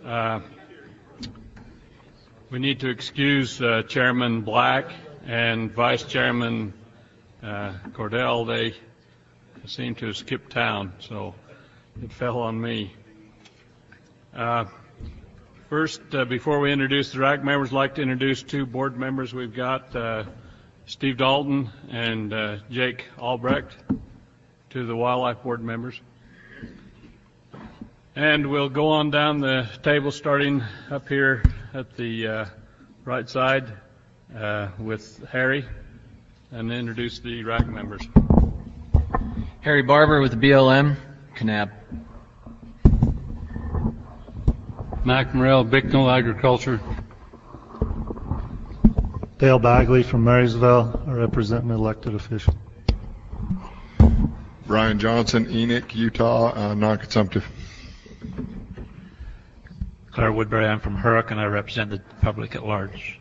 We need to excuse Chairman Black and Vice Chairman Cordell. They seem to have skipped town, so it fell on me. First, before we introduce the RAC members, I'd like to introduce two board members. We've got Steve Dalton and Jake Albrecht, two of the Wildlife Board members. And we'll go on down the table, starting up here at the right side with Harry, and introduce the RAC members. Harry Barber with the BLM, Kanab. Mac Morrell, Bicknell Agriculture. Dale Bagley from Marysville, I represent an elected official. Brian Johnson, Enoch, Utah, non-consumptive. Claire Woodbury, I'm from Hurrick, and I represent the public at large.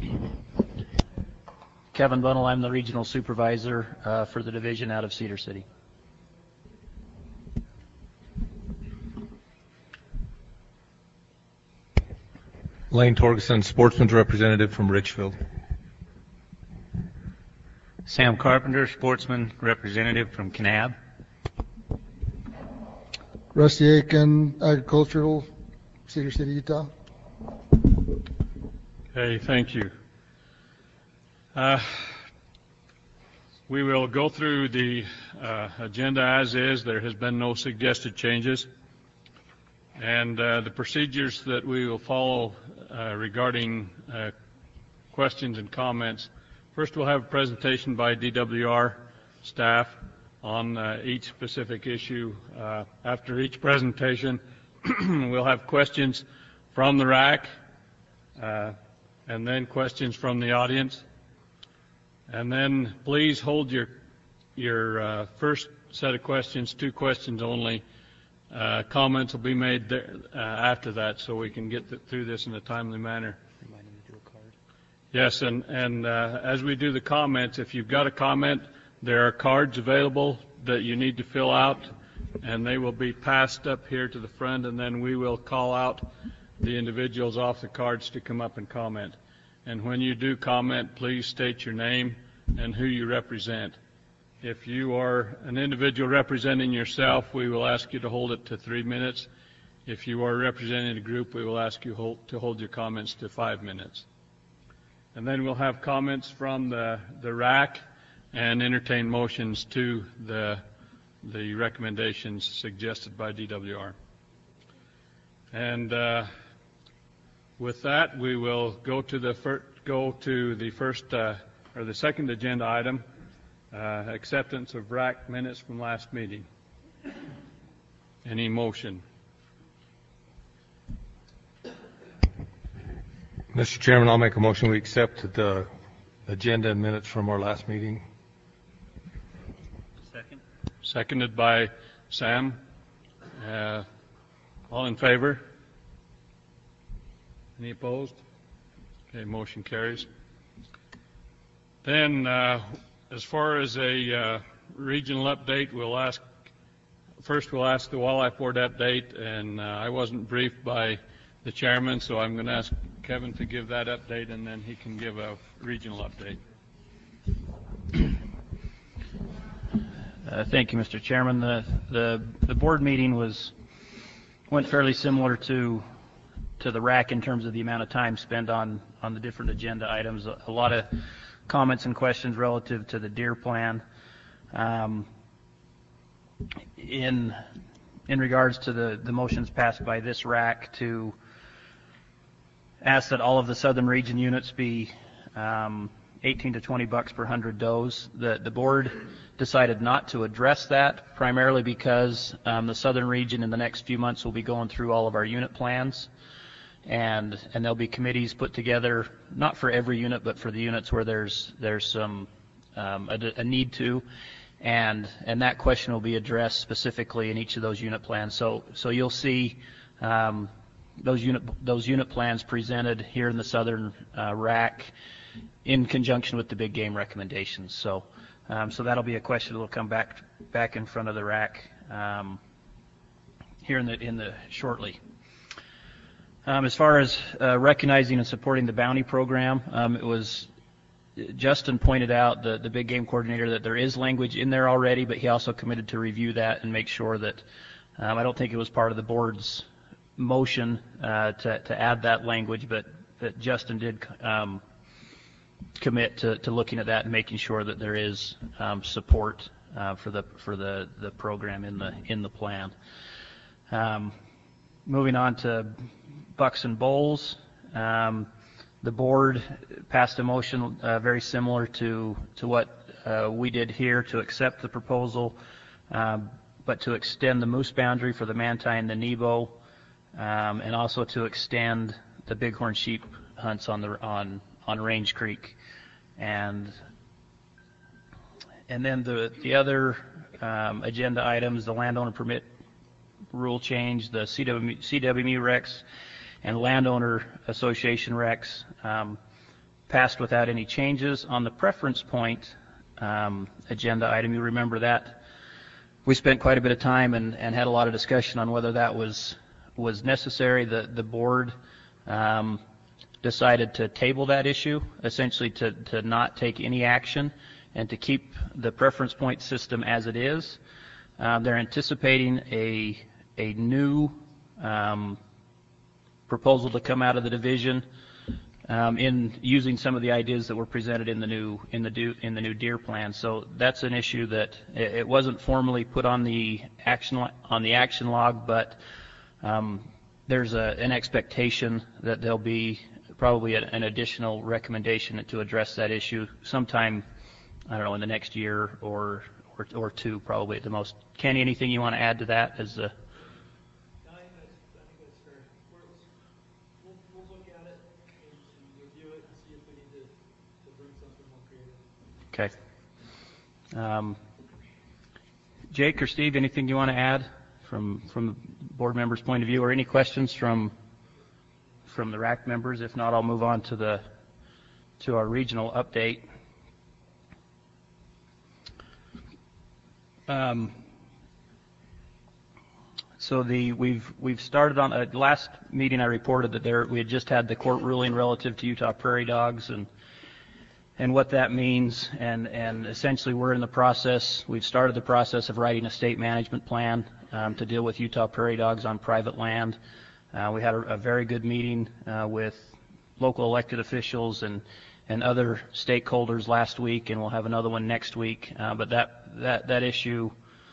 Kevin Bunnell, I'm the regional supervisor for the division out of Cedar City. Lane Torgeson, sportsman's representative from Richfield. Sam Carpenter, sportsman representative from Kanab. Rusty Aiken, agricultural, Cedar City, Utah. Okay, thank you. We will go through the agenda as is. There has been no suggested changes. And the procedures that we will follow regarding questions and comments. First, we'll have a presentation by DWR staff on each specific issue. After each presentation, we'll have questions from the RAC, and then questions from the audience. And then please hold your first set of questions, 2 questions only. Comments will be made there, after that, so we can get through this in a timely manner. Remind him to do a card. Yes, and as we do the comments, if you've got a comment, there are cards available that you need to fill out, and they will be passed up here to the front, and then we will call out the individuals off the cards to come up and comment. And when you do comment, please state your name and who you represent. If you are an individual representing yourself, we will ask you to hold it to 3 minutes. If you are representing a group, we will ask you to hold your comments to 5 minutes. And then we'll have comments from the RAC and entertain motions to the recommendations suggested by DWR. And with that, we will go to the second agenda item. Acceptance of RAC minutes from last meeting. Any motion? Mr. Chairman, I'll make a motion we accept the agenda and minutes from our last meeting. Second. Seconded by Sam. All in favor? Any opposed? Okay, motion carries. Then as far as a regional update, we'll ask the Wildlife Board update, and I wasn't briefed by the chairman, so I'm going to ask Kevin to give that update, and then he can give a regional update. Thank you, Mr. Chairman. The board meeting went fairly similar to the RAC in terms of the amount of time spent on the different agenda items. A lot of comments and questions relative to the deer plan. In regards to the motions passed by this RAC to ask that all of the southern region units be 18 to 20 bucks per 100 does, the board decided not to address that, primarily because the southern region in the next few months will be going through all of our unit plans. And there'll be committees put together, not for every unit, but for the units where there's some a need to, and that question will be addressed specifically in each of those unit plans. So you'll see those unit plans presented here in the southern RAC in conjunction with the big game recommendations. So that'll be a question that will come back in front of the RAC here in the shortly. As far as recognizing and supporting the bounty program, it was Justin pointed out, the big game coordinator, that there is language in there already, but he also committed to review that and make sure that I don't think it was part of the board's motion to add that language, but that Justin did commit to looking at that and making sure that there is support for the program in the plan. Moving on to Bucks and Bowls, the board passed a motion very similar to what we did here, to accept the proposal, but to extend the moose boundary for the Manti and the Nebo, and also to extend the bighorn sheep hunts on Range Creek, and then the other agenda items, the landowner permit rule change, the CWME recs and landowner association recs, passed without any changes. On the preference point agenda item, you remember that we spent quite a bit of time and had a lot of discussion on whether that was necessary. The board decided to table that issue, essentially to not take any action and to keep the preference point system as it is. They're anticipating a new proposal to come out of the division in using some of the ideas that were presented in the new deer plan. So that's an issue that it wasn't formally put on the action log, but there's an expectation that there'll be probably an additional recommendation to address that issue sometime, I don't know, in the next year or two, probably at the most. Kenny, anything you want to add to that as a... I think that's fair. We'll look at it and review it and see if we need to bring something more creative. Okay. Jake or Steve, anything you want to add from the board members' point of view, or any questions from the RAC members? If not, I'll move on to our regional update. So we've started on last meeting. I reported that we had just had the court ruling relative to Utah prairie dogs and what that means, and essentially we're in the process. We've started the process of writing a state management plan to deal with Utah prairie dogs on private land. We had a very good meeting with local elected officials and other stakeholders last week, and we'll have another one next week. But that issue,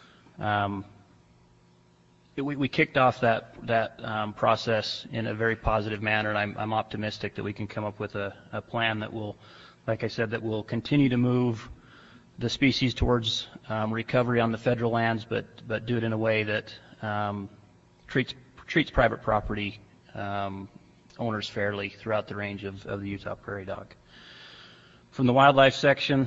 we kicked off that process in a very positive manner, and I'm optimistic that we can come up with a plan that will, like I said, that will continue to move the species towards recovery on the federal lands, but do it in a way that treats private property owners fairly throughout the range of the Utah prairie dog. From the wildlife section,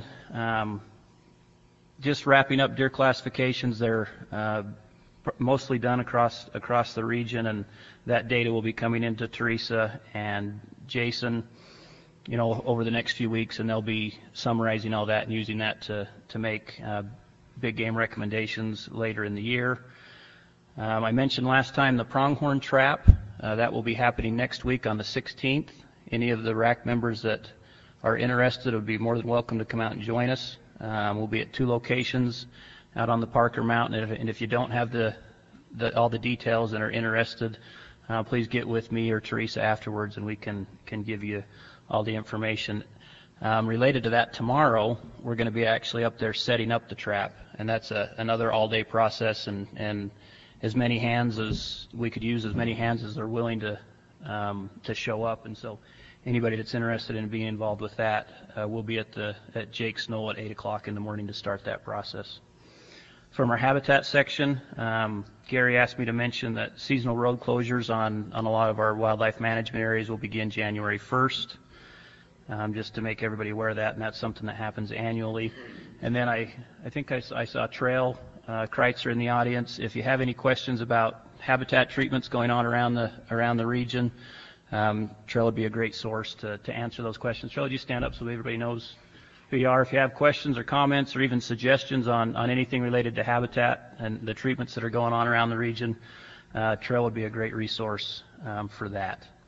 just wrapping up deer classifications. They're mostly done across the region, and that data will be coming into Teresa and Jason, over the next few weeks, and they'll be summarizing all that and using that to make big game recommendations later in the year. I mentioned last time the pronghorn trap. That will be happening next week on the 16th. Any of the RAC members that are interested would be more than welcome to come out and join us. We'll be at 2 locations out on the Parker Mountain, and if you don't have all the details and are interested, please get with me or Teresa afterwards, and we can give you all the information. Related to that, tomorrow we're going to be actually up there setting up the trap, and that's another all-day process, and as many hands as we could use, as many hands as are willing to show up. And so anybody that's interested in being involved with that, we'll be at Jake Snow at 8 o'clock in the morning to start that process. From our habitat section, Gary asked me to mention that seasonal road closures on a lot of our wildlife management areas will begin January 1st, just to make everybody aware of that, and that's something that happens annually. And then I think I saw Trail Kreitzer in the audience. If you have any questions about habitat treatments going on around the region, Trail would be a great source to answer those questions. Trail, would you stand up so everybody knows who you are? If you have questions or comments or even suggestions on anything related to habitat and the treatments that are going on around the region, Trail would be a great resource for that.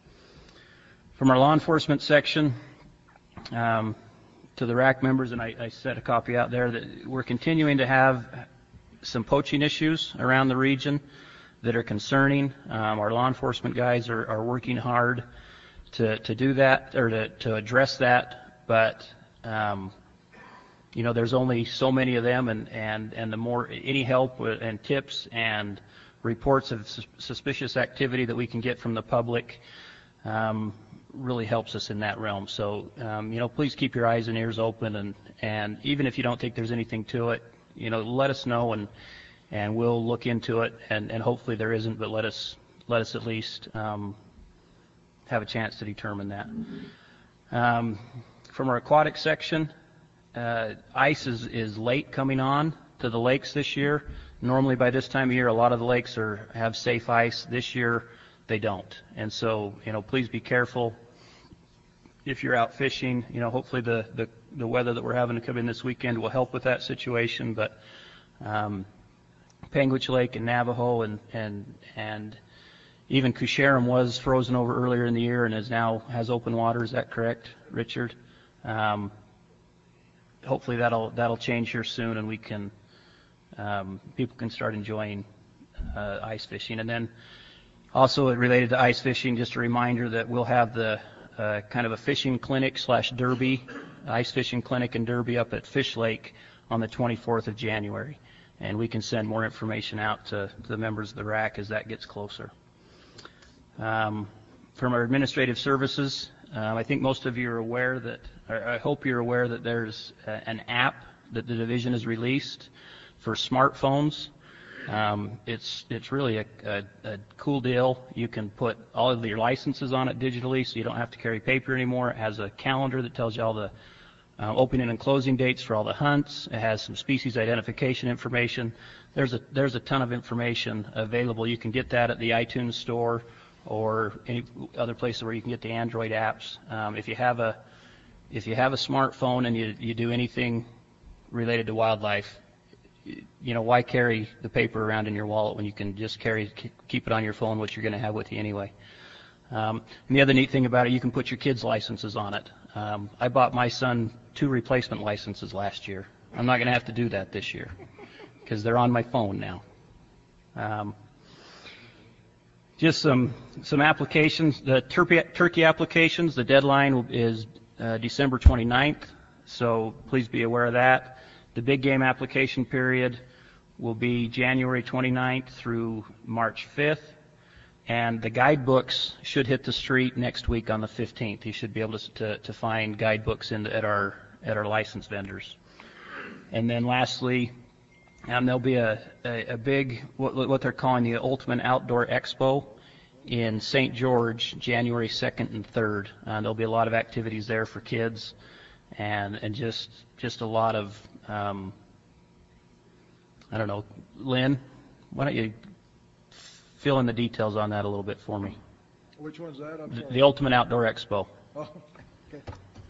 From our law enforcement section, to the RAC members, and I set a copy out there, that we're continuing to have some poaching issues around the region that are concerning. Our law enforcement guys are working hard to do that, or to address that, but there's only so many of them, and the more any help and tips and reports of suspicious activity that we can get from the public really helps us in that realm. So, please keep your eyes and ears open, and even if you don't think there's anything to it, let us know, and we'll look into it, and hopefully there isn't, but let us at least have a chance to determine that. From our aquatic section, ice is late coming on to the lakes this year. Normally by this time of year, a lot of the lakes have safe ice. This year, they don't. And so, please be careful if you're out fishing. Hopefully the weather that we're having to come in this weekend will help with that situation. But Panguitch Lake and Navajo and even Cusharam was frozen over earlier in the year and has open water. Is that correct, Richard? Hopefully that'll change here soon, and we can people can start enjoying ice fishing. And then also related to ice fishing, just a reminder that we'll have the kind of a fishing clinic / derby, ice fishing clinic and derby up at Fish Lake on the 24th of January. And we can send more information out to the members of the RAC as that gets closer. From our administrative services, I think most of you are aware that, or I hope you're aware that there's an app that the division has released for smartphones. It's really a cool deal. You can put all of your licenses on it digitally, so you don't have to carry paper anymore. It has a calendar that tells you all the opening and closing dates for all the hunts. It has some species identification information. There's a ton of information available. You can get that at the iTunes store or any other places where you can get the Android apps. If you have a smartphone and you do anything related to wildlife, why carry the paper around in your wallet when you can just keep it on your phone, which you're going to have with you anyway. And the other neat thing about it, you can put your kids' licenses on it. I bought my son 2 replacement licenses last year. I'm not going to have to do that this year because they're on my phone now. Just some applications. The turkey applications, the deadline is December 29th, so please be aware of that. The big game application period will be January 29th through March 5th, and the guidebooks should hit the street next week on the 15th. You should be able to find guidebooks at our license vendors. And then lastly, there'll be a big, what they're calling the Ultimate Outdoor Expo in St. George, January 2nd and 3rd. There'll be a lot of activities there for kids, and just a lot of, I don't know, Lynn, why don't you fill in the details on that a little bit for me? Which one's that? I'm sorry. The Ultimate Outdoor Expo. Oh, okay.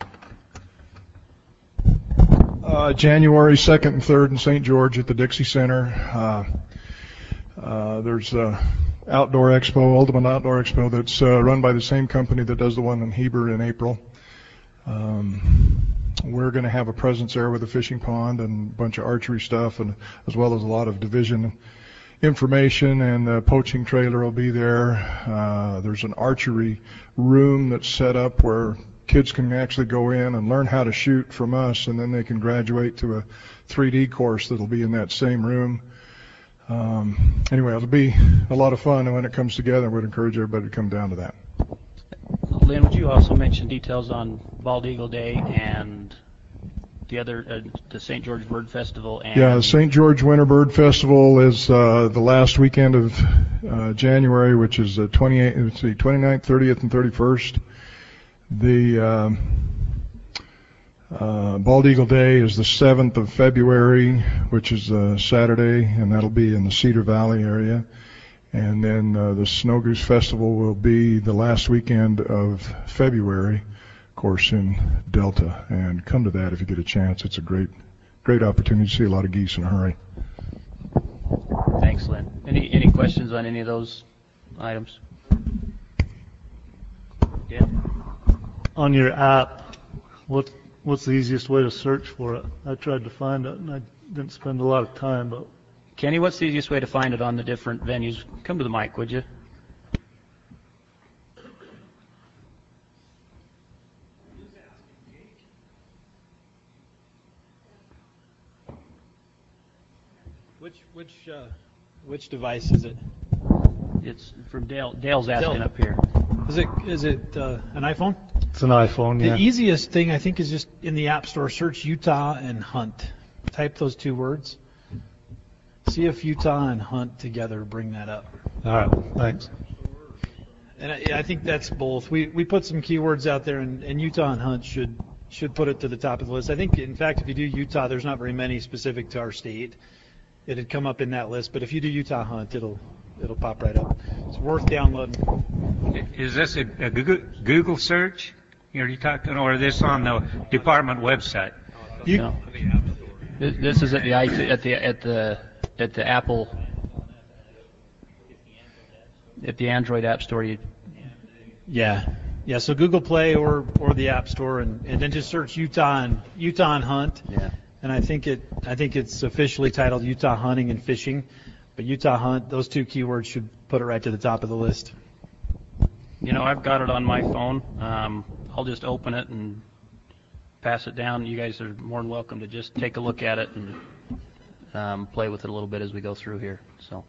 January 2nd and 3rd in St. George at the Dixie Center. There's Outdoor Expo, Ultimate Outdoor Expo, that's run by the same company that does the one in Heber in April. We're going to have a presence there with a fishing pond and a bunch of archery stuff, and as well as a lot of division information, and the poaching trailer will be there. There's an archery room that's set up where kids can actually go in and learn how to shoot from us, and then they can graduate to a 3D course that'll be in that same room. Anyway, it'll be a lot of fun, and when it comes together, I would encourage everybody to come down to that. Lynn, would you also mention details on Bald Eagle Day and the other, the St. George Bird Festival? And yeah, the St. George Winter Bird Festival is the last weekend of January, which is the 29th, 30th, and 31st. The Bald Eagle Day is the 7th of February, which is Saturday, and that'll be in the Cedar Valley area. And then the Snow Goose Festival will be the last weekend of February, of course, in Delta. And come to that if you get a chance. It's a great opportunity to see a lot of geese in a hurry. Thanks, Lynn. Any questions on any of those items? Yeah. on your app, what's the easiest way to search for it? I tried to find it, and I didn't spend a lot of time, but... Kenny, what's the easiest way to find it on the different venues? Come to the mic, would you? Which device is it? It's from Dale. Dale's asking up here. Is it an iPhone? It's an iPhone, yeah. The easiest thing, I think, is just in the App Store, search Utah and Hunt. Type those two words. See if Utah and Hunt together bring that up. All right, thanks. And I think that's both. We put some keywords out there, and Utah and Hunt should put it to the top of the list. I think, in fact, if you do Utah, there's not very many specific to our state. It'd come up in that list, but if you do Utah Hunt, it'll pop right up. It's worth downloading. Is this a Google search? Are you talking, or is this on the department website? No. This is at the Apple, at the Android App Store. Yeah. So Google Play or the App Store, and then just search Utah and Hunt. Yeah. And I think it's officially titled Utah Hunting and Fishing, but Utah Hunt, those two keywords should put it right to the top of the list. I've got it on my phone. I'll just open it and pass it down. You guys are more than welcome to just take a look at it and play with it a little bit as we go through here. So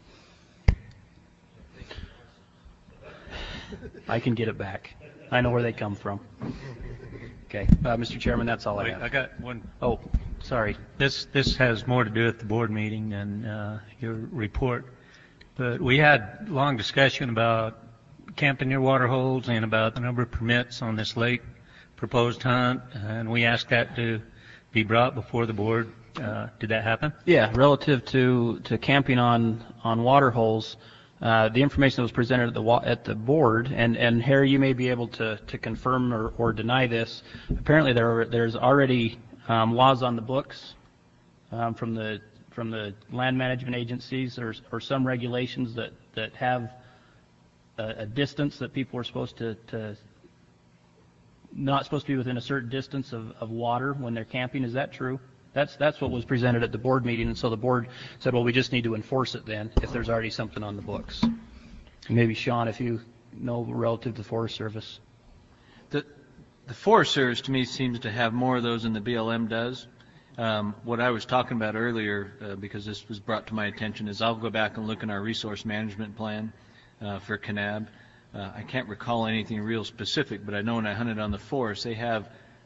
I can get it back. I know where they come from. Okay, Mr. Chairman, that's all I have. I got one. Oh, sorry. This has more to do with the board meeting than your report. But we had long discussion about camping near water holes and about the number of permits on this lake proposed hunt, and we asked that to be brought before the board. Did that happen? Yeah, relative to camping on water holes, the information that was presented at the board, and Harry, you may be able to confirm or deny this. Apparently, there's already laws on the books from the land management agencies, or some regulations that have a distance that people are supposed to not supposed to be within a certain distance of water when they're camping. Is that true? That's what was presented at the board meeting, and so the board said, well, we just need to enforce it then if there's already something on the books. Maybe Sean, if you know relative to the Forest Service. The Forest Service to me seems to have more of those than the BLM does. What I was talking about earlier, because this was brought to my attention, is I'll go back and look in our resource management plan for Kanab. I can't recall anything real specific, but I know when I hunted on the forest, they have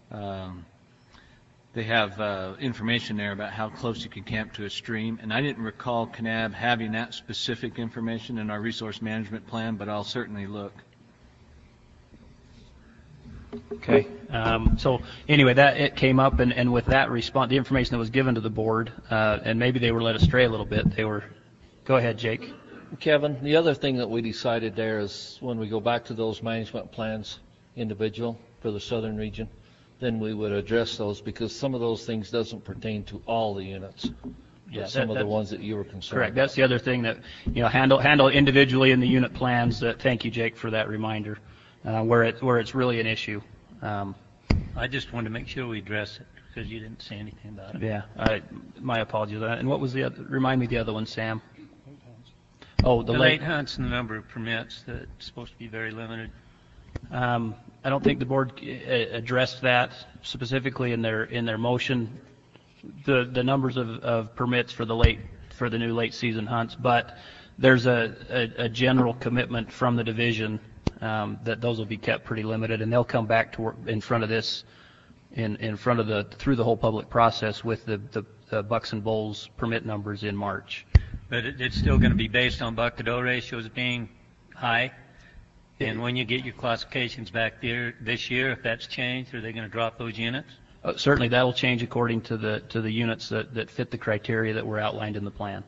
information there about how close you can camp to a stream, and I didn't recall Kanab having that specific information in our resource management plan, but I'll certainly look. Okay. So anyway, it came up, and with that response, the information that was given to the board, and maybe they were led astray a little bit. Go ahead, Jake. Kevin, the other thing that we decided there is when we go back to those management plans, individual for the southern region, then we would address those, because some of those things doesn't pertain to all the units. Yeah, some of the ones that you were concerned correct. about. That's the other thing that handle individually in the unit plans. Thank you, Jake, for that reminder. Where it's really an issue. I just wanted to make sure we address it because you didn't say anything about it. Yeah, my apologies on that. And what was the other? Remind me the other one, Sam. Oh, the late hunts and the number of permits that's supposed to be very limited. I don't think the board addressed that specifically in their motion. The numbers of permits for the new late season hunts, but there's a general commitment from the division that those will be kept pretty limited, and they'll come back to work in front of this, through the whole public process with the bucks and bulls permit numbers in March. But it's still going to be based on buck-to-doe ratios being high. And when you get your classifications back there this year, if that's changed, are they going to drop those units? Certainly, that will change according to the units that fit the criteria that were outlined in the plan.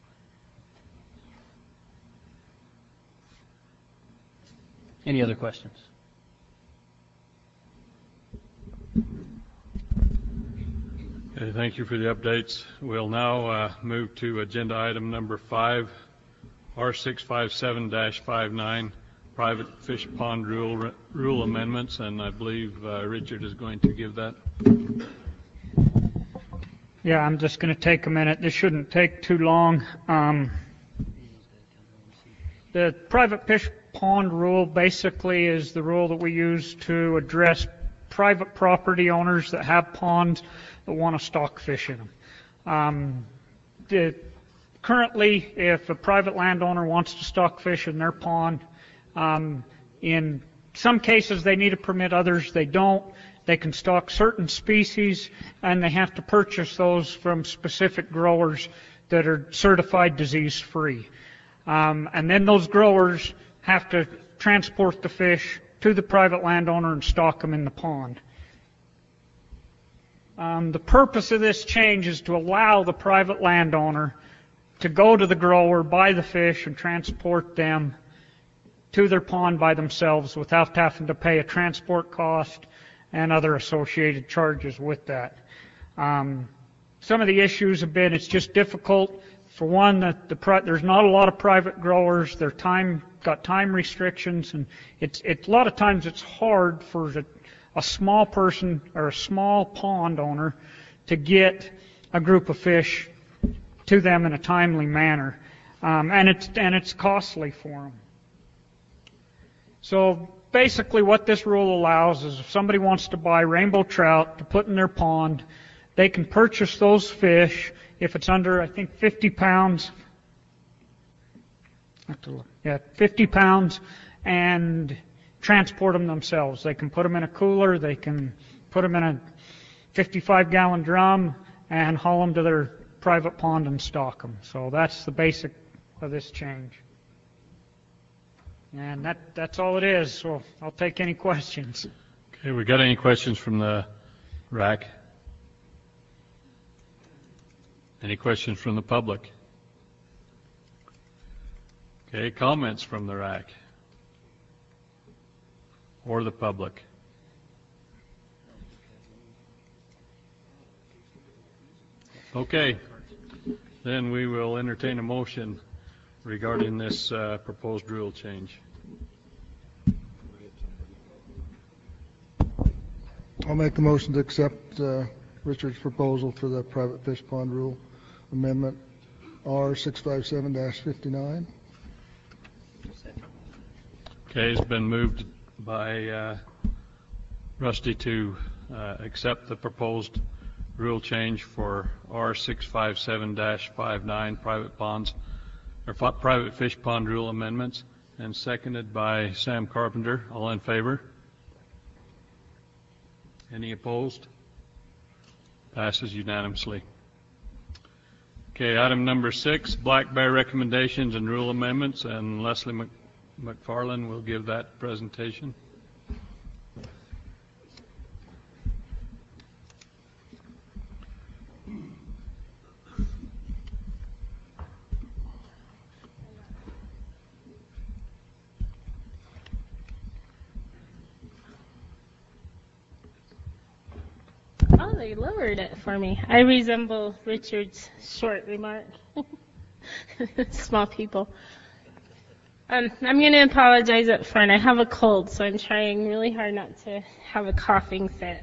Any other questions? Okay, thank you for the updates. We'll now move to agenda item number 5, R657-59, private fish pond rule amendments, and I believe Richard is going to give that. Yeah, I'm just going to take a minute. This shouldn't take too long. The private fish pond rule basically is the rule that we use to address private property owners that have ponds that want to stock fish in them. Currently, if a private landowner wants to stock fish in their pond, in some cases they need a permit, others they don't. They can stock certain species, and they have to purchase those from specific growers that are certified disease-free. And then those growers have to transport the fish to the private landowner and stock them in the pond. The purpose of this change is to allow the private landowner to go to the grower, buy the fish, and transport them to their pond by themselves without having to pay a transport cost and other associated charges with that. Some of the issues have been it's just difficult. For one, that there's not a lot of private growers. Their got time restrictions, and a lot of times it's hard for a small person or a small pond owner to get a group of fish to them in a timely manner, and it's costly for them. So basically what this rule allows is if somebody wants to buy rainbow trout to put in their pond, they can purchase those fish if it's under, I think, 50 pounds. 50 pounds, and transport them themselves. They can put them in a cooler, they can put them in a 55-gallon drum and haul them to their private pond and stock them. So that's the basic of this change. And that's all it is, so I'll take any questions. Okay, we got any questions from the RAC? Any questions from the public? Okay, comments from the RAC or the public? Okay, then we will entertain a motion regarding this proposed rule change. I'll make the motion to accept Richard's proposal for the private fish pond rule amendment R657-59. Okay, it's been moved by Rusty to accept the proposed rule change for R657-59 private ponds or private fish pond rule amendments, and seconded by Sam Carpenter. All in favor? Any opposed? Passes unanimously. Okay, item number 6, Black Bear recommendations and rule amendments, and Leslie McFarland will give that presentation. Oh, they lowered it for me. I resemble Richard's short remark. Small people. I'm going to apologize up front. I have a cold, so I'm trying really hard not to have a coughing fit.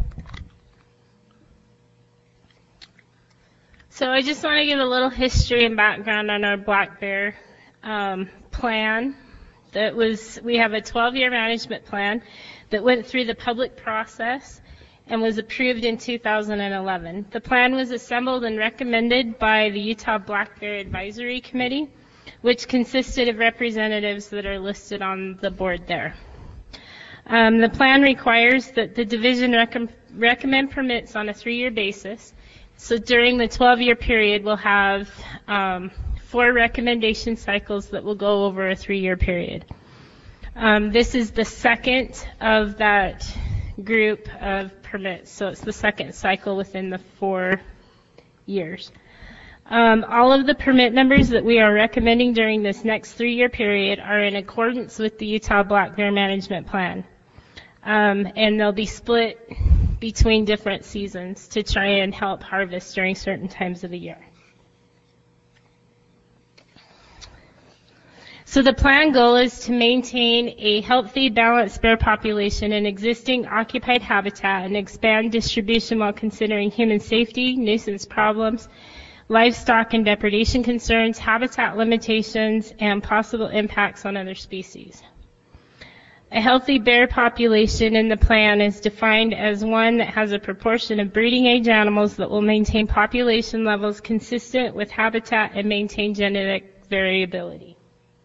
So I just want to give a little history and background on our Black Bear plan. We have a 12-year management plan that went through the public process and was approved in 2011. The plan was assembled and recommended by the Utah Black Bear Advisory Committee, which consisted of representatives that are listed on the board there. The plan requires that the division recommend permits on a 3-year basis. So during the 12-year period, we'll have 4 recommendation cycles that will go over a 3-year period. This is the second of that group of permits, so it's the second cycle within the 4 years. All of the permit numbers that we are recommending during this next 3-year period are in accordance with the Utah Black Bear Management Plan, and they'll be split between different seasons to try and help harvest during certain times of the year. So the plan goal is to maintain a healthy, balanced bear population in existing occupied habitat and expand distribution while considering human safety, nuisance problems, livestock and depredation concerns, habitat limitations, and possible impacts on other species. A healthy bear population in the plan is defined as one that has a proportion of breeding age animals that will maintain population levels consistent with habitat and maintain genetic variability.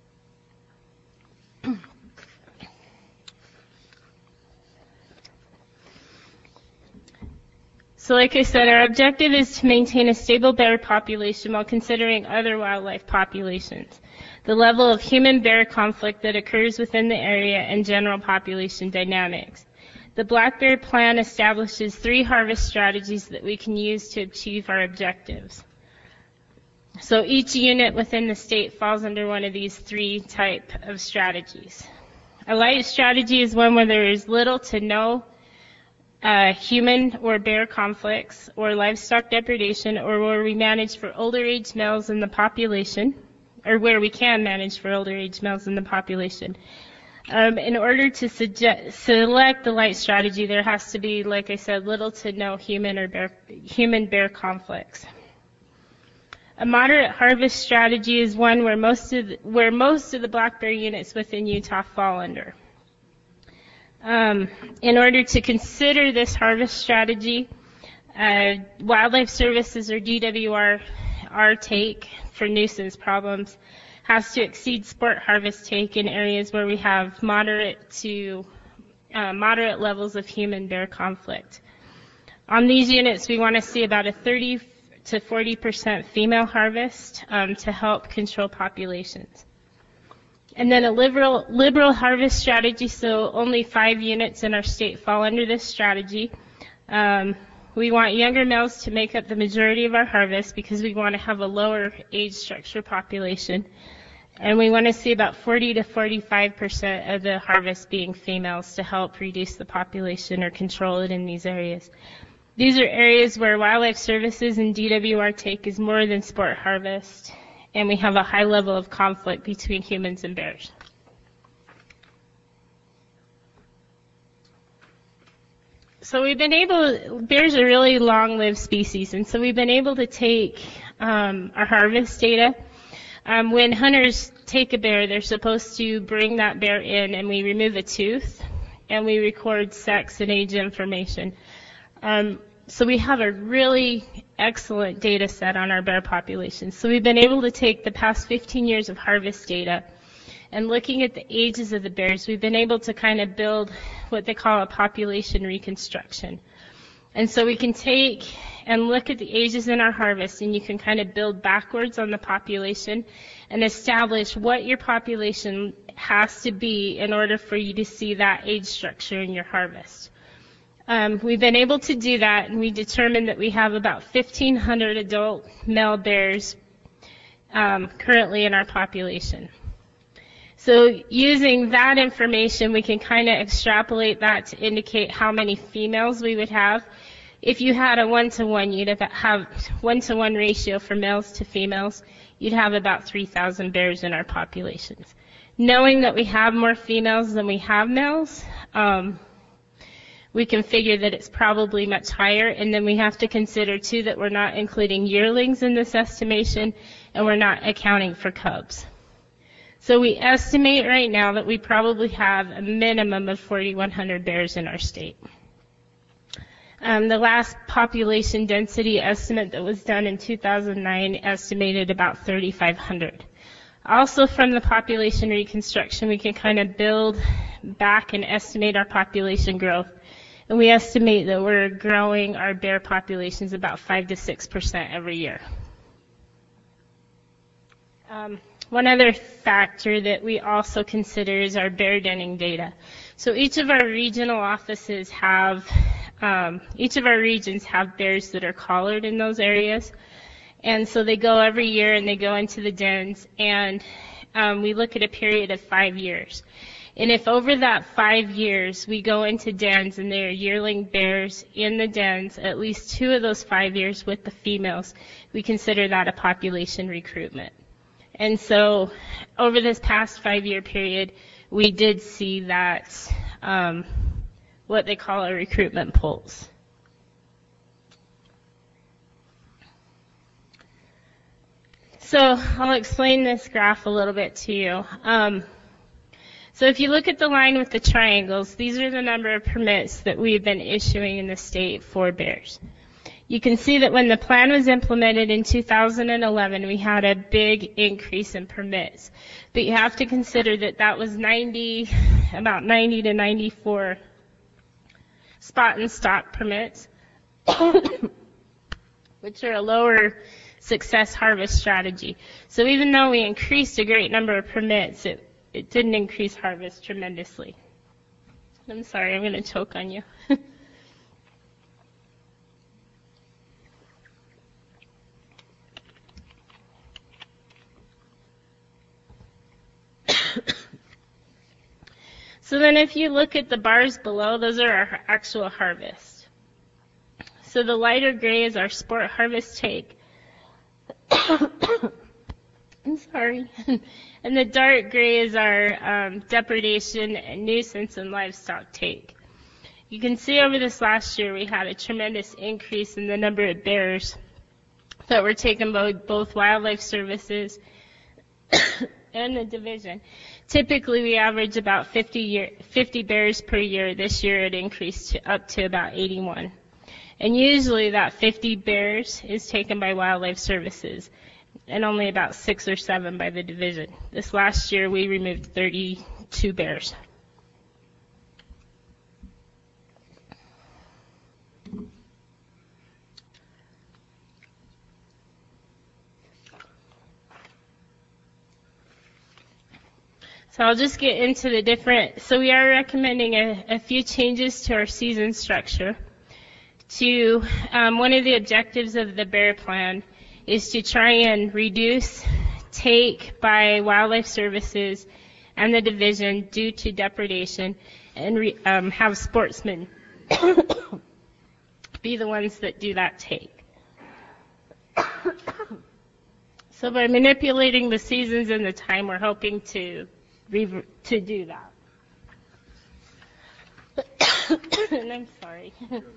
So like I said, our objective is to maintain a stable bear population while considering other wildlife populations, the level of human-bear conflict that occurs within the area, and general population dynamics. The Black Bear Plan establishes 3 harvest strategies that we can use to achieve our objectives. So each unit within the state falls under one of these 3 type of strategies. A light strategy is one where there is little to no human or bear conflicts or livestock depredation, or where we manage for older age males in the population, or where we can manage for older age males in the population. In order to select the light strategy, there has to be, like I said, little to no human-bear conflicts. A moderate harvest strategy is one where most of the black bear units within Utah fall under. In order to consider this harvest strategy, Wildlife Services, or DWR, our take for nuisance problems has to exceed sport harvest take in areas where we have moderate levels of human-bear conflict. On these units, we want to see about a 30 to 40% female harvest to help control populations. And then a liberal harvest strategy, so only 5 units in our state fall under this strategy. We want younger males to make up the majority of our harvest because we want to have a lower age structure population. And we want to see about 40 to 45% of the harvest being females to help reduce the population or control it in these areas. These are areas where Wildlife Services and DWR take is more than sport harvest, and we have a high level of conflict between humans and bears. So bears are really long-lived species, and so we've been able to take our harvest data. When hunters take a bear, they're supposed to bring that bear in, and we remove a tooth, and we record sex and age information. So we have a really excellent data set on our bear population. So we've been able to take the past 15 years of harvest data, and looking at the ages of the bears, we've been able to kind of build what they call a population reconstruction. And so we can take and look at the ages in our harvest, and you can kind of build backwards on the population and establish what your population has to be in order for you to see that age structure in your harvest. We've been able to do that, and we determined that we have about 1,500 adult male bears currently in our population. So using that information, we can kind of extrapolate that to indicate how many females we would have. If you had a 1-to-1, you'd have 1-to-1 ratio for males to females, you'd have about 3,000 bears in our populations. Knowing that we have more females than we have males, we can figure that it's probably much higher, and then we have to consider too that we're not including yearlings in this estimation, and we're not accounting for cubs. So we estimate right now that we probably have a minimum of 4,100 bears in our state. The last population density estimate that was done in 2009 estimated about 3,500. Also from the population reconstruction, we can kind of build back and estimate our population growth. And we estimate that we're growing our bear populations about 5 to 6% every year. One other factor that we also consider is our bear denning data. So each of our regional offices have, each of our regions have bears that are collared in those areas. And so they go every year and they go into the dens, and we look at a period of 5 years. And if over that 5 years we go into dens and there are yearling bears in the dens, at least 2 of those 5 years with the females, we consider that a population recruitment. And so over this past 5-year period, we did see that what they call a recruitment pulse. So I'll explain this graph a little bit to you. So if you look at the line with the triangles, these are the number of permits that we've been issuing in the state for bears. You can see that when the plan was implemented in 2011, we had a big increase in permits. But you have to consider that that was about 90 to 94 spot and stock permits, which are a lower success harvest strategy. So even though we increased a great number of permits, it didn't increase harvest tremendously. I'm sorry, I'm going to choke on you. So then if you look at the bars below, those are our actual harvest. So the lighter gray is our sport harvest take. I'm sorry. And the dark gray is our depredation and nuisance and livestock take. You can see over this last year we had a tremendous increase in the number of bears that were taken by both Wildlife Services and the division. Typically we average about 50 bears per year. This year it increased up to about 81. And usually that 50 bears is taken by Wildlife Services and only about 6 or 7 by the division. This last year we removed 32 bears. So I'll just get into the different, so we are recommending a few changes to our season structure. One of the objectives of the bear plan is to try and reduce take by Wildlife Services and the division due to depredation and have sportsmen be the ones that do that take. So by manipulating the seasons and the time, we're hoping to do that. And I'm sorry.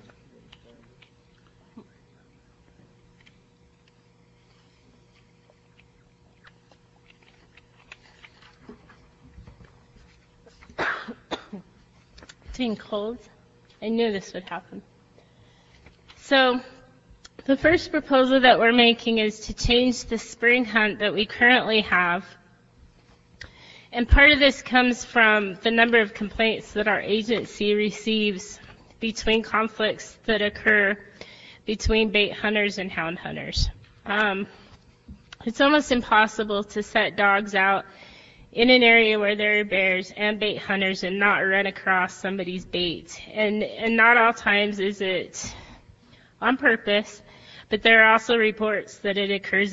It's getting cold. I knew this would happen. So the first proposal that we're making is to change the spring hunt that we currently have. And part of this comes from the number of complaints that our agency receives between conflicts that occur between bait hunters and hound hunters. It's almost impossible to set dogs out in an area where there are bears and bait hunters and not run across somebody's bait. And not all times is it on purpose, but there are also reports that it occurs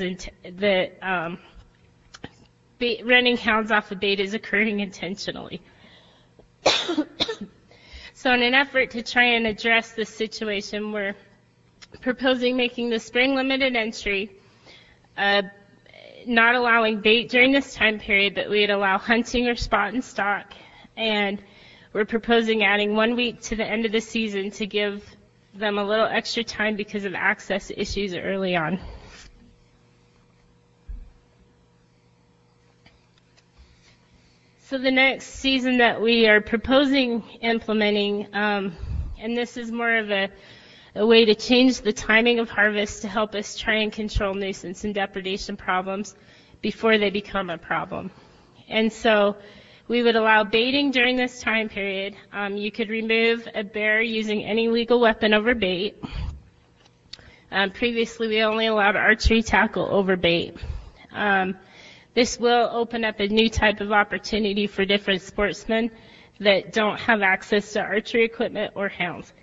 running hounds off a bait is occurring intentionally. So in an effort to try and address this situation, we're proposing making the spring limited entry, not allowing bait during this time period, but we'd allow hunting or spot and stock. And we're proposing adding 1 week to the end of the season to give them a little extra time because of access issues early on. So the next season that we are proposing implementing, and this is more of a way to change the timing of harvest to help us try and control nuisance and depredation problems before they become a problem. And so we would allow baiting during this time period. You could remove a bear using any legal weapon over bait. Previously we only allowed archery tackle over bait. This will open up a new type of opportunity for different sportsmen that don't have access to archery equipment or hounds.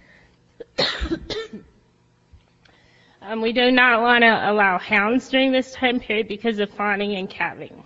We do not want to allow hounds during this time period because of fawning and calving.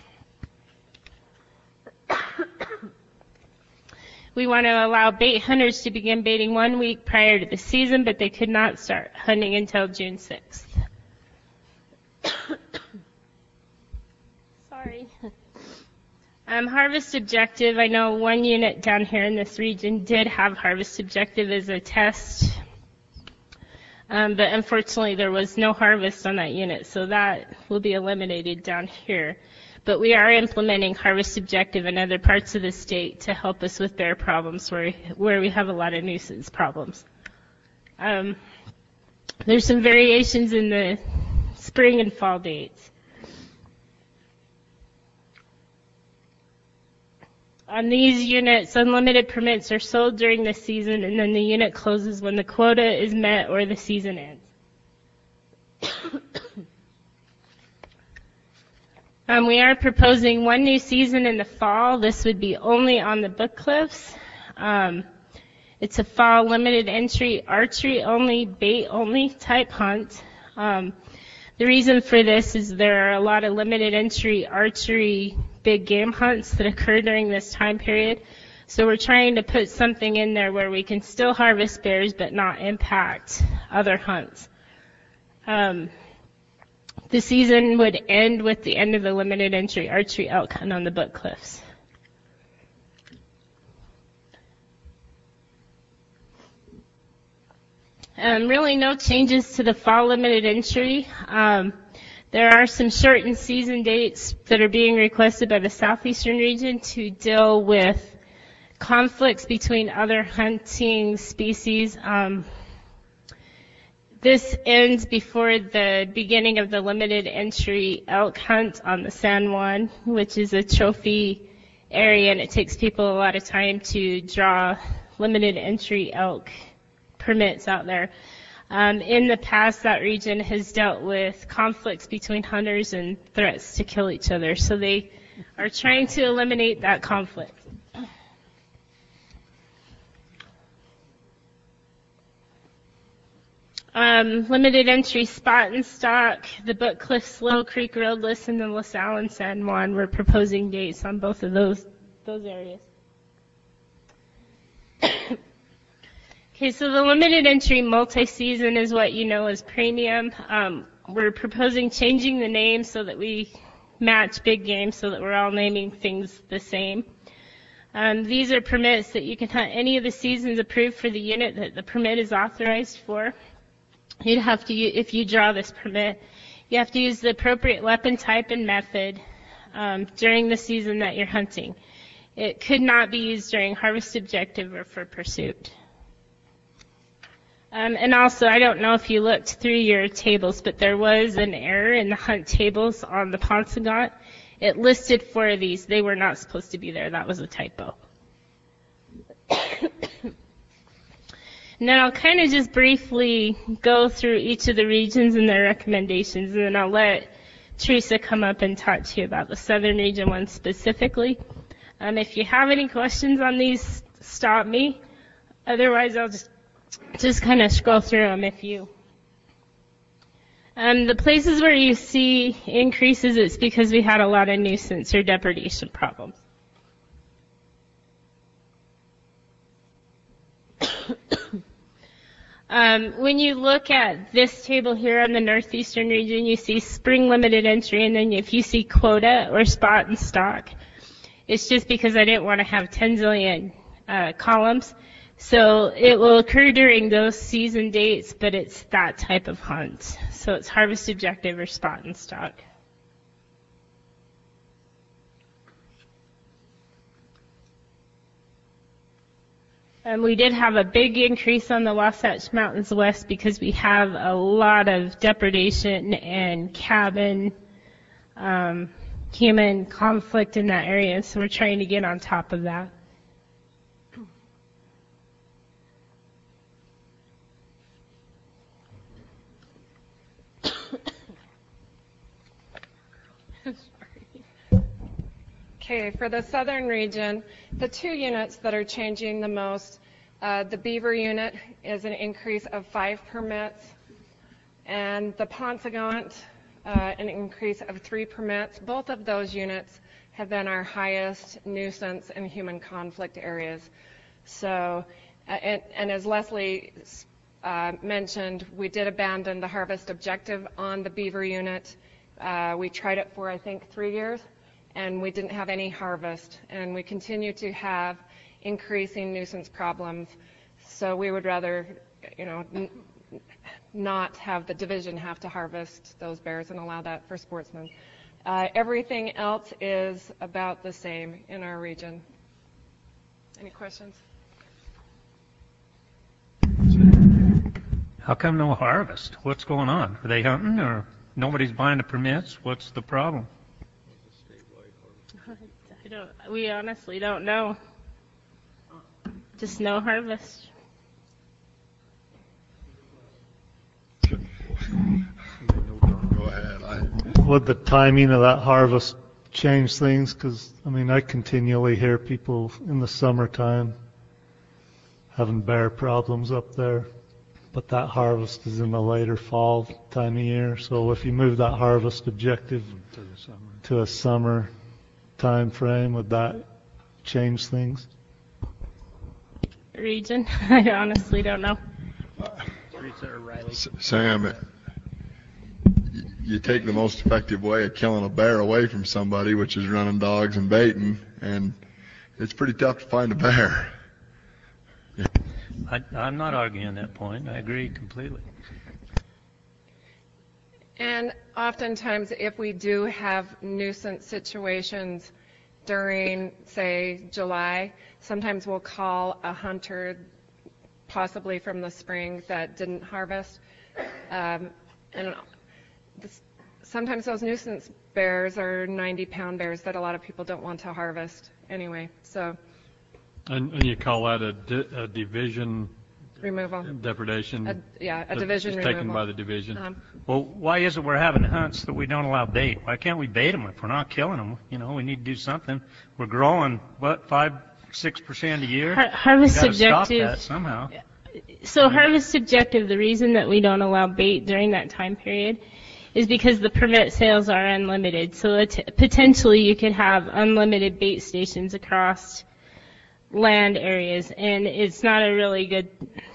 We want to allow bait hunters to begin baiting 1 week prior to the season, but they could not start hunting until June 6th. Sorry. Harvest objective, I know one unit down here in this region did have harvest objective as a test, but unfortunately there was no harvest on that unit, so that will be eliminated down here. But we are implementing harvest objective in other parts of the state to help us with bear problems where we have a lot of nuisance problems. There's some variations in the spring and fall dates. On these units, unlimited permits are sold during the season, and then the unit closes when the quota is met or the season ends. We are proposing one new season in the fall. This would be only on the Book Cliffs. It's a fall limited entry, archery only, bait only type hunt. The reason for this is there are a lot of limited entry archery big game hunts that occur during this time period. So we're trying to put something in there where we can still harvest bears but not impact other hunts. The season would end with the end of the limited entry archery elk hunt on the Book Cliffs. Really no changes to the fall limited entry. There are some shortened season dates that are being requested by the southeastern region to deal with conflicts between other hunting species. This ends before the beginning of the limited entry elk hunt on the San Juan, which is a trophy area, and it takes people a lot of time to draw limited entry elk permits out there. In the past, that region has dealt with conflicts between hunters and threats to kill each other, so they are trying to eliminate that conflict. Limited entry spot and stock, the Book Cliffs, Little Creek Roadless, and the LaSalle and San Juan. We're proposing dates on both of those areas. Okay, so the limited entry multi-season is what you know as premium. We're proposing changing the name so that we match big game, so that we're all naming things the same. These are permits that you can hunt any of the seasons approved for the unit that the permit is authorized for. You'd have to, if you draw this permit, you have to use the appropriate weapon type and method during the season that you're hunting. It could not be used during harvest objective or for pursuit. And also, I don't know if you looked through your tables, but there was an error in the hunt tables on the Paunsaugunt. It listed 4 of these. They were not supposed to be there. That was a typo. And then I'll kind of just briefly go through each of the regions and their recommendations, and then I'll let Teresa come up and talk to you about the southern region one specifically. If you have any questions on these, stop me. Otherwise, I'll just kind of scroll through them if you. The places where you see increases, it's because we had a lot of nuisance or depredation problems. When you look at this table here on the northeastern region, you see spring limited entry, and then if you see quota or spot and stock, it's just because I didn't want to have 10 zillion columns. So it will occur during those season dates, but it's that type of hunt. So it's harvest objective or spot and stock. We did have a big increase on the Wasatch Mountains West because we have a lot of depredation and cabin human conflict in that area, so we're trying to get on top of that. Okay, for the southern region, the 2 units that are changing the most, the Beaver unit is an increase of 5 permits, and the Paunsaugunt, an increase of 3 permits. Both of those units have been our highest nuisance and human conflict areas. So, and as Leslie mentioned, we did abandon the harvest objective on the Beaver unit. We tried it for, I think, 3 years. and we didn't have any harvest, and we continue to have increasing nuisance problems. So we would rather, not have the division have to harvest those bears and allow that for sportsmen. Everything else is about the same in our region. Any questions? How come no harvest? What's going on? Are they hunting or nobody's buying the permits? What's the problem? We honestly don't know. Just no harvest. Go ahead. Would the timing of that harvest change things? Because, I continually hear people in the summertime having bear problems up there, but that harvest is in the later fall time of year. So if you move that harvest objective to a summer time frame, would that change things? Region? I honestly don't know. Sam, you take the most effective way of killing a bear away from somebody, which is running dogs and baiting, and it's pretty tough to find a bear. I'm not arguing that point. I agree completely. And oftentimes, if we do have nuisance situations during, say, July, sometimes we'll call a hunter, possibly from the spring, that didn't harvest. Sometimes those nuisance bears are 90-pound bears that a lot of people don't want to harvest anyway. So. And you call that a division removal? Depredation? A division removal. Taken by the division. Well, why is it we're having hunts that we don't allow bait? Why can't we bait them if we're not killing them? We need to do something. We're growing, 5-6% a year? Harvest objective. objective. Stop that somehow. So harvest objective, the reason that we don't allow bait during that time period is because the permit sales are unlimited. So potentially you could have unlimited bait stations across land areas, and it's not a really good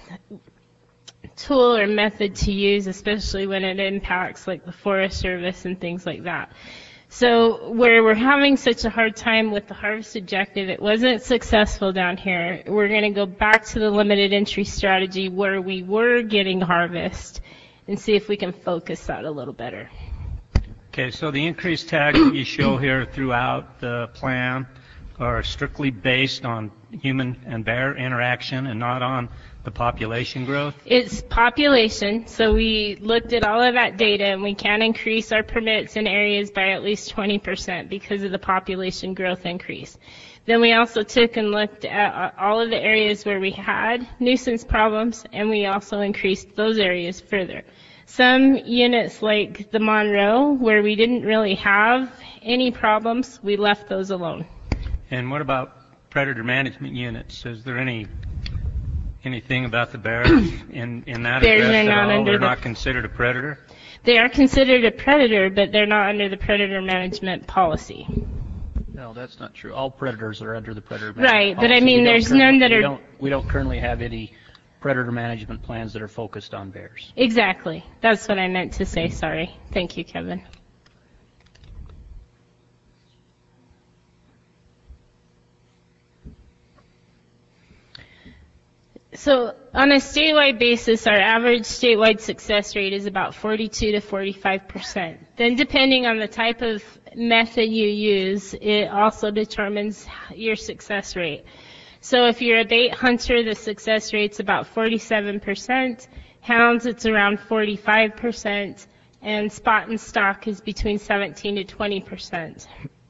tool or method to use, especially when it impacts like the Forest Service and things like that. So where we're having such a hard time with the harvest objective, it wasn't successful down here. We're going to go back to the limited entry strategy where we were getting harvest and see if we can focus that a little better. Okay, so the increased tags that you show here throughout the plan are strictly based on human and bear interaction and not on the population growth? It's population, so we looked at all of that data, and we can increase our permits in areas by at least 20% because of the population growth increase. Then we also took and looked at all of the areas where we had nuisance problems, and we also increased those areas further. Some units like the Monroe, where we didn't really have any problems, we left those alone. And what about predator management units? Is there anything about the bears in that Bears address are at not all? under They're the- not considered a predator? They are considered a predator, but they're not under the predator management policy. No, that's not true. All predators are under the predator Right, management but I policy. mean, We don't there's none that we are- don't- We don't currently have any predator management plans that are focused on bears. Exactly. That's what I meant to say. Sorry. Thank you, Kevin. So on a statewide basis, our average statewide success rate is about 42 to 45%. Then depending on the type of method you use, it also determines your success rate. So if you're a bait hunter, the success rate's about 47%. Hounds, it's around 45%. And spot and stock is between 17 to 20%.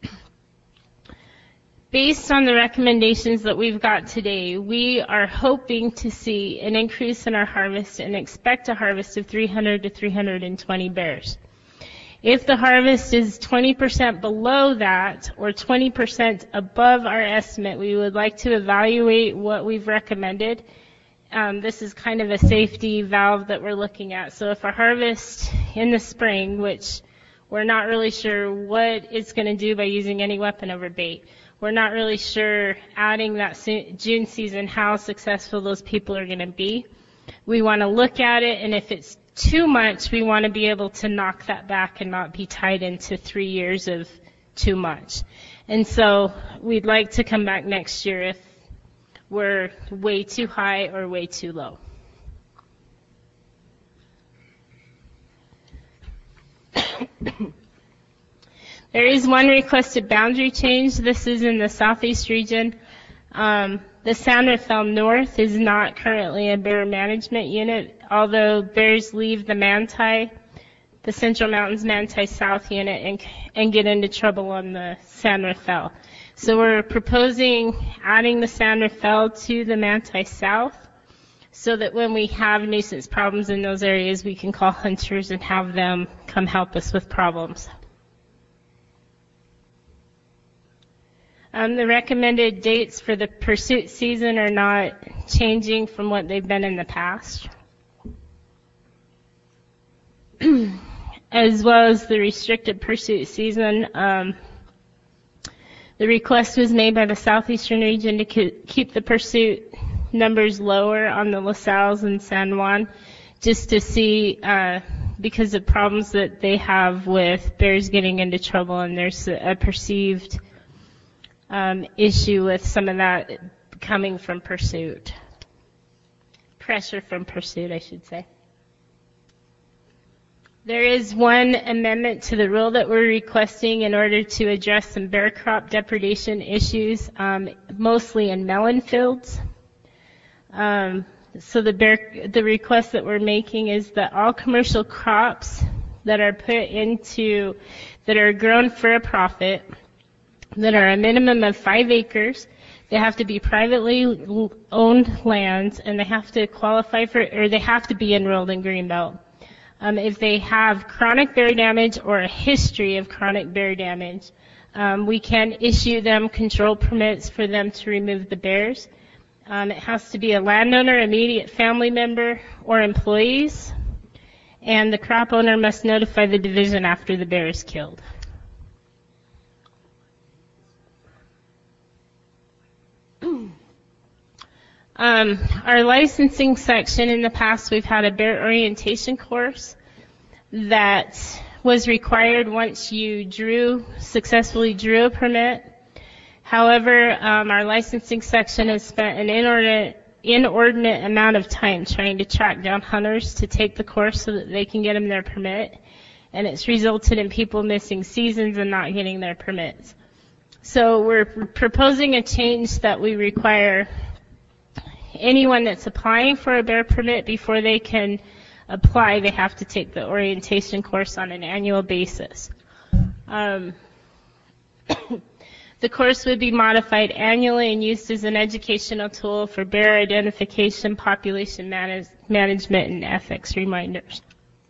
Based on the recommendations that we've got today, we are hoping to see an increase in our harvest and expect a harvest of 300 to 320 bears. If the harvest is 20% below that or 20% above our estimate, we would like to evaluate what we've recommended. This is kind of a safety valve that we're looking at. So if our harvest in the spring, which we're not really sure what it's going to do by using any weapon over bait, we're not really sure adding that June season how successful those people are going to be. We want to look at it, and if it's too much, we want to be able to knock that back and not be tied into 3 years of too much. And so we'd like to come back next year if we're way too high or way too low. There is one requested boundary change. This is in the southeast region. The San Rafael North is not currently a bear management unit, although bears leave the Manti, the Central Mountains Manti South unit, and get into trouble on the San Rafael. So we're proposing adding the San Rafael to the Manti South so that when we have nuisance problems in those areas, we can call hunters and have them come help us with problems. The recommended dates for the pursuit season are not changing from what they've been in the past. As well as the restricted pursuit season, the request was made by the southeastern region to keep the pursuit numbers lower on the La Salles and San Juan, just to see, because of problems that they have with bears getting into trouble, and there's a perceived issue with some of that coming from pursuit. Pressure from pursuit, I should say. There is one amendment to the rule that we're requesting in order to address some bear crop depredation issues, mostly in melon fields. So the request that we're making is that all commercial crops that are that are grown for a profit, that are a minimum of 5 acres, they have to be privately owned lands, and they have to qualify for, or they have to be enrolled in Greenbelt. If they have chronic bear damage or a history of chronic bear damage, we can issue them control permits for them to remove the bears. It has to be a landowner, immediate family member, or employees, and the crop owner must notify the division after the bear is killed. Our licensing section, in the past we've had a bear orientation course that was required once you successfully drew a permit. However, our licensing section has spent an inordinate amount of time trying to track down hunters to take the course so that they can get them their permit, and it's resulted in people missing seasons and not getting their permits. So we're proposing a change that we require anyone that's applying for a bear permit, before they can apply, they have to take the orientation course on an annual basis. The course would be modified annually and used as an educational tool for bear identification, population management, and ethics reminders.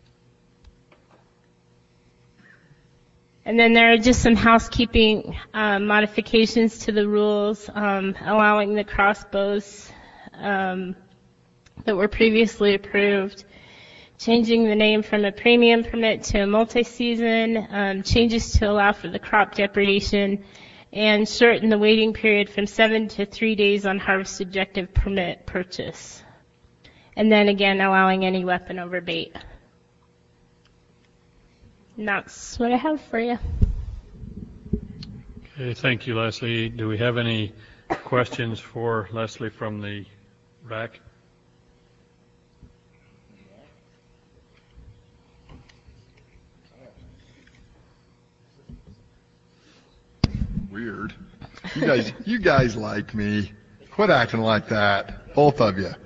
And then there are just some housekeeping modifications to the rules, allowing the crossbows that were previously approved, changing the name from a premium permit to a multi-season, changes to allow for the crop depredation, and shorten the waiting period from 7 to 3 days on harvest objective permit purchase. And then again, allowing any weapon over bait. And that's what I have for you. Okay, thank you, Leslie. Do we have any questions for Leslie from the back? Weird. You guys like me. Quit acting like that, both of you.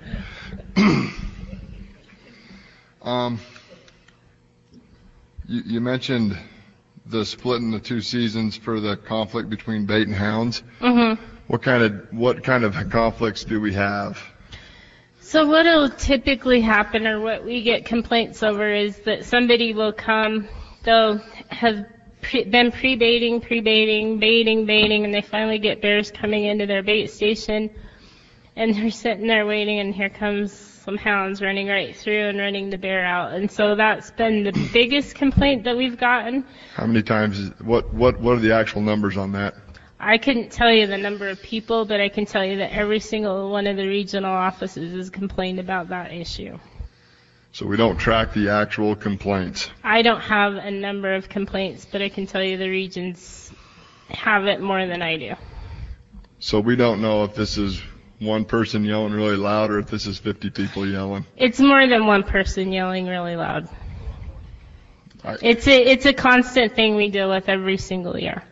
You mentioned the split in the 2 seasons for the conflict between bait and hounds. Mm-hmm. What kind of conflicts do we have? So what will typically happen, or what we get complaints over, is that somebody will come, they'll have been baiting, and they finally get bears coming into their bait station, and they're sitting there waiting, and here comes some hounds running right through and running the bear out. And so that's been the biggest complaint that we've gotten. How many times, what are the actual numbers on that? I couldn't tell you the number of people, but I can tell you that every single one of the regional offices has complained about that issue. So we don't track the actual complaints. I don't have a number of complaints, but I can tell you the regions have it more than I do. So we don't know if this is one person yelling really loud or if this is 50 people yelling. It's more than one person yelling really loud. It's a constant thing we deal with every single year.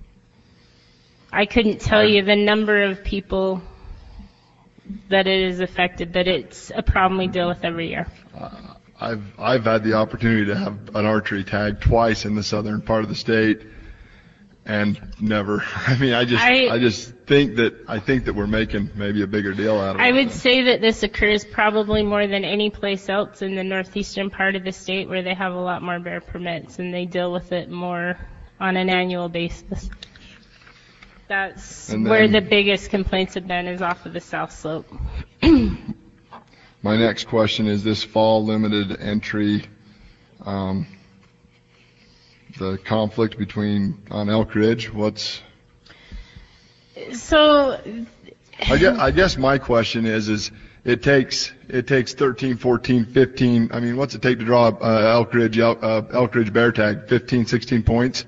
I couldn't tell you the number of people that it is affected, but it's a problem we deal with every year. I've had the opportunity to have an archery tag twice in the southern part of the state, and never. I mean, I just think that we're making maybe a bigger deal out of it. I would say that this occurs probably more than any place else in the northeastern part of the state where they have a lot more bear permits and they deal with it more on an annual basis. That's where the biggest complaints have been, is off of the south slope. My next question is this fall limited entry, the conflict on Elk Ridge. So I guess my question is it takes 13, 14, 15. I mean, what's it take to draw Elk Ridge bear tag? 15, 16 points,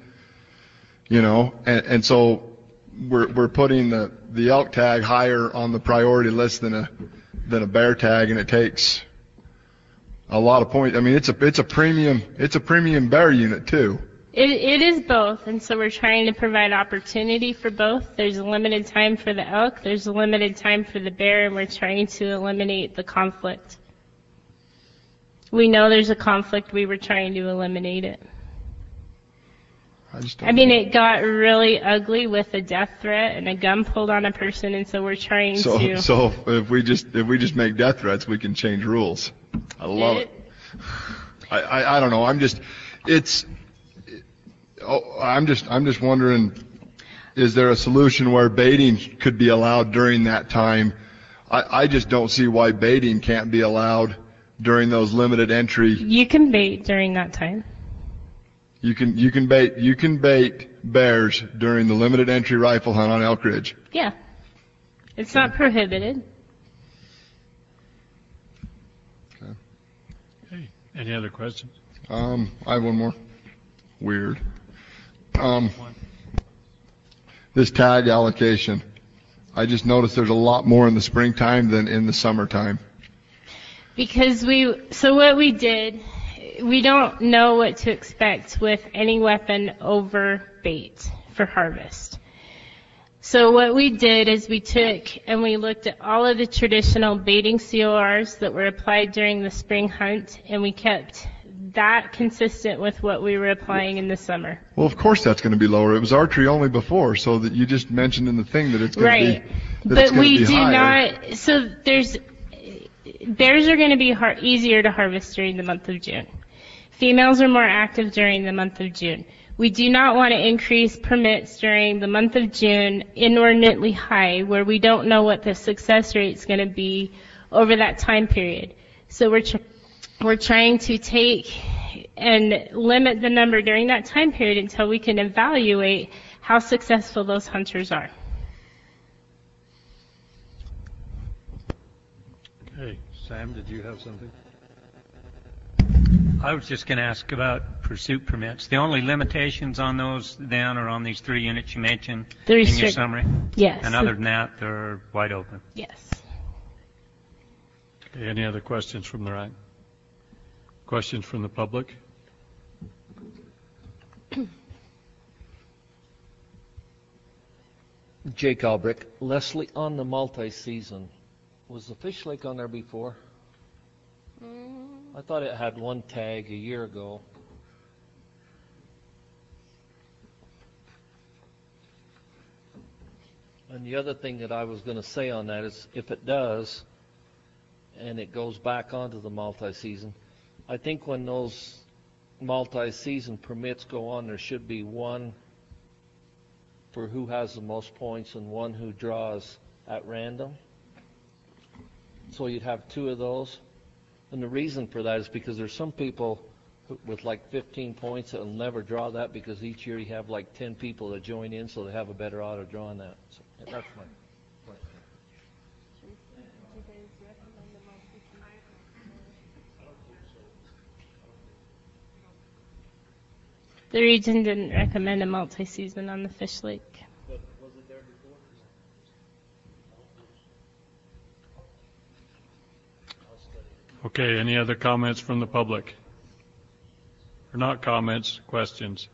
and so we're putting the elk tag higher on the priority list than a bear tag, and it takes a lot of points. I mean, it's a premium bear unit too. It is both, and so we're trying to provide opportunity for both. There's a limited time for the elk, there's a limited time for the bear, and we're trying to eliminate the conflict. We know there's a conflict, we were trying to eliminate it. It got really ugly with a death threat and a gun pulled on a person, and so we're trying to. So if we just make death threats, we can change rules. I love it. I don't know. I'm just wondering, is there a solution where baiting could be allowed during that time? I just don't see why baiting can't be allowed during those limited entry. You can bait during that time. You can bait bears during the limited entry rifle hunt on Elk Ridge. Yeah. It's not prohibited. Okay. Any other questions? I have one more. Weird. This tag allocation. I just noticed there's a lot more in the springtime than in the summertime. Because what we did, we don't know what to expect with any weapon over bait for harvest. So what we did is we took and we looked at all of the traditional baiting CORs that were applied during the spring hunt, and we kept that consistent with what we were applying in the summer. Well, of course that's going to be lower. It was archery only before, so that you just mentioned in the thing that it's going to be But we do higher. not. So bears are going to be easier to harvest during the month of June. Females are more active during the month of June. We do not want to increase permits during the month of June inordinately high, where we don't know what the success rate is going to be over that time period. So we're trying to take and limit the number during that time period until we can evaluate how successful those hunters are. Okay. Sam, did you have something? I was just going to ask about pursuit permits. The only limitations on those then are on these 3 units you mentioned in your summary? Yes. And other than that, they're wide open? Yes. Okay, any other questions from the rank? Questions from the public? Jake Albrick. Leslie, on the multi-season, was the Fish Lake on there before? I thought it had one tag a year ago. And the other thing that I was going to say on that is, if it does, and it goes back onto the multi-season, I think when those multi-season permits go on, there should be one for who has the most points and one who draws at random. So you'd have 2 of those. And the reason for that is because there's some people with like 15 points that will never draw that, because each year you have like 10 people that join in, so they have a better odds of drawing that. So that's my point. The region didn't recommend a multi-season on the Fish Lake. Okay, any other comments from the public? Or not comments, questions?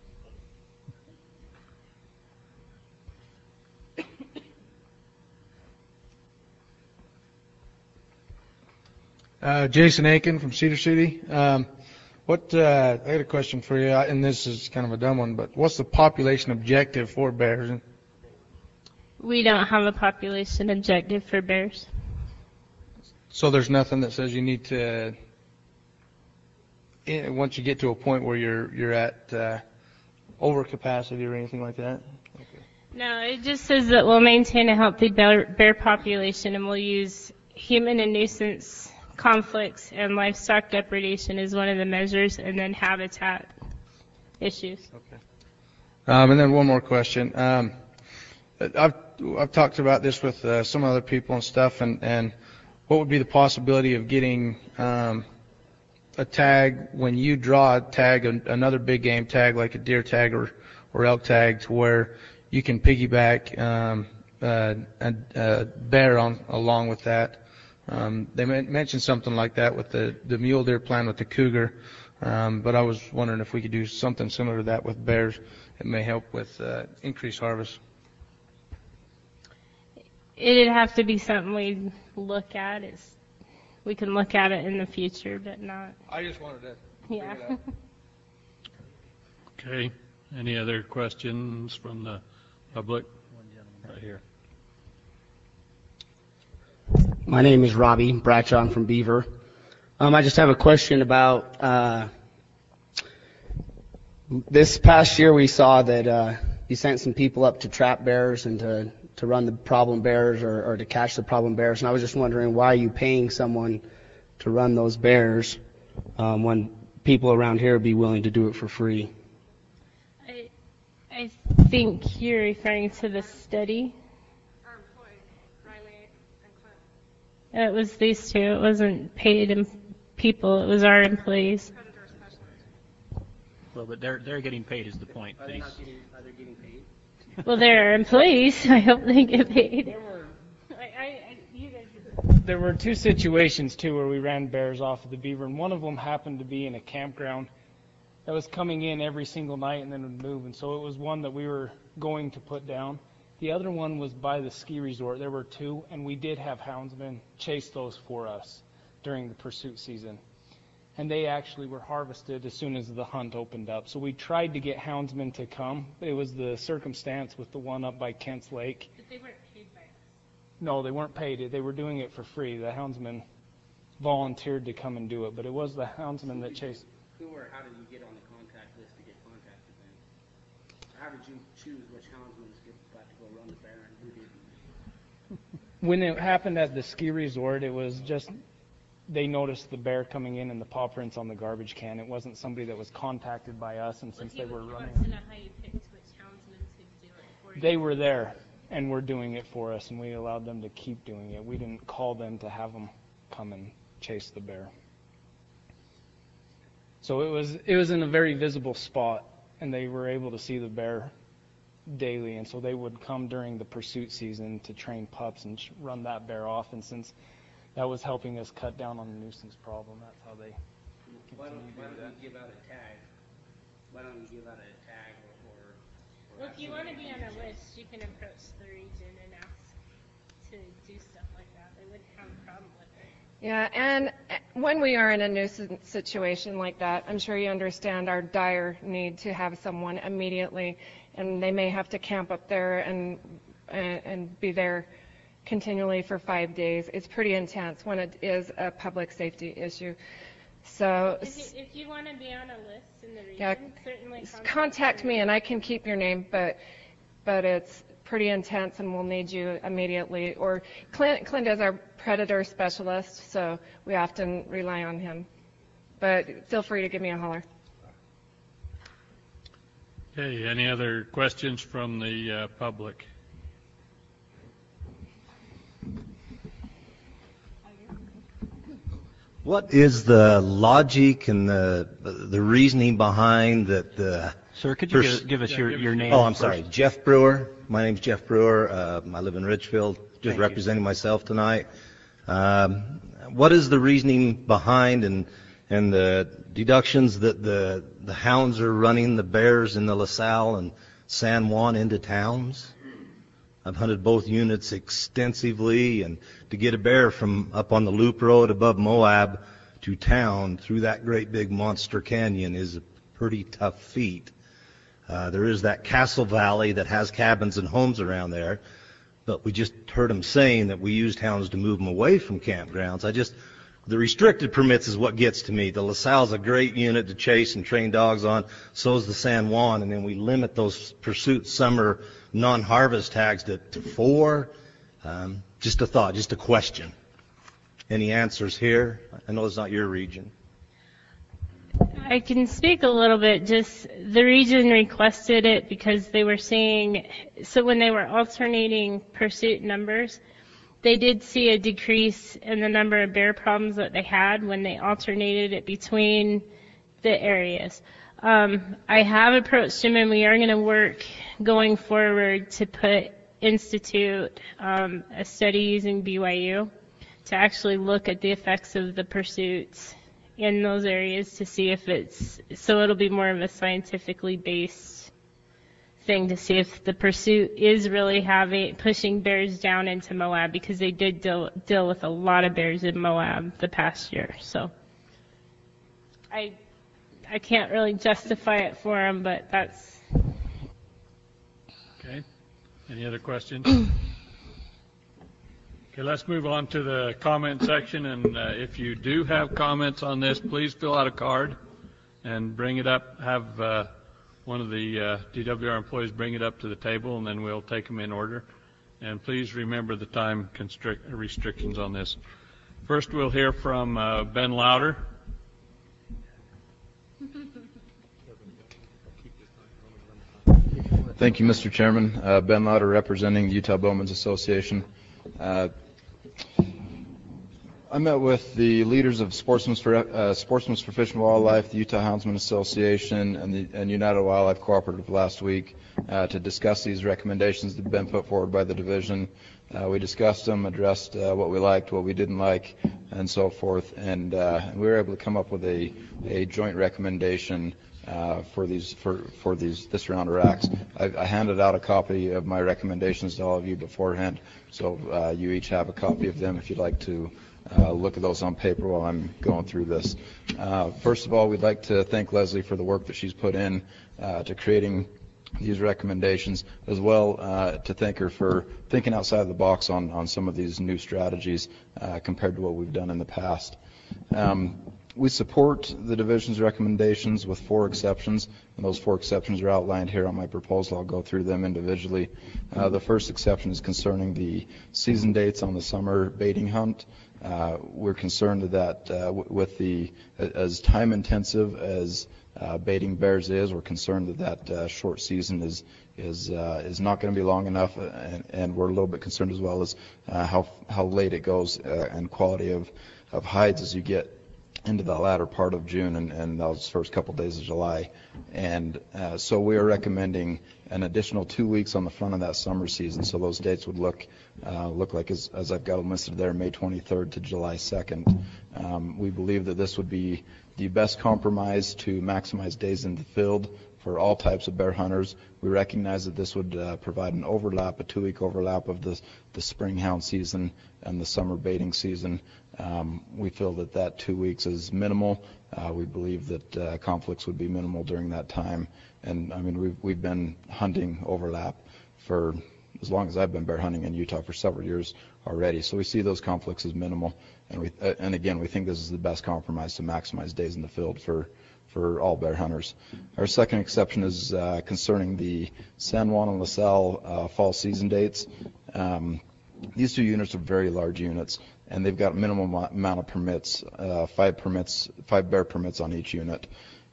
Jason Aiken from Cedar City. I had a question for you, and this is kind of a dumb one, but what's the population objective for bears? We don't have a population objective for bears. So there's nothing that says you need to, once you get to a point where you're at overcapacity or anything like that? Okay. No, it just says that we'll maintain a healthy bear population, and we'll use human and nuisance conflicts and livestock depredation is one of the measures, and then habitat issues. Okay. And then one more question. I've talked about this with some other people and stuff, and what would be the possibility of getting a tag when you draw a tag, another big game tag like a deer tag or elk tag, to where you can piggyback a bear along with that? They mentioned something like that with the mule deer plan with the cougar, but I was wondering if we could do something similar to that with bears. It may help with increased harvest. It'd have to be something we'd look at. We can look at it in the future, but not. I just wanted to. Yeah. Okay. Any other questions from the public? Right here. My name is Robbie Bradshaw. I'm from Beaver. I just have a question about this past year. We saw that you sent some people up to trap bears and to run the problem bears or to catch the problem bears. And I was just wondering, why are you paying someone to run those bears when people around here would be willing to do it for free? I think you're referring to the study. It was these two. It wasn't paid people. It was our employees. Well, but they're getting paid is the point. Are they getting paid? Well, they're our employees. I hope they get paid. There were two situations, too, where we ran bears off of the Beaver, and one of them happened to be in a campground that was coming in every single night and then would move, and so it was one that we were going to put down. The other one was by the ski resort. There were two, and we did have houndsmen chase those for us during the pursuit season. And they actually were harvested as soon as the hunt opened up. So we tried to get houndsmen to come. It was the circumstance with the one up by Kent's Lake. But they weren't paid by us. No, they weren't paid. They were doing it for free. The houndsmen volunteered to come and do it, but it was the houndsman that chased. Who or how did you get on the contact list to get contacted then? How did you choose which houndsmen got to go run the bear and who didn't? When it happened at the ski resort, it was just they noticed the bear coming in and the paw prints on the garbage can. It wasn't somebody that was contacted by us, and since they were running, To know how you picked which houndsmen to do it for you. they were there and were doing it for us, and we allowed them to keep doing it. We didn't call them to have them come and chase the bear. So it was in a very visible spot, and they were able to see the bear daily, and so they would come during the pursuit season to train pups and run that bear off, and since that was helping us cut down on the nuisance problem, that's how they Why continue don't to do that. you give out a tag? Why don't you give out a tag or Well, if you want to be on a list, you can approach the region and ask to do stuff like that. They wouldn't have a problem with it. Yeah, and when we are in a nuisance situation like that, I'm sure you understand our dire need to have someone immediately, and they may have to camp up there and be there continually for 5 days. It's pretty intense when it is a public safety issue. So If you want to be on a list in the region, yeah, certainly contact me and I can keep your name, but it's pretty intense and we'll need you immediately. Or Clint is our predator specialist, so we often rely on him. But feel free to give me a holler. Okay, any other questions from the public? What is the logic and the reasoning behind that Sir, could you give us your name? Oh, I'm first? sorry. Jeff Brewer. My name's Jeff Brewer. I live in Richfield. Just representing myself tonight. What is the reasoning behind and the deductions that the hounds are running the bears in the LaSalle and San Juan into towns? I've hunted both units extensively, and to get a bear from up on the loop road above Moab to town through that great big monster canyon is a pretty tough feat. There is that Castle Valley that has cabins and homes around there, but we just heard them saying that we used hounds to move them away from campgrounds. The restricted permits is what gets to me. The LaSalle's a great unit to chase and train dogs on. So is the San Juan, and then we limit those pursuit summer non-harvest tags to 4. Just a thought, just a question. Any answers here? I know it's not your region. I can speak a little bit. Just the region requested it because they were seeing, so when they were alternating pursuit numbers, they did see a decrease in the number of bear problems that they had when they alternated it between the areas. I have approached them, and we are going to work going forward to institute a study using BYU to actually look at the effects of the pursuits in those areas to see if it'll be more of a scientifically based thing to see if the pursuit is really pushing bears down into Moab, because they did deal with a lot of bears in Moab the past year. So I can't really justify it for them, but that's... Okay. Any other questions? Okay, let's move on to the comment section, and if you do have comments on this, please fill out a card and bring it up. Have one of the DWR employees bring it up to the table, and then we'll take them in order. And please remember the time restrictions on this. First, we'll hear from Ben Louder. Thank you, Mr. Chairman. Ben Louder, representing the Utah Bowmen's Association. I met with the leaders of Sportsmen's for Fish and Wildlife, the Utah Houndsman Association, and United Wildlife Cooperative last week to discuss these recommendations that have been put forward by the division. We discussed them, addressed what we liked, what we didn't like, and so forth, and we were able to come up with a joint recommendation for this round of racks. I handed out a copy of my recommendations to all of you beforehand, so you each have a copy of them if you'd like to look at those on paper while I'm going through this. First of all, we'd like to thank Leslie for the work that she's put in to creating these recommendations, as well to thank her for thinking outside of the box on some of these new strategies compared to what we've done in the past. We support the division's recommendations with 4 exceptions, and those 4 exceptions are outlined here on my proposal. I'll go through them individually. The first exception is concerning the season dates on the summer baiting hunt. We're concerned that with as time intensive as baiting bears is, we're concerned that short season is not going to be long enough, and we're a little bit concerned as well as how late it goes and quality of hides as you get into the latter part of June and those first couple days of July. And so we are recommending an additional 2 weeks on the front of that summer season. So those dates would look like, as I've got them listed there, May 23rd to July 2nd. We believe that this would be the best compromise to maximize days in the field for all types of bear hunters. We recognize that this would provide an overlap, a 2-week overlap of the spring hound season and the summer baiting season. We feel that 2 weeks is minimal. We believe that conflicts would be minimal during that time. And I mean, we've been hunting overlap for as long as I've been bear hunting in Utah, for several years already. So we see those conflicts as minimal. And again, we think this is the best compromise to maximize days in the field for all bear hunters. Our second exception is concerning the San Juan and LaSalle fall season dates. These 2 units are very large units, and they've got a minimum amount of permits, 5 bear permits on each unit.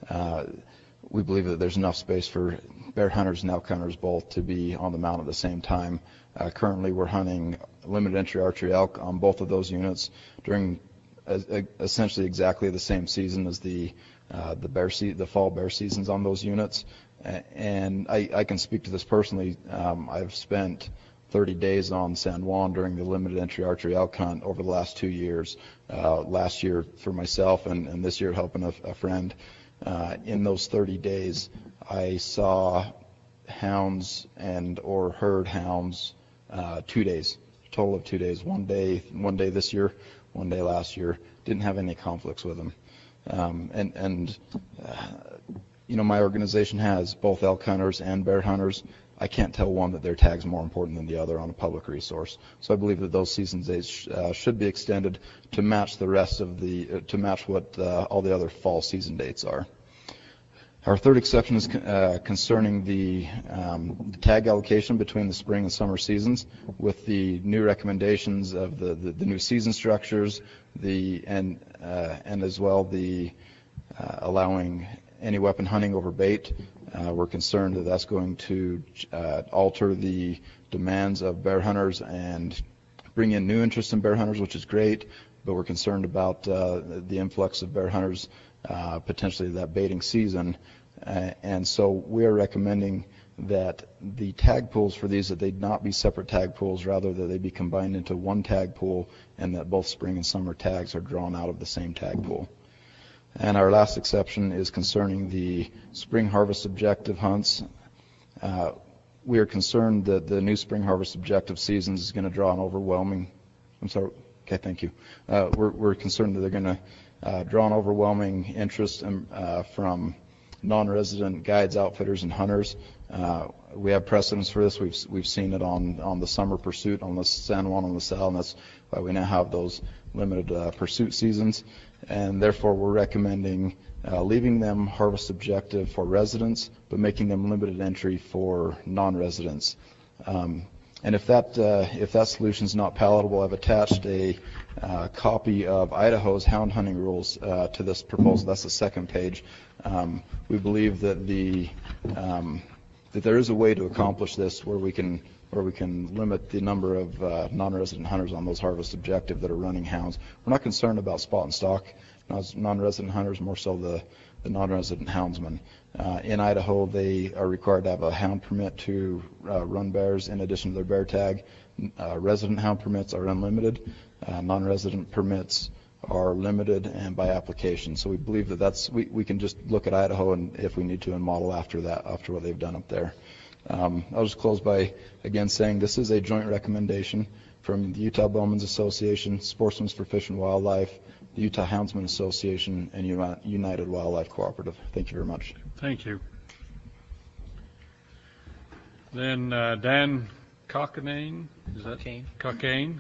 We believe that there's enough space for bear hunters and elk hunters both to be on the mount at the same time. Currently, we're hunting limited entry archery elk on both of those units. During essentially exactly the same season as the fall bear seasons on those units. And I can speak to this personally. I've spent 30 days on San Juan during the limited entry archery elk hunt over the last 2 years. Last year for myself, and this year helping a friend. In those 30 days, I saw hounds or heard hounds 2 days, total of 2 days. One day this year, one day last year. Didn't have any conflicts with them. My organization has both elk hunters and bear hunters. I can't tell one that their tag's more important than the other on a public resource. So I believe that those season days should be extended to match the rest of to match what all the other fall season dates are. Our third exception is concerning the tag allocation between the spring and summer seasons, with the new recommendations of the new season structures, and as well the allowing any weapon hunting over bait. We're concerned that that's going to alter the demands of bear hunters and bring in new interest in bear hunters, which is great, but we're concerned about the influx of bear hunters potentially that baiting season. And so we're recommending that the tag pools for these, that they not be separate tag pools, rather that they be combined into one tag pool, and that both spring and summer tags are drawn out of the same tag pool. And our last exception is concerning the spring harvest objective hunts. We are concerned that the new spring harvest objective seasons is going to draw an overwhelming, okay, thank you. We're concerned that they're going to draw an overwhelming interest from non-resident guides, outfitters, and hunters. We have precedents for this. We've seen it on the summer pursuit, on the San Juan and La Salle, and that's why we now have those limited pursuit seasons. And therefore, we're recommending leaving them harvest objective for residents, but making them limited entry for non-residents. And if that solution is not palatable, I've attached a copy of Idaho's hound hunting rules to this proposal. That's the second page. We believe that that there is a way to accomplish this where we can limit the number of non-resident hunters on those harvest objective that are running hounds. We're not concerned about spot and stalk non-resident hunters, more so the non-resident houndsmen. In Idaho, they are required to have a hound permit to run bears in addition to their bear tag. Resident hound permits are unlimited. Non-resident permits are limited and by application. So we believe that we can just look at Idaho, and if we need to, and model after what they've done up there. I'll just close by again saying this is a joint recommendation from the Utah Bowmen's Association, Sportsmen for Fish and Wildlife, the Utah Houndsman Association, and United Wildlife Cooperative. Thank you very much. Thank you. Then Dan Cockane, is that Cockane?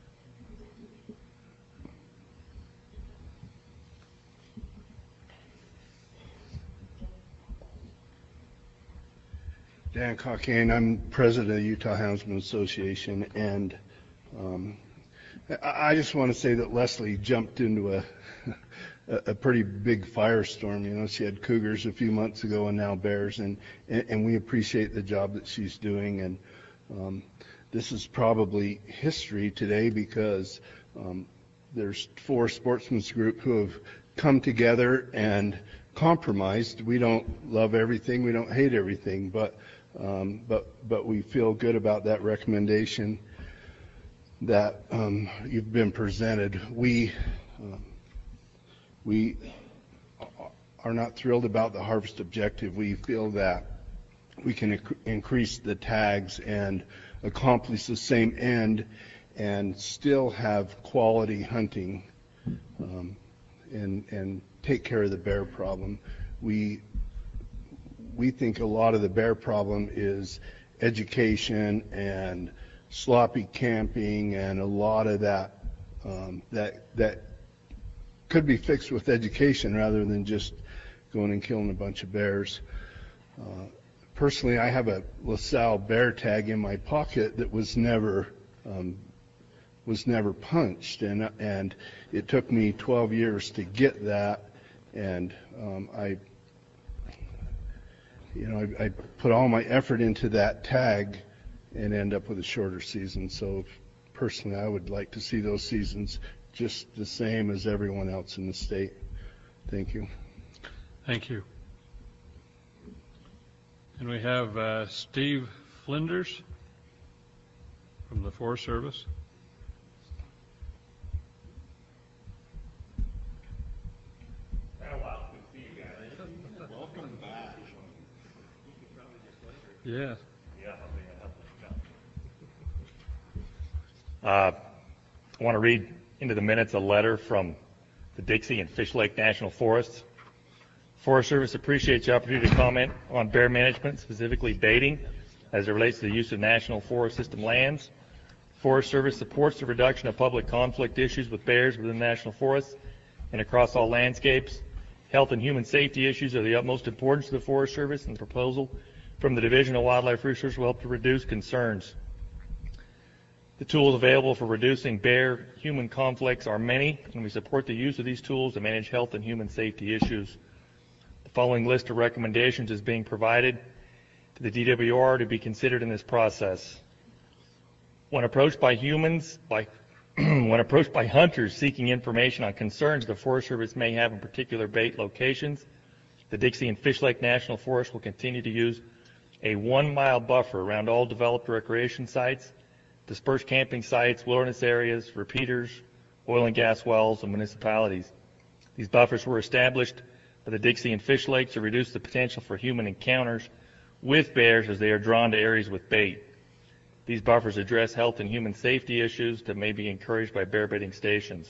Dan Cockane, I'm president of the Utah Houndsman Association, and I just want to say that Leslie jumped into a pretty big firestorm. You know, she had cougars a few months ago and now bears, and we appreciate the job that she's doing. And this is probably history today because there's 4 sportsmen's group who have come together and compromised. We don't love everything, we don't hate everything, but we feel good about that recommendation that you've been presented. We are not thrilled about the harvest objective. We feel that we can increase the tags and accomplish the same end and still have quality hunting and take care of the bear problem. We think a lot of the bear problem is education and sloppy camping, and a lot of that that could be fixed with education rather than just going and killing a bunch of bears. Personally, I have a La Salle bear tag in my pocket that was never punched, and it took me 12 years to get that, and I put all my effort into that tag and end up with a shorter season. So personally, I would like to see those seasons just the same as everyone else in the state. Thank you. Thank you. And we have Steve Flinders from the Forest Service. Welcome back. Yeah. I want to read into the minutes a letter from the Dixie and Fish Lake National Forests. Forest Service appreciates the opportunity to comment on bear management, specifically baiting, as it relates to the use of National Forest System lands. Forest Service supports the reduction of public conflict issues with bears within national forests and across all landscapes. Health and human safety issues are the utmost importance to the Forest Service, and the proposal from the Division of Wildlife Research will help to reduce concerns. The tools available for reducing bear-human conflicts are many, and we support the use of these tools to manage health and human safety issues. The following list of recommendations is being provided to the DWR to be considered in this process. When approached by hunters seeking information on concerns the Forest Service may have in particular bait locations, the Dixie and Fish Lake National Forest will continue to use a 1-mile buffer around all developed recreation sites, dispersed camping sites, wilderness areas, repeaters, oil and gas wells, and municipalities. These buffers were established by the Dixie and Fish Lake to reduce the potential for human encounters with bears as they are drawn to areas with bait. These buffers address health and human safety issues that may be encouraged by bear baiting stations.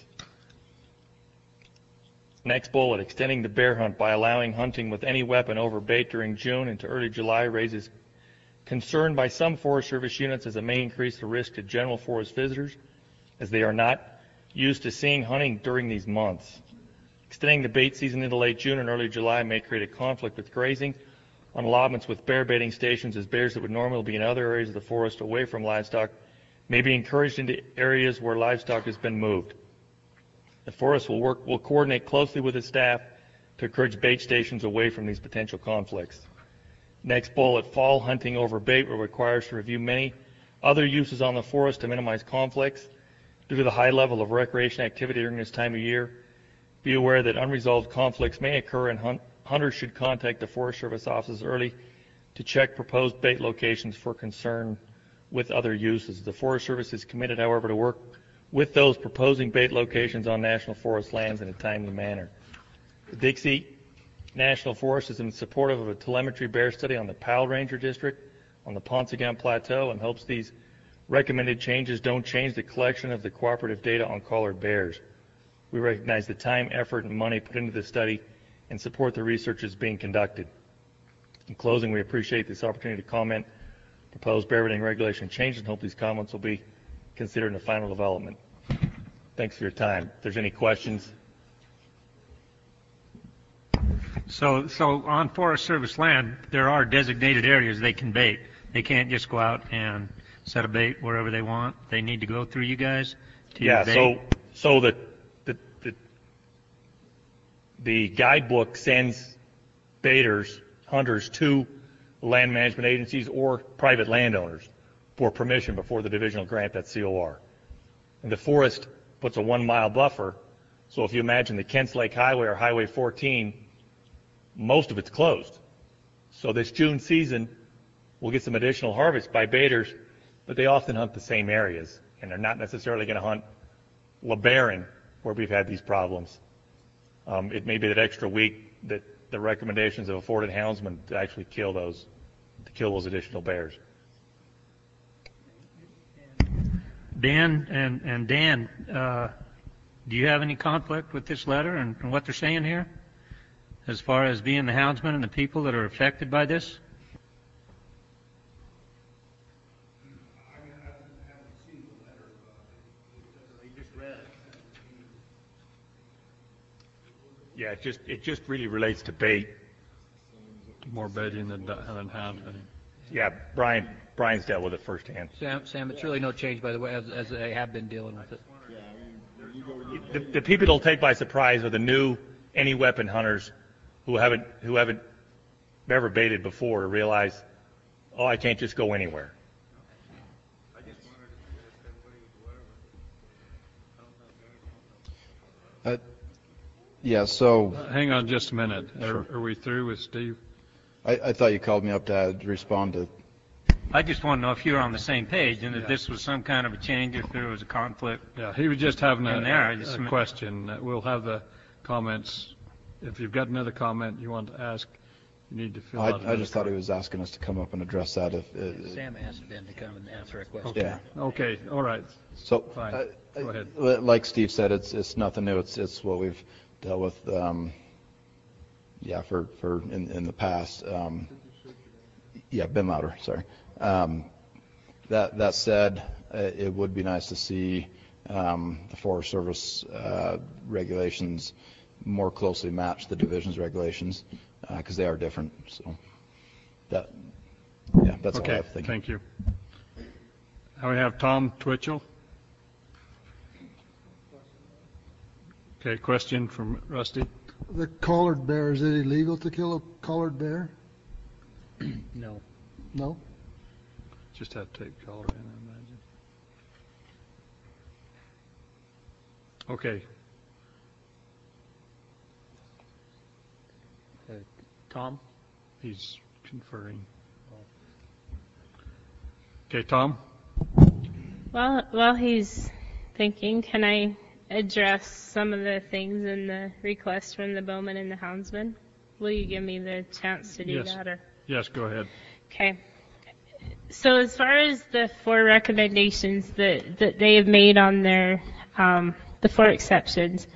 Next bullet, extending the bear hunt by allowing hunting with any weapon over bait during June into early July raises concern by some Forest Service units as it may increase the risk to general forest visitors as they are not used to seeing hunting during these months. Extending the bait season into late June and early July may create a conflict with grazing on allotments with bear baiting stations, as bears that would normally be in other areas of the forest away from livestock may be encouraged into areas where livestock has been moved. The forest will coordinate closely with its staff to encourage bait stations away from these potential conflicts. Next bullet, fall hunting over bait will require us to review many other uses on the forest to minimize conflicts. Due to the high level of recreation activity during this time of year, be aware that unresolved conflicts may occur, and hunters should contact the Forest Service offices early to check proposed bait locations for concern with other uses. The Forest Service is committed, however, to work with those proposing bait locations on national forest lands in a timely manner. The Dixie National Forest is in support of a telemetry bear study on the Powell Ranger District on the Paunsaugunt Plateau and hopes these recommended changes don't change the collection of the cooperative data on collared bears. We recognize the time, effort, and money put into this study and support the research that's being conducted. In closing, we appreciate this opportunity to comment proposed bear baiting regulation changes and hope these comments will be considered in the final development. Thanks for your time. If there's any questions. So on Forest Service land, there are designated areas they can bait. They can't just go out and set a bait wherever they want. They need to go through you guys to bait. So the guidebook sends baiters, hunters to land management agencies or private landowners for permission before the division will grant that COR. And the forest puts a 1-mile buffer. So if you imagine the Kents Lake Highway or Highway 14, most of it's closed. So this June season, we'll get some additional harvest by baiters, but they often hunt the same areas, and they're not necessarily going to hunt LeBaron, where we've had these problems. It may be that extra week that the recommendations have afforded houndsmen to actually kill those additional bears. Dan and Dan, do you have any conflict with this letter and what they're saying here, as far as being the houndsmen and the people that are affected by this? Yeah, it just really relates to bait. More baiting than hounding. Yeah, Brian's dealt with it firsthand. Sam, it's really no change, by the way, as they have been dealing with it. The people it'll take by surprise are the new any weapon hunters who haven't ever baited before to realize, oh, I can't just go anywhere. Yeah, so... Hang on just a minute. Are we through with Steve? I thought you called me up to respond to... I just want to know if you're on the same page and if this was some kind of a change, if there was a conflict. Yeah, he was just having a question. We'll have the comments. If you've got another comment you want to ask, you need to fill out. I just thought he was asking us to come up and address that. Sam asked Ben to come and answer a question. Okay. Yeah. Okay. All right. So, fine. Go ahead. Like Steve said, it's nothing new. It's what we've dealt with, for in the past. Ben louder. Sorry. That said, it would be nice to see the Forest Service regulations more closely match the division's regulations because they are different. So that's all I have to think. Thank you. Now we have Tom Twitchell. Okay, question from Rusty. The collared bear, is it illegal to kill a collared bear? No. No? Just have to take collar in, I imagine. Okay. Tom? He's conferring. Okay, Tom? While he's thinking, can I address some of the things in the request from the Bowman and the Houndsman? Will you give me the chance to do that? Or? Yes, go ahead. Okay. So as far as the 4 recommendations that they have made on their the 4 exceptions,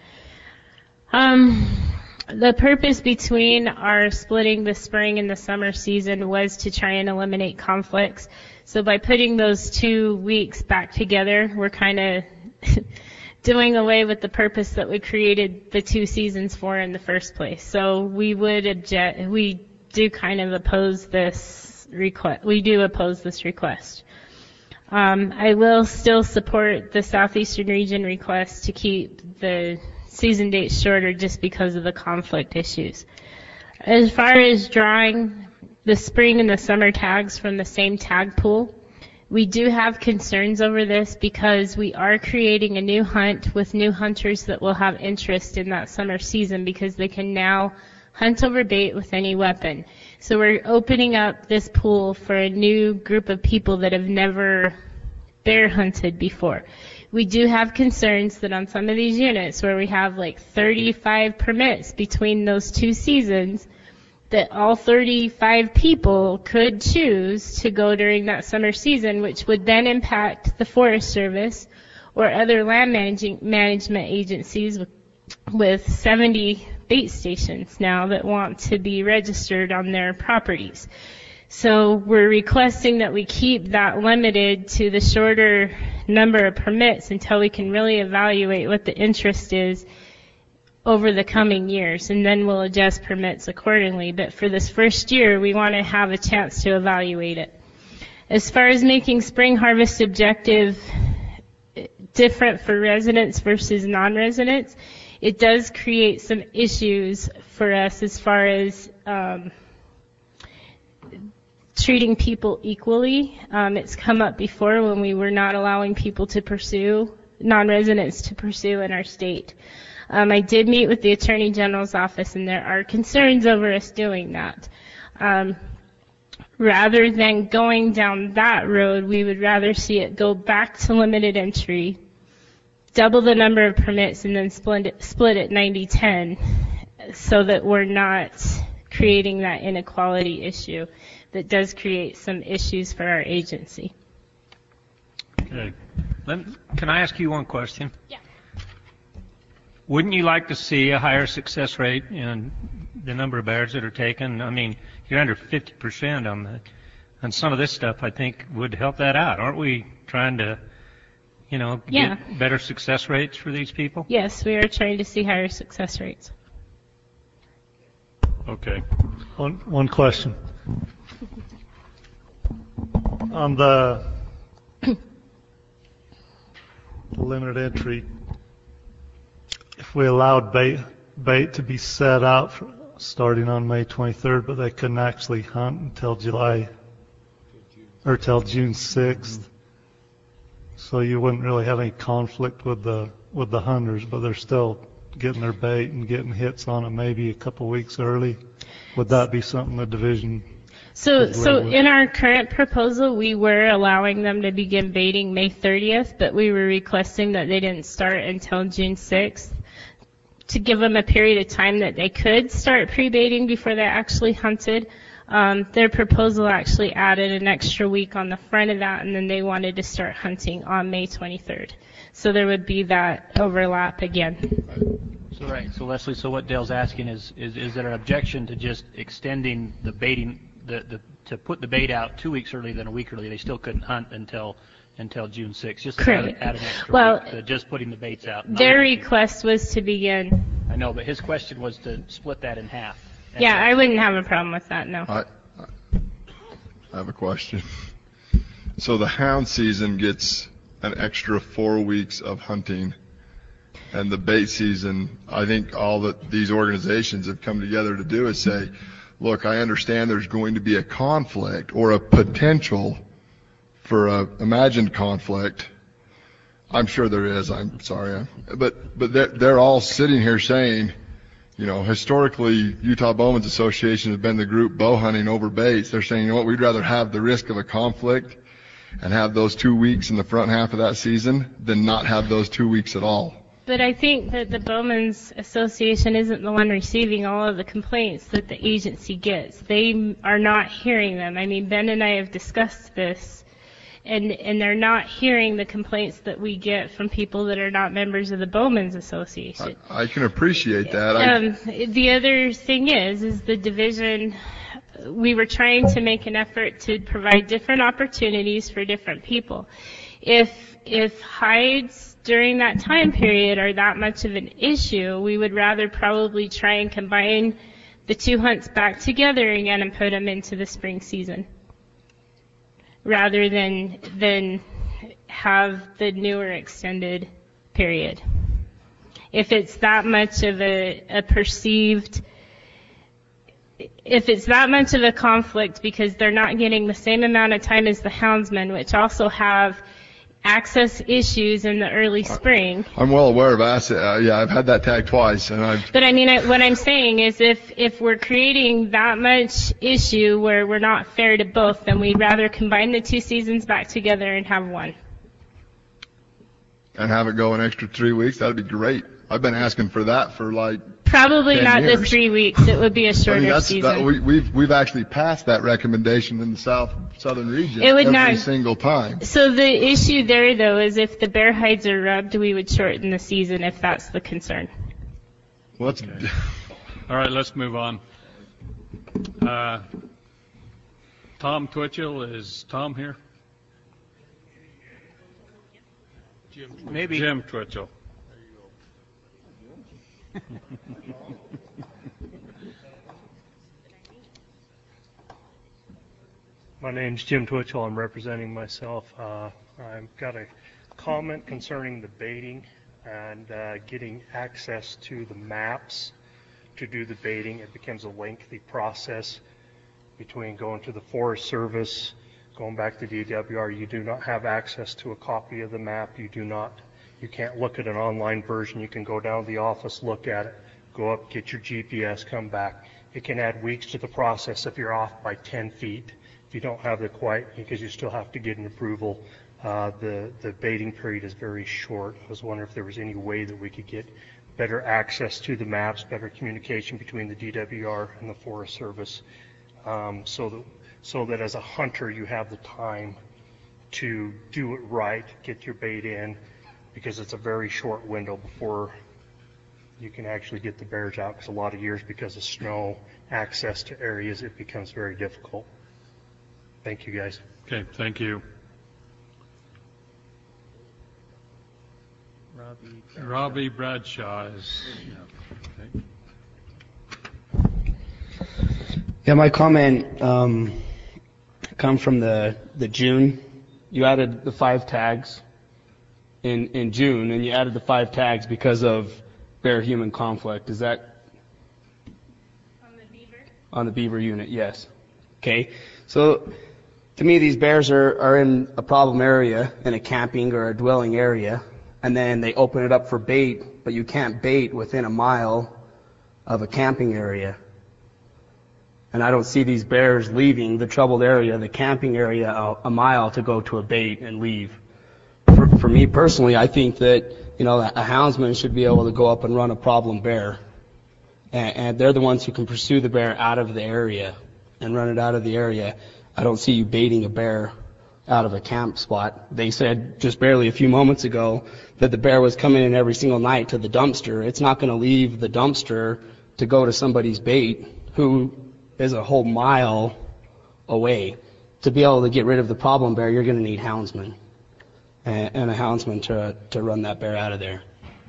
the purpose between our splitting the spring and the summer season was to try and eliminate conflicts. So by putting those 2 weeks back together, we're kind of doing away with the purpose that we created the 2 seasons for in the first place. So we do kind of oppose this request. We do oppose this request. I will still support the Southeastern Region request to keep the season dates shorter just because of the conflict issues. As far as drawing the spring and the summer tags from the same tag pool, we do have concerns over this because we are creating a new hunt with new hunters that will have interest in that summer season because they can now hunt over bait with any weapon. So we're opening up this pool for a new group of people that have never bear hunted before. We do have concerns that on some of these units where we have like 35 permits between those 2 seasons, that all 35 people could choose to go during that summer season, which would then impact the Forest Service or other land management agencies with 70 bait stations now that want to be registered on their properties. So we're requesting that we keep that limited to the shorter number of permits until we can really evaluate what the interest is over the coming years, and then we'll adjust permits accordingly. But for this first year, we want to have a chance to evaluate it. As far as making spring harvest objective different for residents versus non-residents, it does create some issues for us as far as treating people equally. It's come up before when we were not allowing people to pursue, non-residents to pursue in our state. I did meet with the Attorney General's office, and there are concerns over us doing that. Rather than going down that road, we would rather see it go back to limited entry, double the number of permits, and then split it 90-10 so that we're not creating that inequality issue that does create some issues for our agency. Okay. Can I ask you one question? Yeah. Wouldn't you like to see a higher success rate in the number of bears that are taken? I mean, you're under 50% on some of this stuff. I think would help that out. Aren't we trying to, get better success rates for these people? Yes, we are trying to see higher success rates. Okay. One question. On the limited entry, if we allowed bait to be set out starting on May 23rd, but they couldn't actually hunt until June 6th, so you wouldn't really have any conflict with the hunters, but they're still getting their bait and getting hits on it maybe a couple weeks early? Would that be something the division? So live with? in our current proposal, we were allowing them to begin baiting May 30th, but we were requesting that they didn't start until June 6th to give them a period of time that they could start pre-baiting before they actually hunted. Their proposal actually added an extra week on the front of that, and then they wanted to start hunting on May 23rd. So there would be that overlap again. So right. So Leslie, so what Dale's asking is there an objection to just extending the baiting, to put the bait out 2 weeks early than a week early? They still couldn't hunt until June 6th. Just to add an extra week to just putting the baits out. Their request was to begin. I know, but his question was to split that in half. Yeah, I wouldn't have a problem with that, no. I have a question. So the hound season gets an extra 4 weeks of hunting, and the bait season, I think all that these organizations have come together to do is say, look, I understand there's going to be a conflict or a potential for a imagined conflict. I'm sure there is. I'm sorry. But they're all sitting here saying, you know, historically, Utah Bowmen's Association has been the group bow hunting over baits. They're saying, you know what, we'd rather have the risk of a conflict and have those 2 weeks in the front half of that season than not have those 2 weeks at all. But I think that the Bowmen's Association isn't the one receiving all of the complaints that the agency gets. They are not hearing them. I mean, Ben and I have discussed this, and they're not hearing the complaints that we get from people that are not members of the Bowmen's Association. I can appreciate that. The other thing is the division, we were trying to make an effort to provide different opportunities for different people. If hides during that time period are that much of an issue, we would rather probably try and combine the two hunts back together again and put them into the spring season, rather than have the newer extended period. If it's that much of a perceived, if it's that much of a conflict because they're not getting the same amount of time as the houndsmen, which also have access issues in the early spring. I'm well aware of asset. Yeah, I've had that tag twice, and But I mean, what I'm saying is, if we're creating that much issue where we're not fair to both, then we'd rather combine the two seasons back together and have one. And have it go an extra 3 weeks. That'd be great. I've been asking for that for like probably 10 not years. the 3 weeks. It would be a shorter season. We've actually passed that recommendation in the southern region It would every not- single time. So the issue there, though, is if the bear hides are rubbed, we would shorten the season if that's the concern. Well, that's All right, let's move on. Tom Twitchell, is Tom here? Maybe. Jim Twitchell. My name's Jim Twitchell. I'm representing myself. I've got a comment concerning the baiting and getting access to the maps to do the baiting. It becomes a lengthy process between going to the Forest Service, going back to DWR. You do not have access to a copy of the map. You can't look at an online version. You can go down to the office, look at it, go up, get your GPS, come back. It can add weeks to the process if you're off by 10 feet. If you don't have the quite, because you still have to get an approval. The baiting period is very short. I was wondering if there was any way that we could get better access to the maps, better communication between the DWR and the Forest Service, so that as a hunter you have the time to do it right, get your bait in, because it's a very short window before you can actually get the bears out, because a lot of years, because of snow, access to areas, it becomes very difficult. Thank you, guys. Okay, thank you. Robbie Bradshaw is. Okay. Yeah, my comment comes from the June. You added the 5 tags in June, and you added the 5 tags because of bear-human conflict. Is that On the beaver? on the beaver unit? Yes. Okay. So to me, these bears are in a problem area, in a camping or a dwelling area, and then they open it up for bait, but you can't bait within a mile of a camping area. And I don't see these bears leaving the troubled area, the camping area, a mile to go to a bait and leave. For me personally, I think that, a houndsman should be able to go up and run a problem bear. And they're the ones who can pursue the bear out of the area and run it out of the area. I don't see you baiting a bear out of a camp spot. They said just barely a few moments ago that the bear was coming in every single night to the dumpster. It's not going to leave the dumpster to go to somebody's bait who is a whole mile away. To be able to get rid of the problem bear, you're going to need houndsmen and a houndsman to run that bear out of there.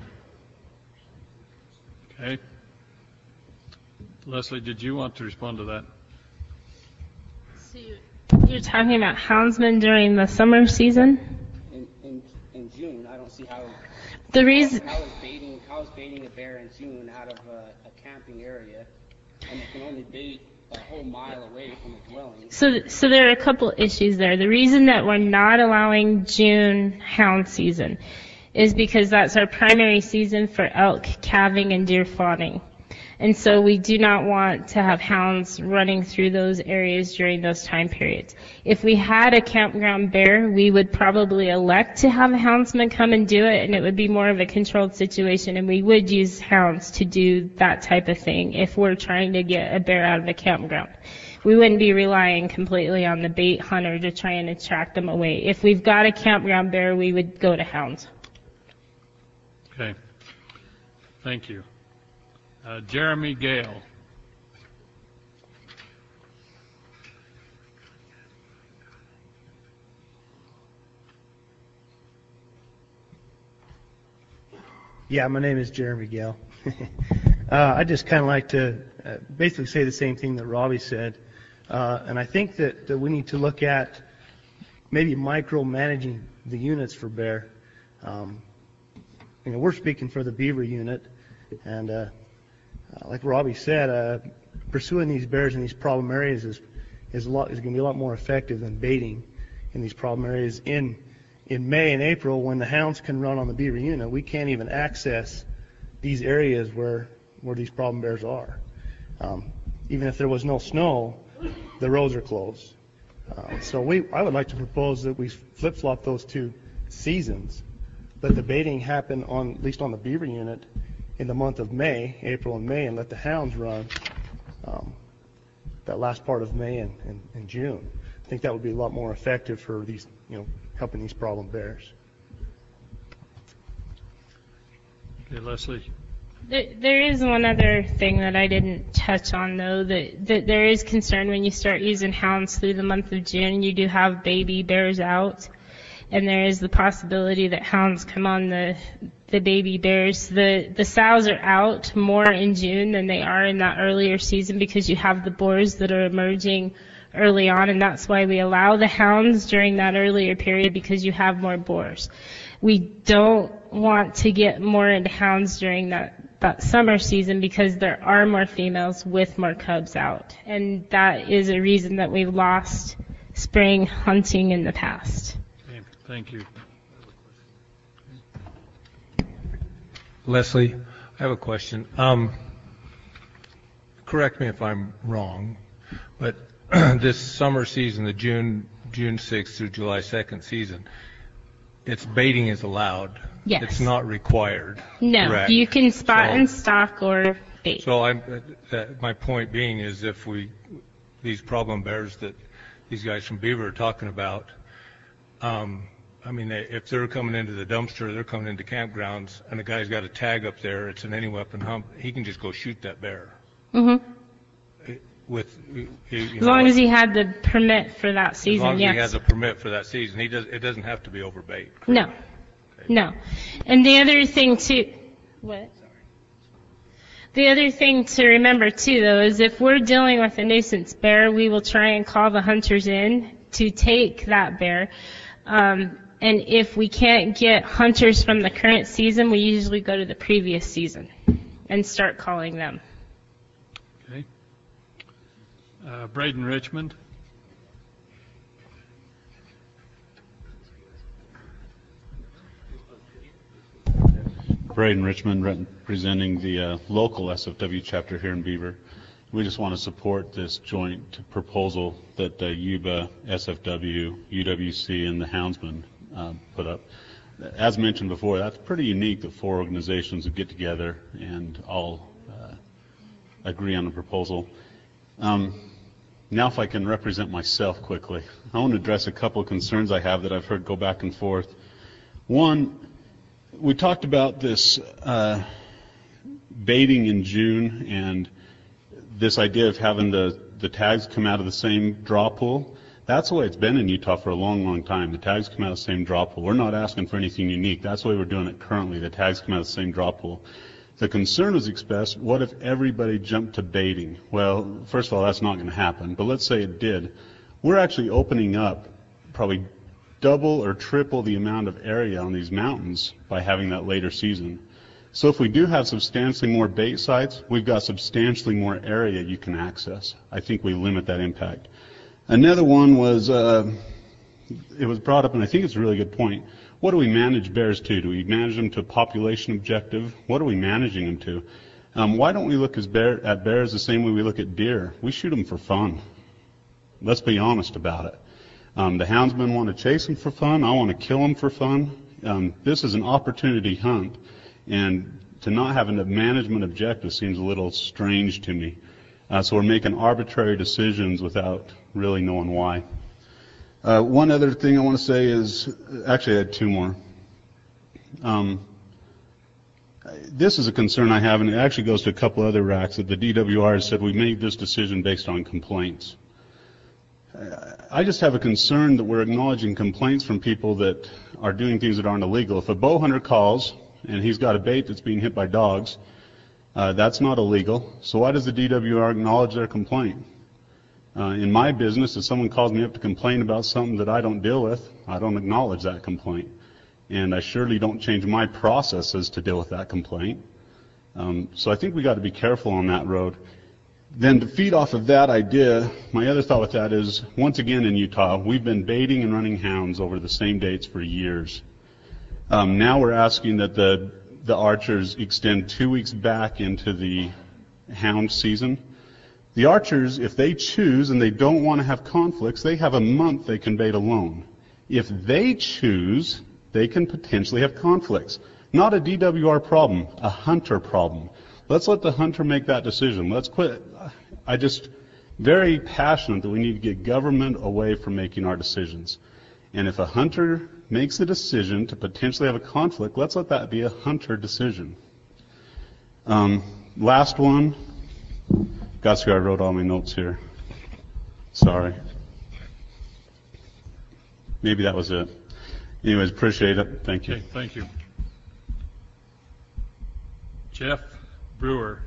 Okay. Leslie, did you want to respond to that? So you're talking about houndsmen during the summer season? In June, I don't see how. The reason. How is baiting a bear in June out of a camping area, and it can only bait a whole mile away from a dwelling? So there are a couple issues there. The reason that we're not allowing June hound season is because that's our primary season for elk calving and deer fawning. And so we do not want to have hounds running through those areas during those time periods. If we had a campground bear, we would probably elect to have a houndsman come and do it, and it would be more of a controlled situation, and we would use hounds to do that type of thing if we're trying to get a bear out of a campground. We wouldn't be relying completely on the bait hunter to try and attract them away. If we've got a campground bear, we would go to hounds. Okay. Thank you. Jeremy Gale. Yeah, my name is Jeremy Gale. I just kind of like to basically say the same thing that Robbie said. And I think that we need to look at maybe micromanaging the units for bear. We're speaking for the beaver unit, and like Robbie said, pursuing these bears in these problem areas is going to be a lot more effective than baiting in these problem areas. In May and April, when the hounds can run on the beaver unit, we can't even access these areas where these problem bears are. Even if there was no snow, the roads are closed. So I would like to propose that we flip-flop those two seasons. Let the baiting happen at least on the beaver unit in the month of May, April and May, and let the hounds run that last part of May and June. I think that would be a lot more effective for these, helping these problem bears. Okay, Leslie. There is one other thing that I didn't touch on, though, that there is concern when you start using hounds through the month of June. You do have baby bears out, and there is the possibility that hounds come on the baby bears. The sows are out more in June than they are in that earlier season because you have the boars that are emerging early on, and that's why we allow the hounds during that earlier period, because you have more boars. We don't want to get more into hounds during that summer season because there are more females with more cubs out, and that is a reason that we've lost spring hunting in the past. Okay, thank you. Leslie, I have a question. Correct me if I'm wrong, but this summer season, the June 6th through July 2nd season, it's baiting is allowed. Yes. It's not required. No, correct? You can spot and stock or bait. So my point being is if these problem bears that these guys from Beaver are talking about, if they're coming into the dumpster, they're coming into campgrounds, and the guy's got a tag up there, it's an any weapon hump, he can just go shoot that bear. Mm-hmm. As long as he had the permit for that season, as long as yes. he has a permit for that season, it doesn't have to be over bait. No. Okay. No. And the other thing too, what? The other thing to remember too, though, is if we're dealing with a nuisance bear, we will try and call the hunters in to take that bear. And if we can't get hunters from the current season, we usually go to the previous season and start calling them. Okay. Braden Richmond. Braden Richmond, representing the local SFW chapter here in Beaver. We just want to support this joint proposal that Yuba, SFW, UWC, and the Houndsman put up. As mentioned before, that's pretty unique that 4 organizations would get together and all agree on a proposal. Now if I can represent myself quickly, I want to address a couple of concerns I have that I've heard go back and forth. One, we talked about this baiting in June and this idea of having the tags come out of the same draw pool. That's the way it's been in Utah for a long, long time. The tags come out of the same draw pool. We're not asking for anything unique. That's the way we're doing it currently. The tags come out of the same draw pool. The concern was expressed, what if everybody jumped to baiting? Well, first of all, that's not going to happen, but let's say it did. We're actually opening up probably double or triple the amount of area on these mountains by having that later season. So if we do have substantially more bait sites, we've got substantially more area you can access. I think we limit that impact. Another one was, it was brought up, and I think it's a really good point. What do we manage bears to? Do we manage them to a population objective? What are we managing them to? Why don't we look at bears the same way we look at deer? We shoot them for fun. Let's be honest about it. The houndsmen want to chase them for fun. I want to kill them for fun. This is an opportunity hunt, and to not have a management objective seems a little strange to me. So we're making arbitrary decisions without really knowing why. One other thing I want to say is, actually I had 2 more. This is a concern I have, and it actually goes to a couple other racks, that the DWR has said we made this decision based on complaints. I just have a concern that we're acknowledging complaints from people that are doing things that aren't illegal. If a bow hunter calls and he's got a bait that's being hit by dogs, that's not illegal. So why does the DWR acknowledge their complaint? In my business, if someone calls me up to complain about something that I don't deal with, I don't acknowledge that complaint. And I surely don't change my processes to deal with that complaint. So I think we got to be careful on that road. Then to feed off of that idea, my other thought with that is, once again in Utah, we've been baiting and running hounds over the same dates for years. Now we're asking that the archers extend 2 weeks back into the hound season. The archers, if they choose and they don't want to have conflicts, they have a month they can bait alone. If they choose, they can potentially have conflicts. Not a DWR problem, a hunter problem. Let's let the hunter make that decision. Let's quit. I just very passionate that we need to get government away from making our decisions. And if a hunter makes the decision to potentially have a conflict, let's let that be a hunter decision. Last one. Got to see I wrote all my notes here. Sorry. Maybe that was it. Anyways, appreciate it. Thank you. Okay, thank you. Jeff Brewer.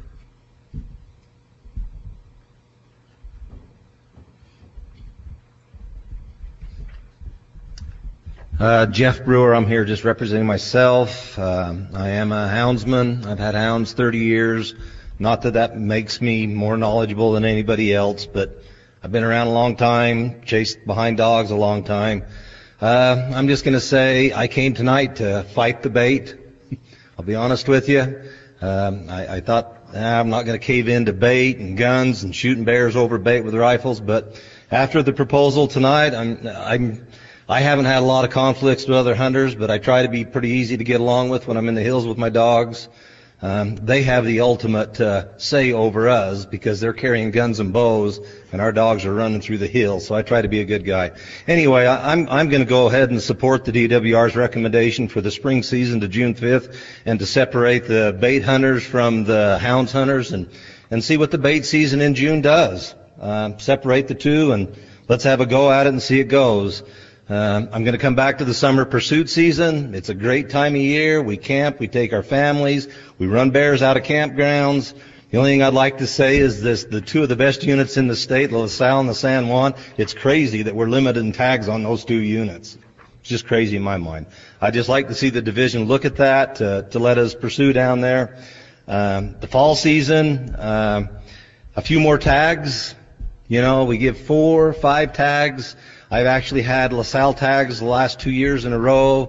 Jeff Brewer, I'm here just representing myself. I am a houndsman. I've had hounds 30 years. Not that that makes me more knowledgeable than anybody else, but I've been around a long time, chased behind dogs a long time. I'm just going to say I came tonight to fight the bait. I'll be honest with you. I thought I'm not going to cave into bait and guns and shooting bears over bait with rifles, but after the proposal tonight, I haven't had a lot of conflicts with other hunters, but I try to be pretty easy to get along with when I'm in the hills with my dogs. They have the ultimate say over us because they're carrying guns and bows and our dogs are running through the hills, so I try to be a good guy. Anyway, I'm going to go ahead and support the DWR's recommendation for the spring season to June 5th and to separate the bait hunters from the hounds hunters and see what the bait season in June does. Separate the two and let's have a go at it and see it goes. I'm going to come back to the summer pursuit season. It's a great time of year. We camp, we take our families, we run bears out of campgrounds. The only thing I'd like to say is this, the 2 of the best units in the state, La Salle and the San Juan, it's crazy that we're limited in tags on those 2 units. It's just crazy in my mind. I'd just like to see the division look at that, to let us pursue down there. The fall season, a few more tags. You know, we give 4 or 5 tags. I've actually had La Salle tags the last 2 years in a row,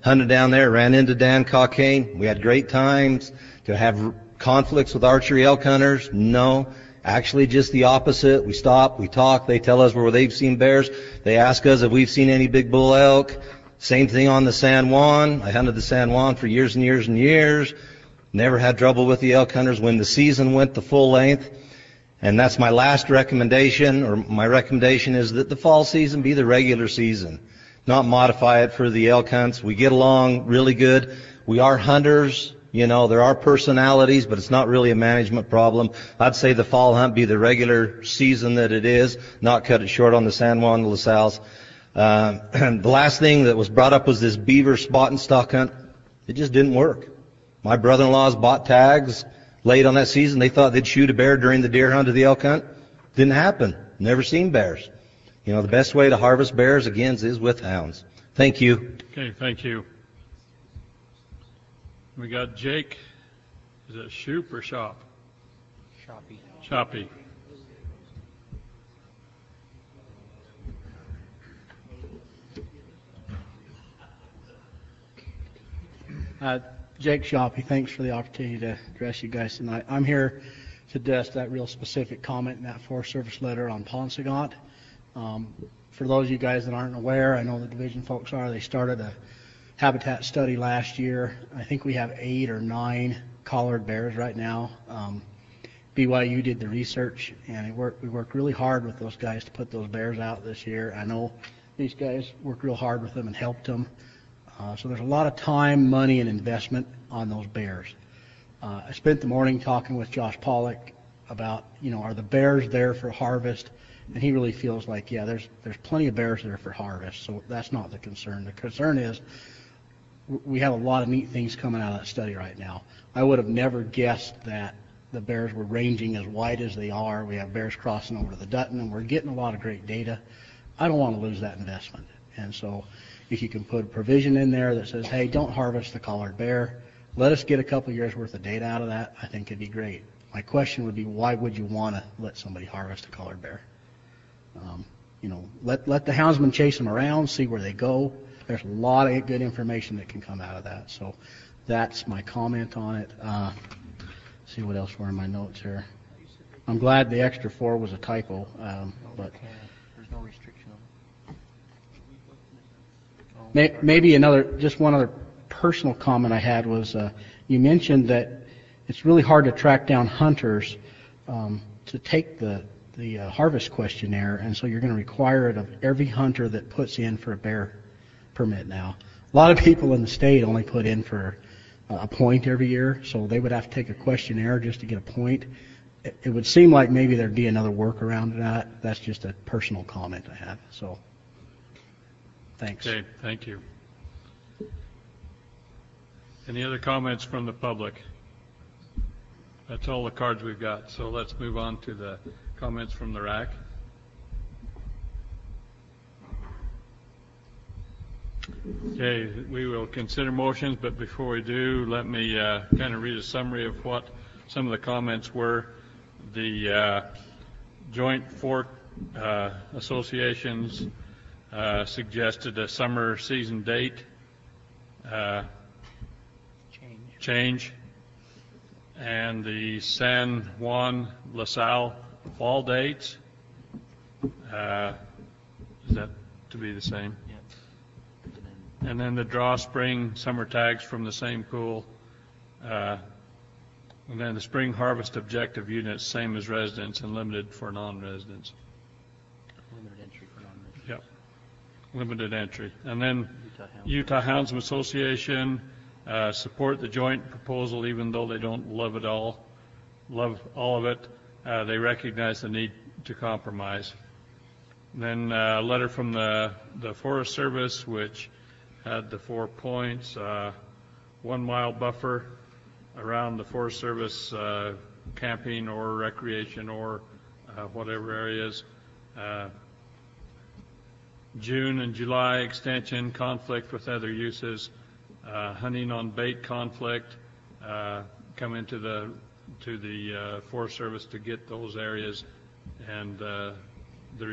hunted down there, ran into Dan Cockane. We had great times. To have conflicts with archery elk hunters? No. Actually, just the opposite. We stop, we talk, they tell us where they've seen bears. They ask us if we've seen any big bull elk. Same thing on the San Juan. I hunted the San Juan for years and years and years. Never had trouble with the elk hunters when the season went the full length. And that's my last recommendation, or my recommendation is that the fall season be the regular season, not modify it for the elk hunts. We get along really good. We are hunters. You know, there are personalities, but it's not really a management problem. I'd say the fall hunt be the regular season that it is, not cut it short on the San Juan de La Salle's. And the last thing that was brought up was this beaver spot and stock hunt. It just didn't work. My brother-in-laws bought tags late on that season. They thought they'd shoot a bear during the deer hunt or the elk hunt. Didn't happen. Never seen bears. You know, the best way to harvest bears, again, is with hounds. Thank you. Okay, thank you. We got Jake. Is it Shoop or Shop? Shoppy. Shoppy. Jake Shoppy, thanks for the opportunity to address you guys tonight. I'm here to address that real specific comment in that Forest Service letter on Paunsaugunt. For those of you guys that aren't aware, I know the division folks are, they started a habitat study last year. I think we have 8 or 9 collared bears right now. BYU did the research, and we worked really hard with those guys to put those bears out this year. I know these guys worked real hard with them and helped them. So there's a lot of time, money, and investment on those bears. I spent the morning talking with Josh Pollock about, you know, are the bears there for harvest? And he really feels like, yeah, there's plenty of bears there for harvest. So that's not the concern. The concern is we have a lot of neat things coming out of that study right now. I would have never guessed that the bears were ranging as wide as they are. We have bears crossing over to the Dutton, and we're getting a lot of great data. I don't want to lose that investment. And so if you can put a provision in there that says, hey, don't harvest the collared bear, let us get a couple years worth of data out of that, I think it'd be great. My question would be, why would you want to let somebody harvest a collared bear? You know, let the houndsman chase them around, see where they go. There's a lot of good information that can come out of that. So that's my comment on it. See what else were in my notes here. I'm glad the extra 4 was a typo, but There's no restriction on it. maybe just one other personal comment I had was you mentioned that it's really hard to track down hunters to take the harvest questionnaire, and so you're going to require it of every hunter that puts in for a bear permit now. A lot of people in the state only put in for a point every year, so they would have to take a questionnaire just to get a point. It would seem like maybe there'd be another workaround to that. That's just a personal comment I have. So, thanks. Okay, thank you. Any other comments from the public? That's all the cards we've got. So let's move on to the comments from the RAC. Okay, we will consider motions, but before we do, let me kind of read a summary of what some of the comments were. The Joint Fork Associations suggested a summer season date change, and the San Juan La Salle fall dates. Is that to be the same? Yeah. And then the draw spring summer tags from the same pool. And then the spring harvest objective units, same as residents and limited for non-residents. Limited entry for non-residents. Yep. Limited entry. And then Utah Houndsman Association support the joint proposal, even though they don't love all of it. They recognize the need to compromise. And then a letter from the Forest Service, which had the 4 points, 1 mile buffer around the Forest Service camping or recreation or whatever areas. June and July extension, conflict with other uses, hunting on bait conflict, come into the Forest Service to get those areas and the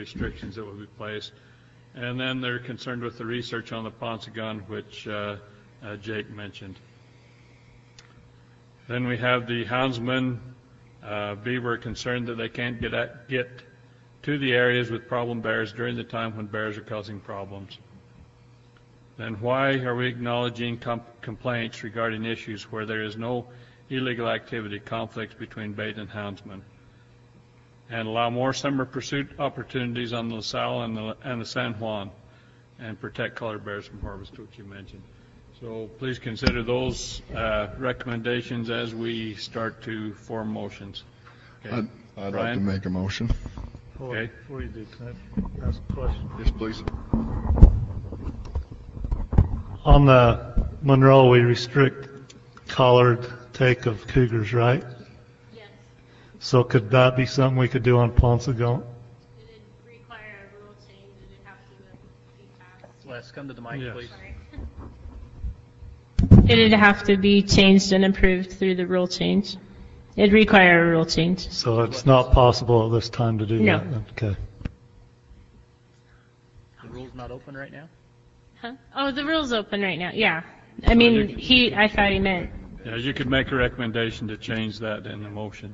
restrictions that will be placed. And then they're concerned with the research on the Paunsaugunt, which Jake mentioned. Then we have the houndsman beaver concerned that they can't get to the areas with problem bears during the time when bears are causing problems. Then why are we acknowledging complaints regarding issues where there is no illegal activity, conflicts between bait and houndsmen? And allow more summer pursuit opportunities on the LaSalle and the San Juan, and protect colored bears from harvest, which you mentioned. So please consider those recommendations as we start to form motions. Okay. I'd like to make a motion. Okay. Before you do, can I ask a question? Yes, please. On the Monroe, we restrict collared take of cougars, right? Yes. So could that be something we could do on Paunsaugunt? It'd require a rule change. It'd have to be passed. Les, come to the mic, please. It'd have to be changed and approved through the rule change. It'd require a rule change. So it's not possible at this time to do No. that? Okay. The rule's not open right now? Huh? Oh, the rule's open right now. Yeah. I mean, I thought he meant. Yeah, you could make a recommendation to change that in the motion.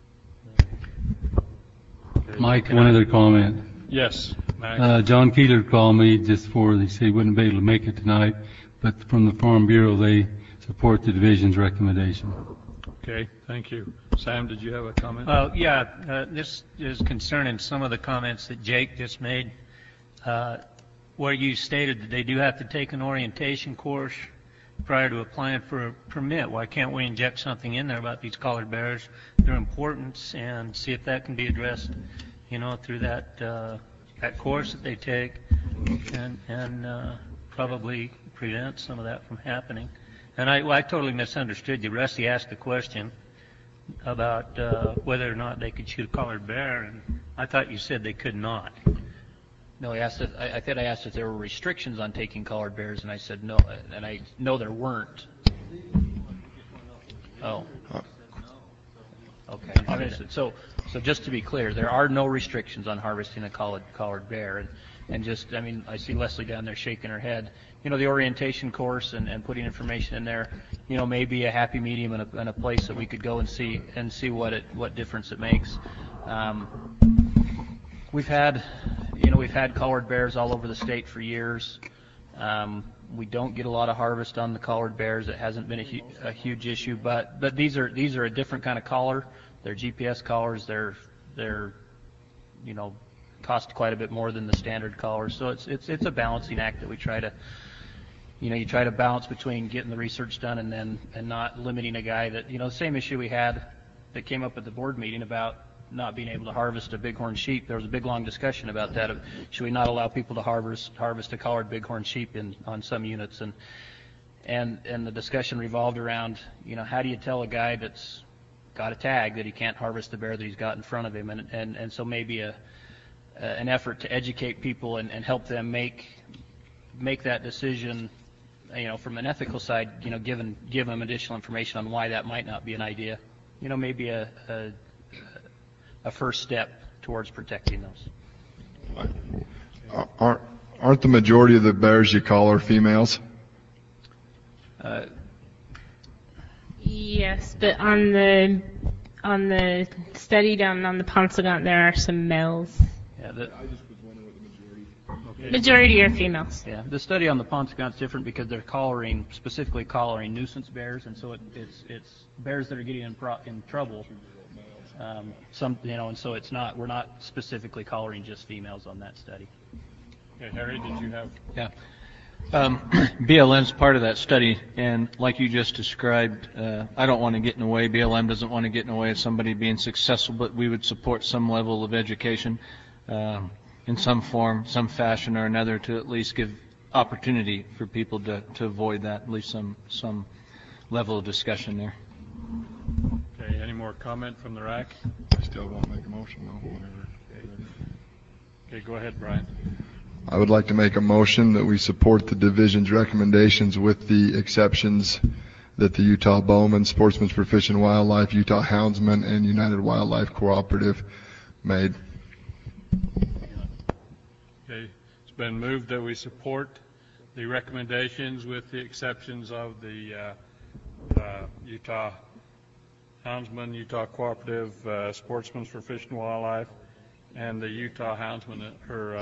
Mike, one other comment. Yes, Max. John Keeler called me just for, they said he wouldn't be able to make it tonight, but from the Farm Bureau, they support the division's recommendation. Okay, thank you. Sam, did you have a comment? This is concerning some of the comments that Jake just made, where you stated that they do have to take an orientation course prior to applying for a permit. Why can't we inject something in there about these collared bears, their importance, and see if that can be addressed, through that course that they take, and probably prevent some of that from happening. And I totally misunderstood you. Rusty asked a question about whether or not they could shoot a collared bear, and I thought you said they could not. No, he asked. I thought I asked if there were restrictions on taking collared bears, and I said no, and I know there weren't. Oh. Okay. I understood. So just to be clear, there are no restrictions on harvesting a collared bear, and just, I see Leslie down there shaking her head. The orientation course and putting information in there, may be a happy medium and a place that we could go and see what difference it makes. We've had collared bears all over the state for years. We don't get a lot of harvest on the collared bears. It hasn't been a huge issue, but these are a different kind of collar. They're GPS collars. They're cost quite a bit more than the standard collars. So it's a balancing act that we try to, you try to balance between getting the research done and not limiting a guy that, the same issue we had that came up at the board meeting about not being able to harvest a bighorn sheep. There was a big long discussion about that. Should we not allow people to harvest a collared bighorn sheep on some units? And the discussion revolved around, how do you tell a guy that's got a tag that he can't harvest the bear that he's got in front of him? And so maybe an effort to educate people and help them make that decision, from an ethical side, give them additional information on why that might not be an idea. Maybe a first step towards protecting those. Aren't the majority of the bears you collar females? Yes, but on the study down on the Paunsaugunt, there are some males. Yeah, majority are females. Yeah, the study on the Paunsaugunt is different because they're specifically collaring nuisance bears, and so it's bears that are getting in trouble. And so we're not specifically collaring just females on that study. Okay, Harry, did you have? Yeah. BLM's part of that study, and like you just described, I don't want to get in the way. BLM doesn't want to get in the way of somebody being successful, but we would support some level of education in some form, some fashion or another, to at least give opportunity for people to avoid that, at least some level of discussion there. Okay, any more comment from the RAC? I still won't make a motion, though. Whatever. Okay, go ahead, Brian. I would like to make a motion that we support the division's recommendations with the exceptions that the Utah Bowmen, Sportsmen's for Fish and Wildlife, Utah Houndsman, and United Wildlife Cooperative made. Okay, it's been moved that we support the recommendations with the exceptions of the Utah Houndsman, Utah Cooperative Sportsmen for Fish and Wildlife, and the Utah Houndsman,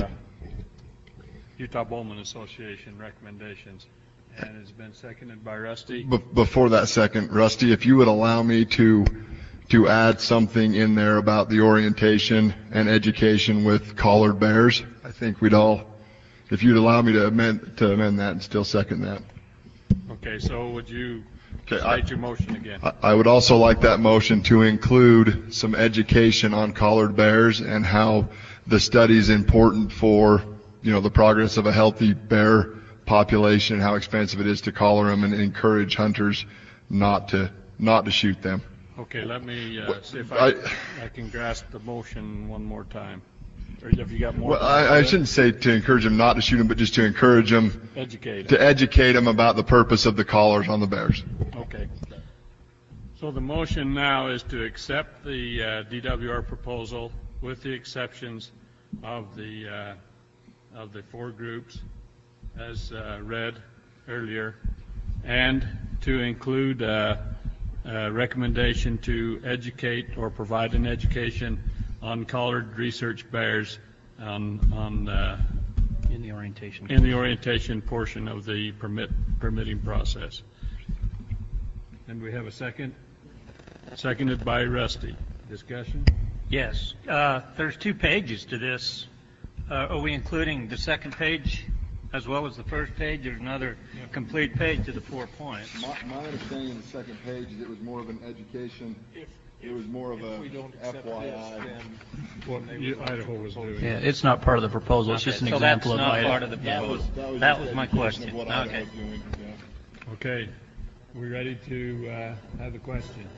Utah Bowman Association recommendations. And it's been seconded by Rusty. Before that second, Rusty, if you would allow me to add something in there about the orientation and education with collared bears, I think we'd all, if you'd allow me to amend that and still second that. Okay, so would you state your motion again? I would also like that motion to include some education on collared bears and how the study is important for, the progress of a healthy bear population and how expensive it is to collar them, and encourage hunters not to shoot them. Okay, let me see if I can grasp the motion one more time. Or have you got more? Well, I shouldn't say to encourage them not to shoot them, but just to encourage them to educate them about the purpose of the collars on the bears. Okay. So the motion now is to accept the DWR proposal with the exceptions of the 4 groups as read earlier, and to include recommendation to educate or provide an education on collared research bears in the orientation portion of the permitting process. And we have a second. Seconded by Rusty. Discussion? Yes. There's 2 pages to this. Are we including the second page as well as the first page? There's another complete page to the 4 points. My understanding of the second page is it was more of an education. It was more of a FYI. Idaho was doing. Yeah, it's not part of the proposal. It's just an example of that's not Idaho. part of the proposal. That was my question. Okay. Okay. We ready to have the question?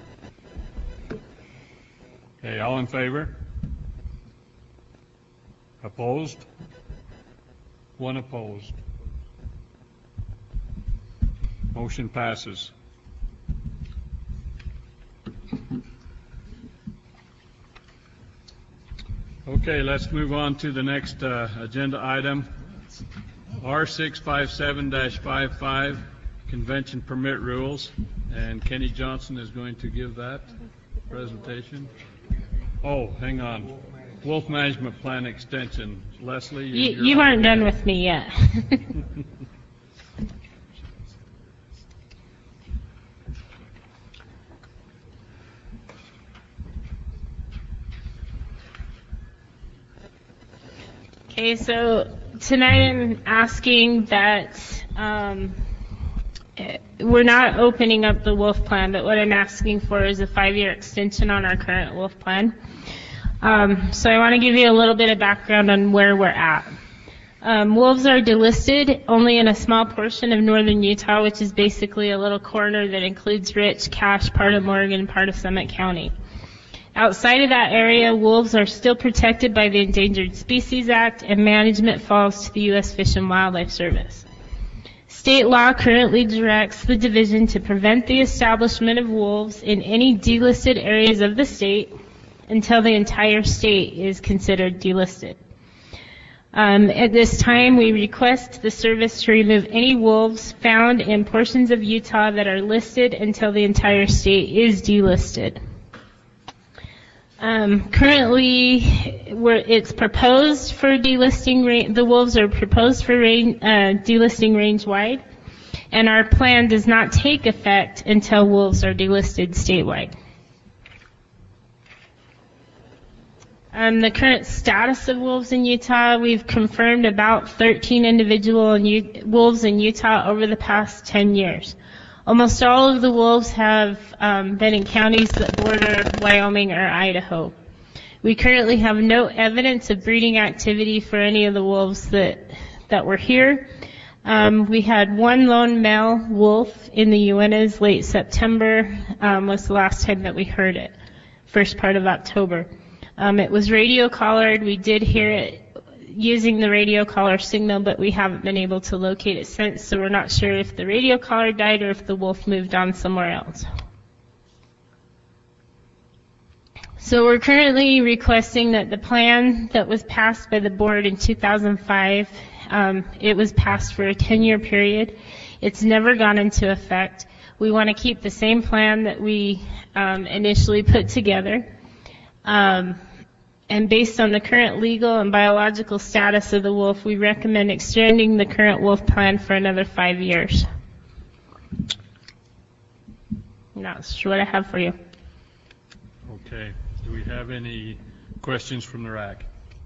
Okay, all in favor? Opposed? 1 opposed. Motion passes. Okay, let's move on to the next agenda item. R657-55, Convention Permit Rules. And Kenny Johnson is going to give that presentation. Oh, hang on. Wolf Management Plan Extension. Leslie? You aren't done with me yet. Okay, so tonight I'm asking that we're not opening up the wolf plan, but what I'm asking for is a 5-year extension on our current wolf plan. So I want to give you a little bit of background on where we're at. Wolves are delisted only in a small portion of northern Utah, which is basically a little corner that includes Rich, Cache, part of Morgan, part of Summit County. Outside of that area, wolves are still protected by the Endangered Species Act, and management falls to the U.S. Fish and Wildlife Service. State law currently directs the division to prevent the establishment of wolves in any delisted areas of the state until the entire state is considered delisted. At this time, we request the service to remove any wolves found in portions of Utah that are listed until the entire state is delisted. Currently, it's proposed for delisting, the wolves are proposed for delisting range-wide, and our plan does not take effect until wolves are delisted statewide. The current status of wolves in Utah, we've confirmed about 13 individual wolves in Utah over the past 10 years. Almost all of the wolves have been in counties that border Wyoming or Idaho. We currently have no evidence of breeding activity for any of the wolves that were here. We had 1 lone male wolf in the Uintas late September, was the last time that we heard it, first part of October. It was radio collared. We did hear it using the radio collar signal, but we haven't been able to locate it since, so we're not sure if the radio collar died or if the wolf moved on somewhere else. So we're currently requesting that the plan that was passed by the board in 2005 It was passed for a 10-year period. It's never gone into effect. We want to keep the same plan that we initially put together. And based on the current legal and biological status of the wolf, we recommend extending the current wolf plan for another 5 years. And that's what I have for you. Okay. Do we have any questions from the RAC?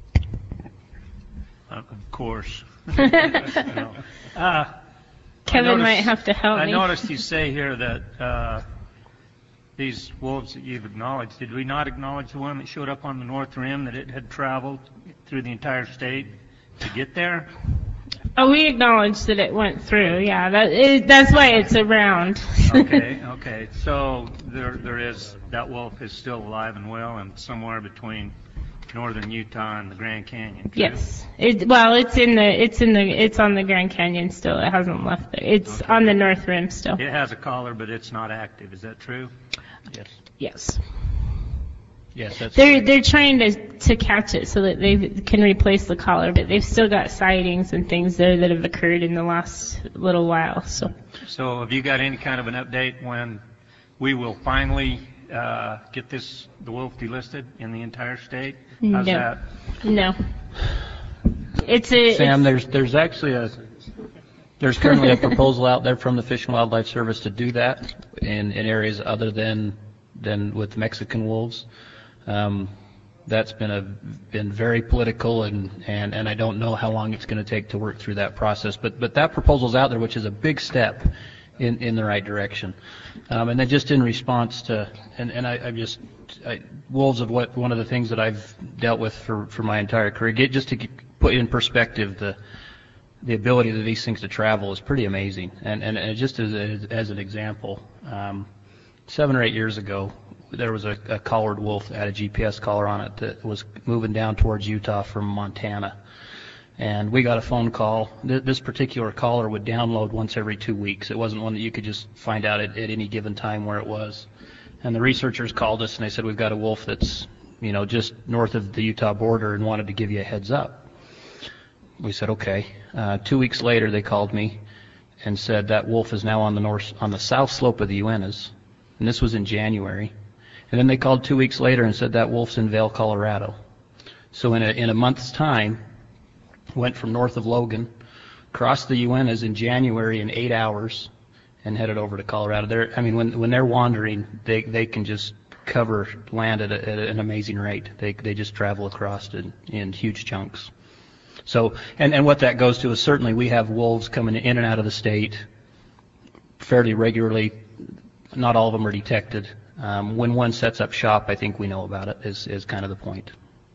Of course. Kevin might have to help me. I noticed you say here that these wolves that you've acknowledged, did we not acknowledge the one that showed up on the North Rim, that it had traveled through the entire state to get there? Oh, we acknowledged that it went through. Yeah, that's why it's around. Okay. So there is, that wolf is still alive and well, and somewhere between northern Utah and the Grand Canyon. True? Yes. It's on the Grand Canyon still. It hasn't left there. It's on the North Rim still. It has a collar, but it's not active. Is that true? Yes. Yes. Yes, that's They're trying to catch it so that they can replace the collar, but they've still got sightings and things there that have occurred in the last little while. So have you got any kind of an update when we will finally get the wolf delisted in the entire state? How's that? No. Sam, there's actually there's currently a proposal out there from the Fish and Wildlife Service to do that in areas other than with Mexican wolves. That's been very political, and I don't know how long it's going to take to work through that process. But that proposal's out there, which is a big step in the right direction. And then just in response to, wolves of one of the things that I've dealt with for my entire career, just to put in perspective the ability of these things to travel is pretty amazing. And just as an example, 7 or 8 years ago, there was a collared wolf that had a GPS collar on it that was moving down towards Utah from Montana. And we got a phone call. This particular collar would download once every 2 weeks. It wasn't one that you could just find out at any given time where it was. And the researchers called us and they said, we've got a wolf that's, just north of the Utah border and wanted to give you a heads up. We said, okay. 2 weeks later, they called me and said that wolf is now on the south slope of the Uintas. And this was in January. And then they called 2 weeks later and said that wolf's in Vail, Colorado. So in a month's time, went from north of Logan, crossed the Uintas in January in 8 hours, and headed over to Colorado. When they're wandering, they can just cover land at an amazing rate. They just travel across in huge chunks. So, and what that goes to is certainly we have wolves coming in and out of the state fairly regularly. Not all of them are detected. When one sets up shop, I think we know about it, is kind of the point.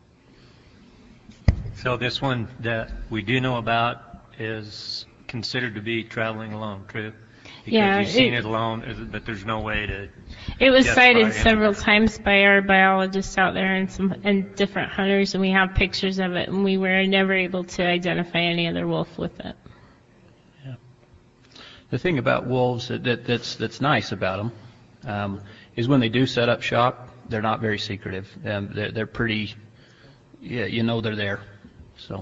So this one that we do know about is considered to be traveling alone, true? Because you've seen it alone, but there's no way to... It was cited several times by our biologists out there and different hunters, and we have pictures of it, and we were never able to identify any other wolf with it. Yeah. The thing about wolves that's nice about them is when they do set up shop, they're not very secretive. They're pretty... Yeah, they're there. So.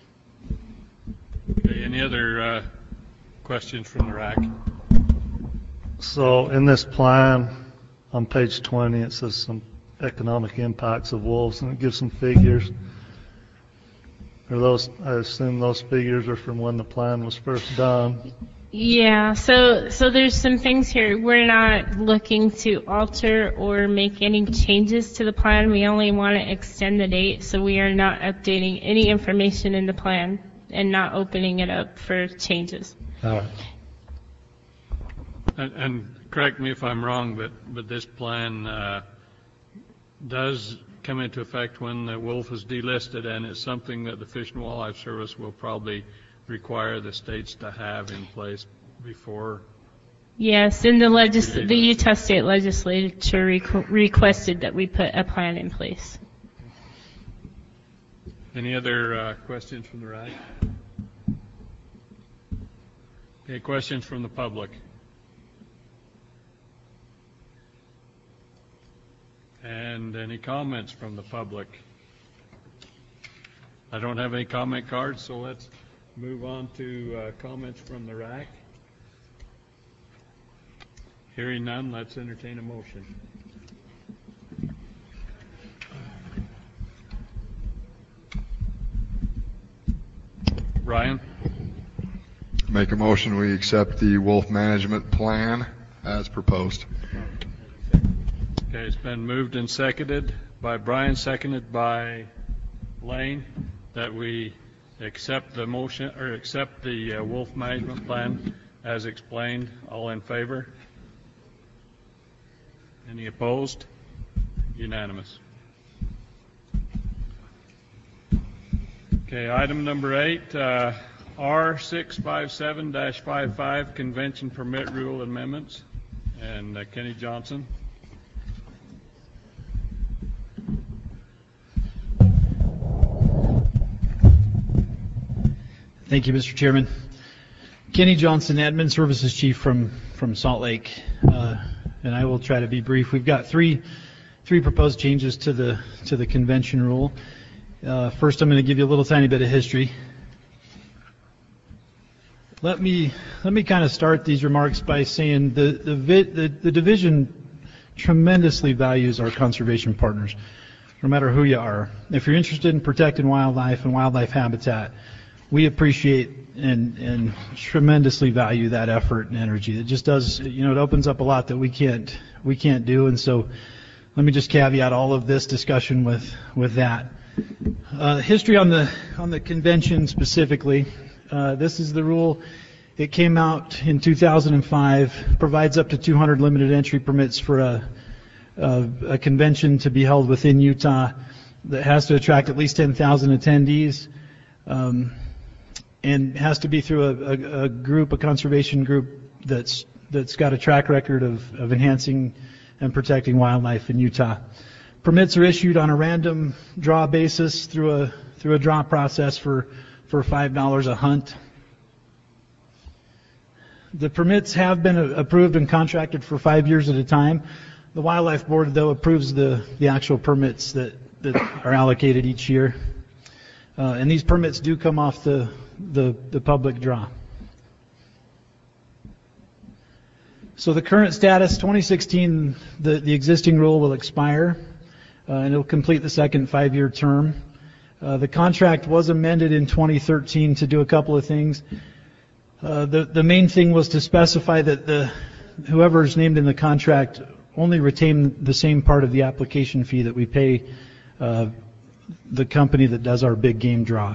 Okay, any other questions from the RAC? So in this plan, on page 20, it says some economic impacts of wolves, and it gives some figures. I assume those figures are from when the plan was first done. Yeah, so there's some things here. We're not looking to alter or make any changes to the plan. We only want to extend the date, so we are not updating any information in the plan and not opening it up for changes. All right. And correct me if I'm wrong, but this plan does come into effect when the wolf is delisted, and it's something that the Fish and Wildlife Service will probably require the states to have in place before. Yes, and the Utah State Legislature requested that we put a plan in place. Any other questions from the RAC? Okay, questions from the public? And any comments from the public? I don't have any comment cards, so let's move on to comments from the RAC. Hearing none, let's entertain a motion. Ryan? Make a motion we accept the wolf management plan as proposed. Okay, it's been moved and seconded by Brian, seconded by Lane, that we accept the motion, or accept the wolf management plan as explained. All in favor? Any opposed? Unanimous. Okay, item number 8, R657-55 Convention Permit Rule Amendments, and Kenny Johnson. Thank you, Mr. Chairman. Kenny Johnson, Admin Services Chief from Salt Lake, and I will try to be brief. We've got three proposed changes to the convention rule. First, I'm going to give you a little tiny bit of history. Let me kind of start these remarks by saying the division tremendously values our conservation partners, no matter who you are. If you're interested in protecting wildlife and wildlife habitat, we appreciate and tremendously value that effort and energy. It just does, it opens up a lot that we can't do. And so let me just caveat all of this discussion with that. History on the convention specifically. This is the rule. It came out in 2005, provides up to 200 limited entry permits for a convention to be held within Utah that has to attract at least 10,000 attendees. And has to be through a conservation group that's got a track record of enhancing and protecting wildlife in Utah. Permits are issued on a random draw basis through a draw process for $5 a hunt. The permits have been approved and contracted for 5 years at a time. The Wildlife Board, though, approves the actual permits that are allocated each year. And these permits do come off the public draw. So the current status, 2016, the existing rule will expire, and it'll complete the second 5-year term. The contract was amended in 2013 to do a couple of things. The main thing was to specify that whoever is named in the contract only retain the same part of the application fee that we pay the company that does our big game draw,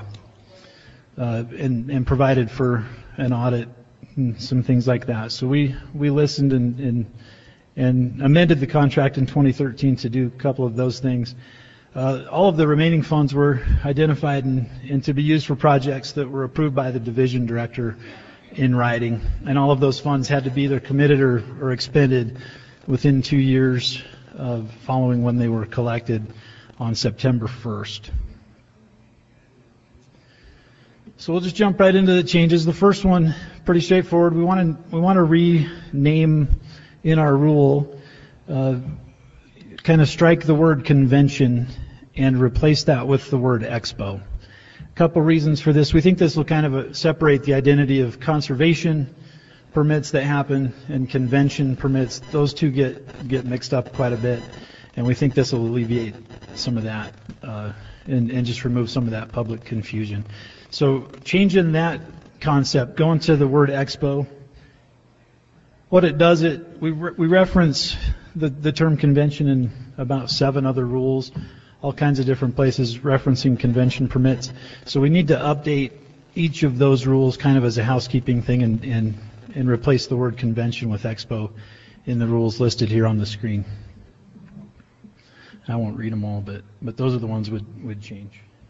and provided for an audit and some things like that. So we listened and amended the contract in 2013 to do a couple of those things. All of the remaining funds were identified and to be used for projects that were approved by the division director in writing, and all of those funds had to be either committed or expended within 2 years of following when they were collected on September 1st. So we'll just jump right into the changes. The first one, pretty straightforward. We want to rename in our rule, kind of strike the word convention and replace that with the word expo. A couple reasons for this. We think this will kind of separate the identity of conservation permits that happen and convention permits. Those two get mixed up quite a bit, and we think this will alleviate some of that and just remove some of that public confusion. So changing that concept, going to the word expo. What it does, we reference the term convention in about 7 other rules, all kinds of different places referencing convention permits. So we need to update each of those rules kind of as a housekeeping thing and replace the word convention with expo in the rules listed here on the screen. I won't read them all, but those are the ones would change.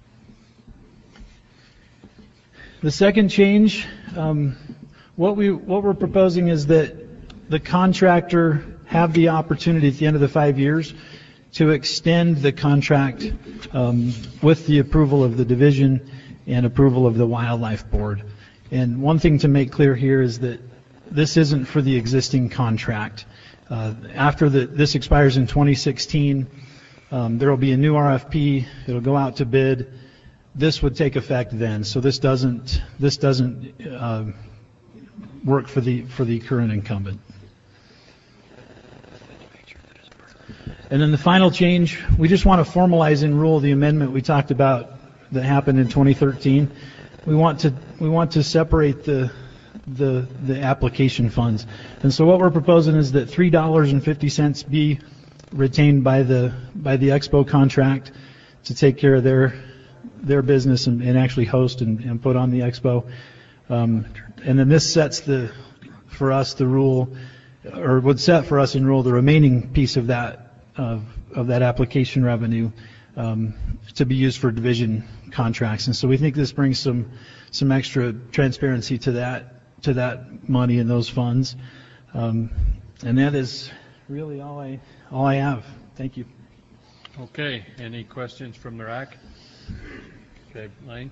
The second change, what we're proposing is that the contractor have the opportunity at the end of the 5 years to extend the contract with the approval of the division and approval of the Wildlife Board. And one thing to make clear here is that this isn't for the existing contract. After this expires in 2016, there will be a new RFP. It'll go out to bid. this would take effect then. So this doesn't work for the current incumbent. And then the final change, we just want to formalize in rule the amendment we talked about that happened in 2013. We want to separate the application funds. And so what we're proposing is that $3.50 be retained by the Expo contract to take care of their business and actually host and put on the Expo. And then this sets the rule, or would set for us in rule the remaining piece of that application revenue to be used for division contracts. And so we think this brings some extra transparency to that money and those funds. And that is really all I have. Thank you. Okay. Any questions from the RAC? Okay, Lane.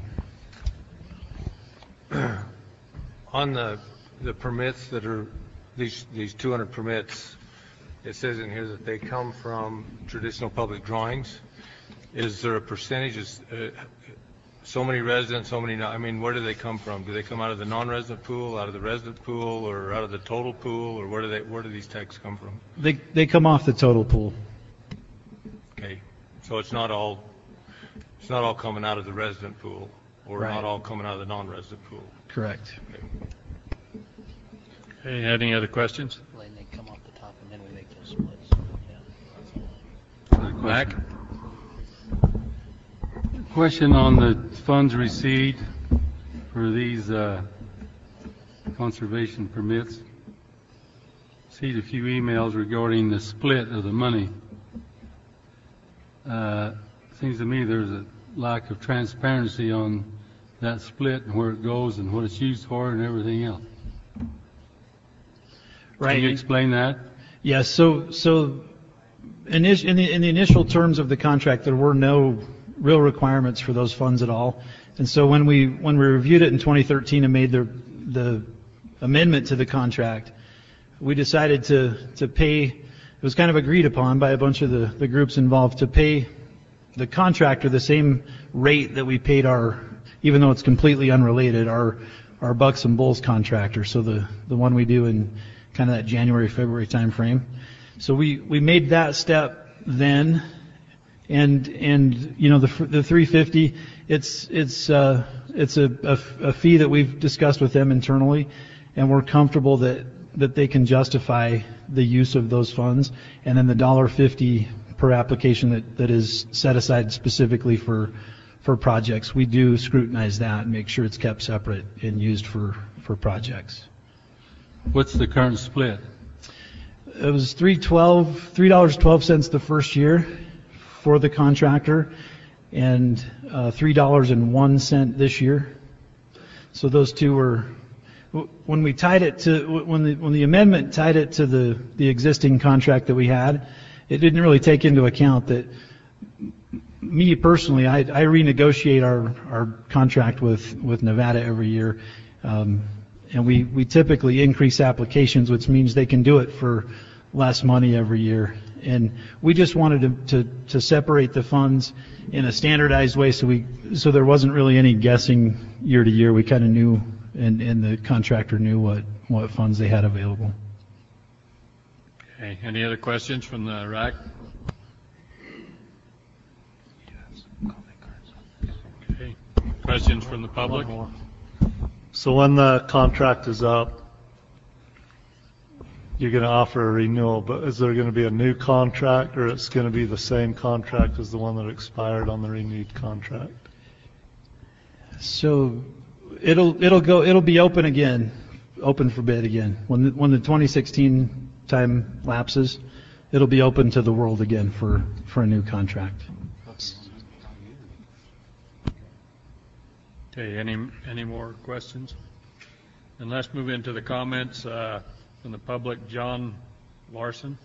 On the permits that are these 200 permits, it says in here that they come from traditional public drawings. Is there a percentage? So many residents, so many not? I mean, where do they come from? Do they come out of the non-resident pool, out of the resident pool, or out of the total pool, or where do these tags come from? They come off the total pool. Okay, so it's not all coming out of the resident pool, or Right. not all coming out of the non-resident pool. Correct. Okay, any other questions? They come off the top and then we make those splits. Mac? Question on the funds received for these conservation permits. Received a few emails regarding the split of the money. Seems to me there's a lack of transparency on that split and where it goes and what it's used for and everything else. Right. Can you explain that? Yes. So in the initial terms of the contract, there were no real requirements for those funds at all. And so when we reviewed it in 2013 and made the amendment to the contract, we decided to pay. It was kind of agreed upon by a bunch of the groups involved to pay the contractor the same rate that we paid even though it's completely unrelated, our Bucks and Bulls contractor. So the one we do in kind of that January, February time frame. So we made that step then, and you know the $350, it's a fee that we've discussed with them internally, and we're comfortable that they can justify the use of those funds, and then the $1.50 per application that is set aside specifically for projects. We do scrutinize that and make sure it's kept separate and used for projects. What's the current split? It was $3.12 the first year for the contractor, and $3.01 this year. So those two were, when we tied it to, when the amendment tied it to the existing contract that we had, it didn't really take into account that me personally, I renegotiate our contract with Nevada every year. And we typically increase applications, which means they can do it for less money every year. And we just wanted to separate the funds in a standardized way, so there wasn't really any guessing year to year. We kind of knew, and the contractor knew what funds they had available. Okay. Any other questions from the RAC? Okay. Questions from the public? So when the contract is up, you're going to offer a renewal, but is there going to be a new contract, or it's going to be the same contract as the one that expired on the renewed contract? So it'll be open again, open for bid again. When the 2016 time lapses, it'll be open to the world again for a new contract. Okay, any more questions? And let's move into the comments from the public. John Larson.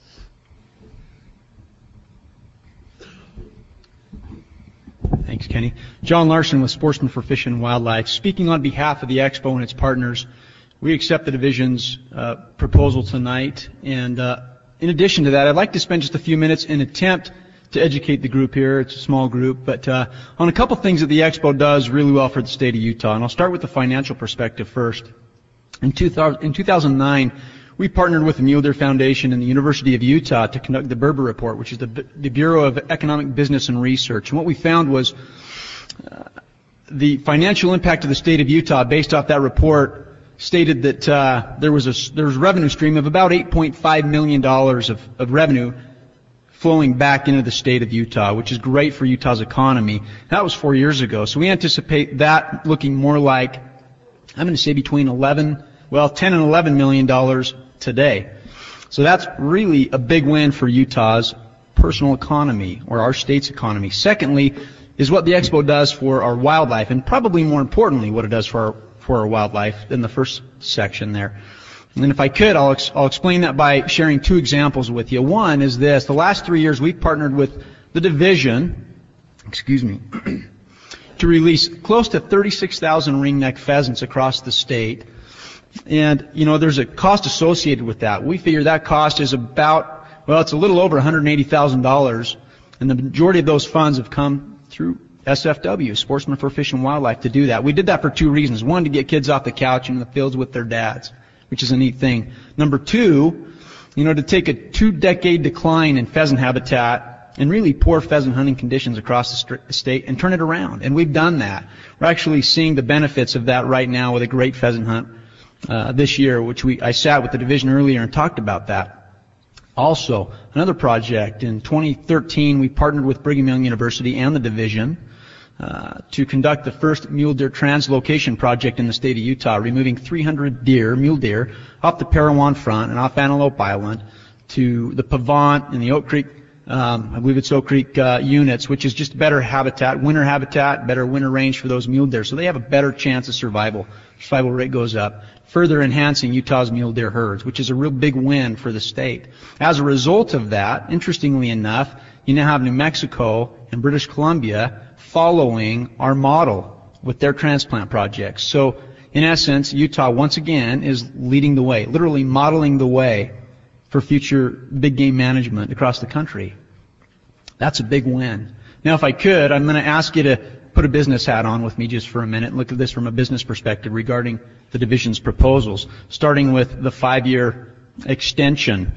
Thanks, Kenny. John Larson with Sportsmen for Fish and Wildlife. Speaking on behalf of the Expo and its partners, we accept the division's proposal tonight. And in addition to that, I'd like to spend just a few minutes and attempt educate the group here. It's a small group, but on a couple things that the Expo does really well for the state of Utah. And I'll start with the financial perspective first. In 2009, we partnered with the Mule Deer Foundation and the University of Utah to conduct the Berber Report, which is the Bureau of Economic Business and Research. And what we found was the financial impact of the state of Utah, based off that report, stated that there was a revenue stream of about $8.5 million of revenue flowing back into the state of Utah, which is great for Utah's economy. That was 4 years ago. So we anticipate that looking more like, I'm going to say between 10 and $11 million today. So that's really a big win for Utah's personal economy, or our state's economy. Secondly, is what the Expo does for our wildlife, and probably more importantly, what it does for our wildlife in the first section there. And if I could, I'll explain that by sharing two examples with you. One is this. The last 3 years, we've partnered with the division, to release close to 36,000 ringneck pheasants across the state. And, there's a cost associated with that. We figure that cost is it's a little over $180,000, and the majority of those funds have come through SFW, Sportsmen for Fish and Wildlife, to do that. We did that for two reasons. One, to get kids off the couch and in the fields with their dads, which is a neat thing. Number two, to take a 2-decade decline in pheasant habitat and really poor pheasant hunting conditions across the state and turn it around. And we've done that. We're actually seeing the benefits of that right now with a great pheasant hunt this year, which I sat with the division earlier and talked about that. Also, another project, in 2013, we partnered with Brigham Young University and the division to conduct the first mule deer translocation project in the state of Utah, removing 300 mule deer off the Parowan Front and off Antelope Island to the Pavant and the Oak Creek, I believe it's Oak Creek units, which is just better habitat, winter habitat, better winter range for those mule deer. So they have a better chance of survival. Survival rate goes up, further enhancing Utah's mule deer herds, which is a real big win for the state. As a result of that, interestingly enough, you now have New Mexico and British Columbia following our model with their transplant projects. So, in essence, Utah once again is leading the way, literally modeling the way for future big game management across the country. That's a big win. Now, if I could, I'm going to ask you to put a business hat on with me just for a minute and look at this from a business perspective regarding the division's proposals, starting with the 5-year extension.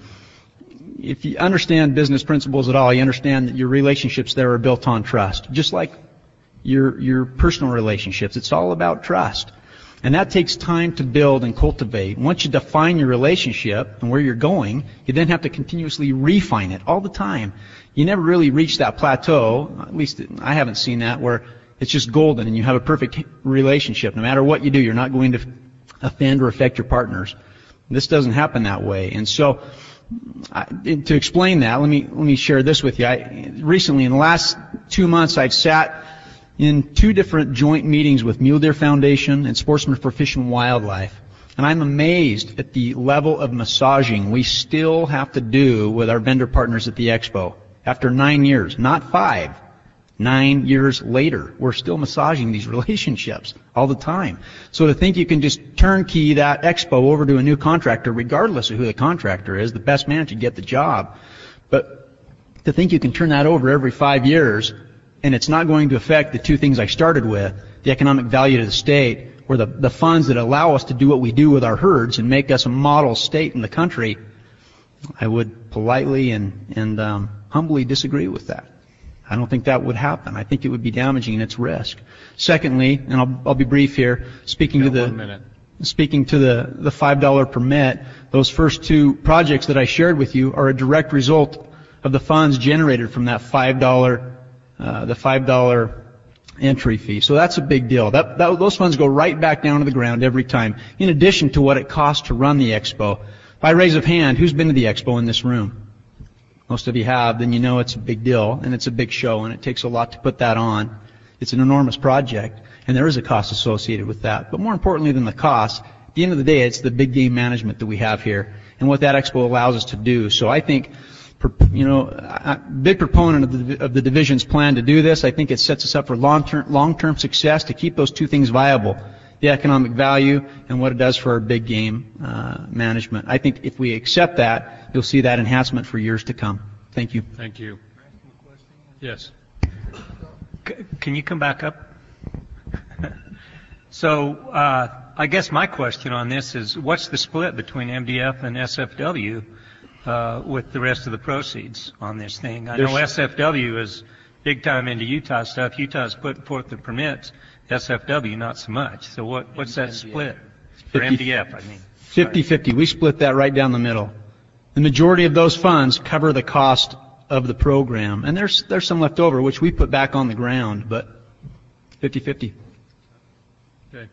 If you understand business principles at all, you understand that your relationships there are built on trust, just like your personal relationships. It's all about trust. And that takes time to build and cultivate. Once you define your relationship and where you're going, you then have to continuously refine it all the time. You never really reach that plateau, at least I haven't seen that, where it's just golden and you have a perfect relationship. No matter what you do, you're not going to offend or affect your partners. This doesn't happen that way. And so, to explain that, let me share this with you. Recently, in the last 2 months, I've sat in 2 different joint meetings with Mule Deer Foundation and Sportsmen for Fish and Wildlife. And I'm amazed at the level of massaging we still have to do with our vendor partners at the Expo. After 9 years, not 5, 9 years later, we're still massaging these relationships all the time. So to think you can just turnkey that Expo over to a new contractor, regardless of who the contractor is, the best man should get the job. But to think you can turn that over every 5 years, and it's not going to affect the 2 things I started with, the economic value to the state, or the funds that allow us to do what we do with our herds and make us a model state in the country, I would politely and humbly disagree with that. I don't think that would happen. I think it would be damaging in its risk. Secondly, and I'll be brief here, speaking to the $5 permit, those first 2 projects that I shared with you are a direct result of the funds generated from that $5 entry fee. So that's a big deal. Those funds go right back down to the ground every time, in addition to what it costs to run the Expo. By raise of hand, who's been to the Expo in this room? Most of you have, then you know it's a big deal, and it's a big show, and it takes a lot to put that on. It's an enormous project, and there is a cost associated with that. But more importantly than the cost, at the end of the day, it's the big game management that we have here, and what that Expo allows us to do. So I think, big proponent of the division's plan to do this. I think it sets us up for long-term success to keep those 2 things viable, the economic value and what it does for our big game management. I think if we accept that, you'll see that enhancement for years to come. Thank you. Thank you. Yes. Can you come back up? So I guess my question on this is, what's the split between MDF and SFW with the rest of the proceeds on this thing? I know SFW is big time into Utah stuff. Utah's putting forth the permits. SFW not so much. So what's that split for MDF? I mean, 50-50. We split that right down the middle. The majority of those funds cover the cost of the program, and there's some left over which we put back on the ground, but 50-50. Okay.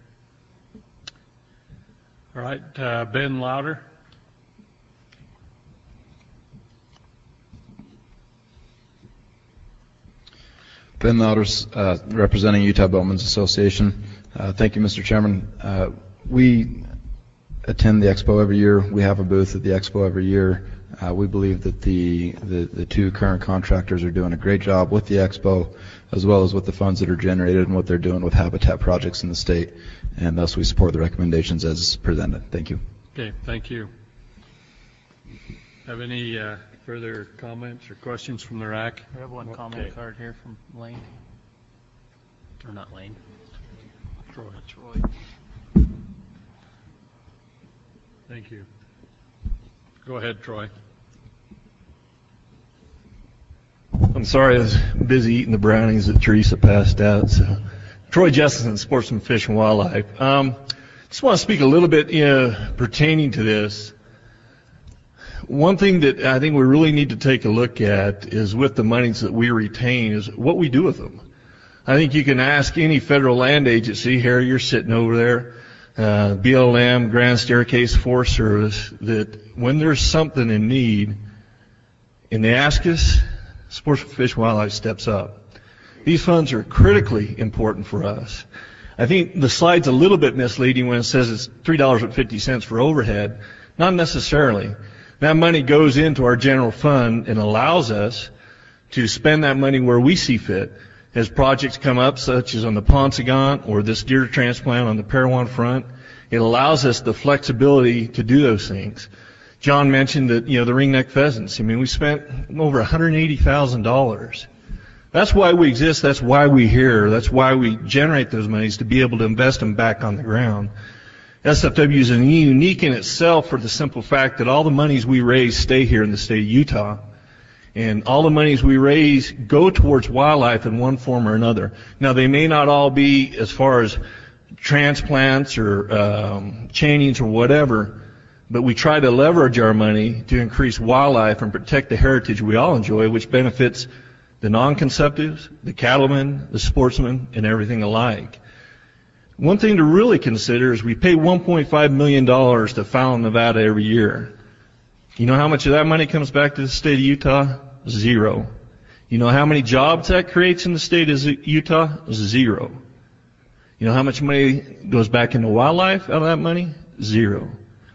All right, Ben Louder. Ben Louders, representing Utah Boatmen's Association. Thank you, Mr. Chairman. We attend the expo every year. We have a booth at the expo every year. We believe that the two current contractors are doing a great job with the expo, as well as with the funds that are generated and what they're doing with habitat projects in the state, and thus we support the recommendations as presented. Thank you. Okay, thank you. Have any further comments or questions from the RAC? We have one comment card here from Lane. Or not Lane. Troy. Thank you. Go ahead, Troy. I'm sorry, I was busy eating the brownies that Teresa passed out. So, Troy Jessen, Sportsman Fish and Wildlife. Just want to speak a little bit pertaining to this. One thing that I think we really need to take a look at is with the monies that we retain is what we do with them. I think you can ask any federal land agency, here you're sitting over there, BLM, Grand Staircase Forest Service, that when there's something in need and they ask us, Sportsman Fish and Wildlife steps up. These funds are critically important for us. I think the slide's a little bit misleading when it says it's $3.50 for overhead. Not necessarily. That money goes into our general fund and allows us to spend that money where we see fit. As projects come up, such as on the Paunsaugunt or this deer transplant on the Parowan front, it allows us the flexibility to do those things. John mentioned that, the ringneck pheasants. I mean, we spent over $180,000. That's why we exist. That's why we're here. That's why we generate those monies, to be able to invest them back on the ground. SFW is unique in itself for the simple fact that all the monies we raise stay here in the state of Utah. And all the monies we raise go towards wildlife in one form or another. Now, they may not all be as far as transplants or chainings or whatever, but we try to leverage our money to increase wildlife and protect the heritage we all enjoy, which benefits the non-conceptives, the cattlemen, the sportsmen, and everything alike. One thing to really consider is we pay $1.5 million to Fallon, Nevada every year. You know how much of that money comes back to the state of Utah? Zero. You know how many jobs that creates in the state of Utah? Zero. You know how much money goes back into wildlife out of that money? Zero.